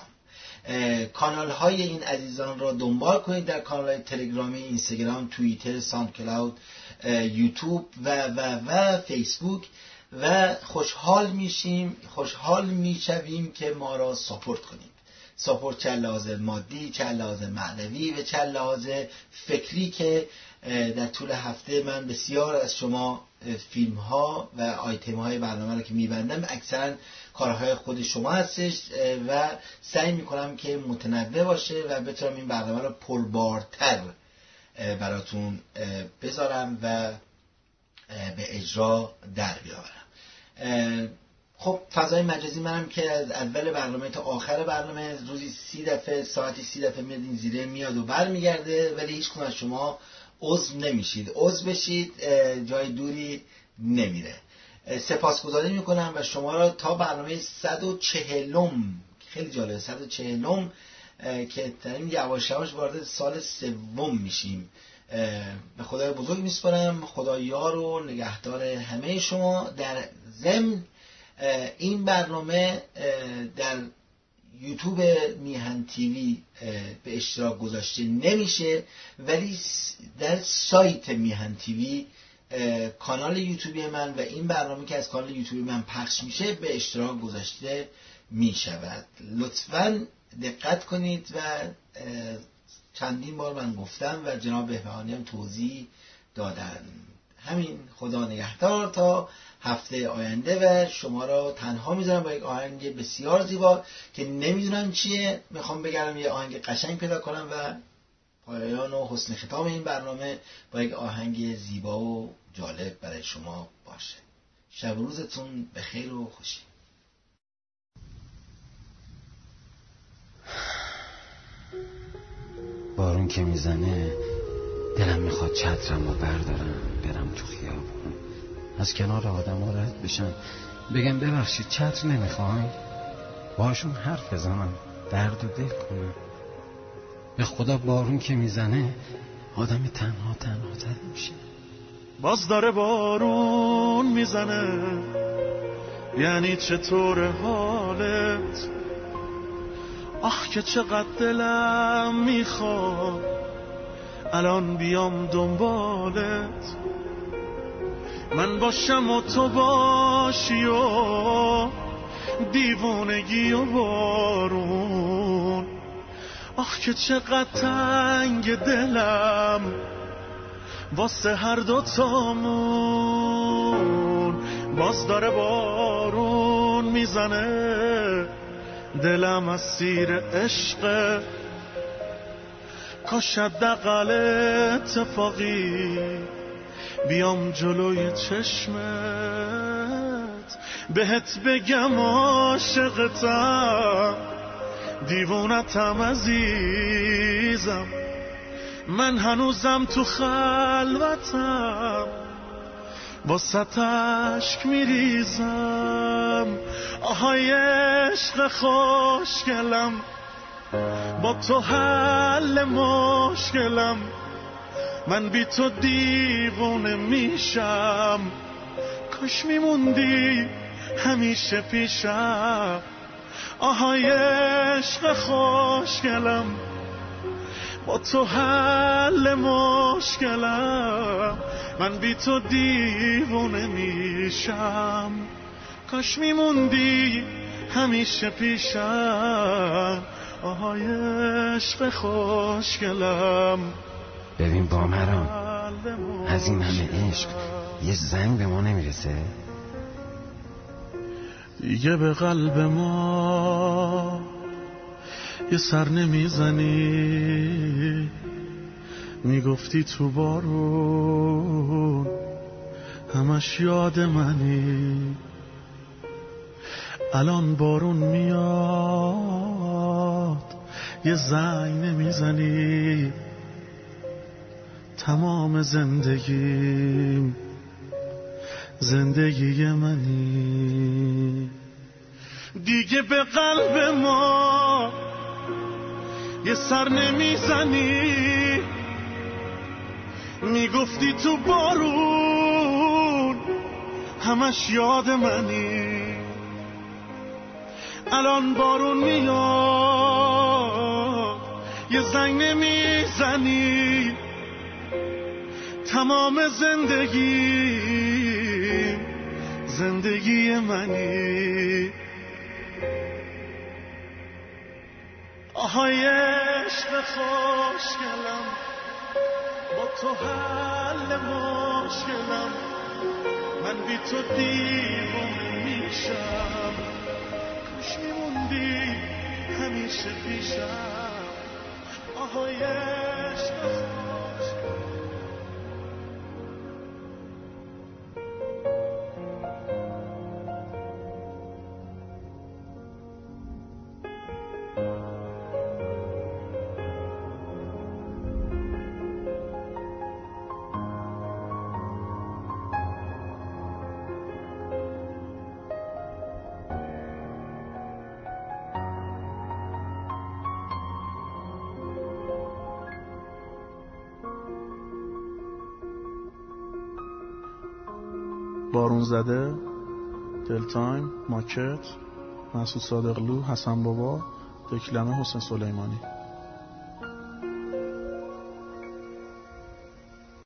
کانال های این عزیزان را دنبال کنید در کانال های تلگرامی، اینستاگرام، توییتر، ساوند کلاود، یوتیوب و و و فیسبوک و خوشحال میشیم خوشحال میشویم که ما را ساپورت کنید. ساپورت چه لحاظ مادی، چه لحاظ معنوی و چه لحاظ فکری که در طول هفته من بسیار از شما فیلم ها و آیتم های برنامه رو که میبندم اکثرا کارهای خود شما هستش و سعی میکنم که متنوع باشه و بتونم این برنامه رو پربارتر براتون بذارم و به اجرا در بیاورم. خب فضای مجازی منم که از اول برنامه تا آخر برنامه روزی سی دفعه ساعتی سی دفعه میاد این زیره میاد و بر میگرده ولی هیچ کدوم از شما عضو نمیشید. عضو بشید جای دوری نمیره. سپاسگزاری میکنم و شما را تا برنامه صد و چهلم خیلی جالبه صد و چهلم که داریم یواش یواش وارد سال سوم میشیم به خدای بزرگ میسپارم. خدا یار و نگهدار همه شما. در ضمن این برنامه در یوتیوب میهن تیوی به اشتراک گذاشته نمیشه ولی در سایت میهن تیوی کانال یوتیوبی من و این برنامه که از کانال یوتیوبی من پخش میشه به اشتراک گذاشته میشود. لطفاً دقت کنید و چندین بار من گفتم و جناب بهبهانی هم توضیح دادن. همین، خدا نگهدار تا هفته آینده و شما را تنها میذارم با یک آهنگ بسیار زیبا که نمیدونم چیه. میخوام بگرم یه آهنگ قشنگ پیدا کنم و پایان و حسن ختام این برنامه با یک آهنگ زیبا و جالب برای شما باشه. شب و روزتون بخیر و خوشی. بارون که میزنه دلم میخواد چترم رو بردارم برم تو خیابون از کنار آدم ها رد بشم بگم ببخشید چتر نمیخواین باشون حرف بزنم درد و دل کنم. به خدا بارون که میزنه آدم تنها تنها تر میشه. باز داره بارون میزنه یعنی چطور حالت؟ آخ که چقدر دلم میخواد الان بیام دنبالت، من باشم و تو باشی و دیوانگی و بارون. آخ که چقدر تنگ دلم واسه هر دو تامون. باز داره بارون میزنه، دلم اسیر عشقه. کاش حداقل اتفاقی بیام جلوی چشمت، بهت بگم عاشقتم، دیوونتم عزیزم. من هنوزم تو خلوتم، واسه اشک میریزم. آهای عشق خوشگلم، با تو حل مشکلم. من بی تو دیوونه میشم، کاش میموندی همیشه پیشم. آهای عشق خوشگلم، با تو حل مشکلم. من بی تو دیوونه میشم، کاش میموندی همیشه پیشم. آهای عشق خوشگلم. ببین بامران، از این همه عشق یه زنگ به ما نمیرسه؟ دیگه به قلب ما یه سر نمیزنی، میگفتی تو بارون همش یاد منی. الان بارون میاد یه زنگ نمیزنی، تمام زندگیم زندگی منی. دیگه به قلب ما یه سر نمیزنی، میگفتی تو بارون همش یاد منی. الان بارون میاد یه زنگ نمیزنی، تمام زندگی زندگی منی. آهای عشق خوشگلم، با تو حل مشکلم. من بی تو دیوانه میشم، کاش میموندی همیشه پیشم. آهای عشق خوشگلم. بارون زده، دل تایم، ماکت، مسعود صادقلو، حسن بابا، دکلمه، حسین سلیمانی.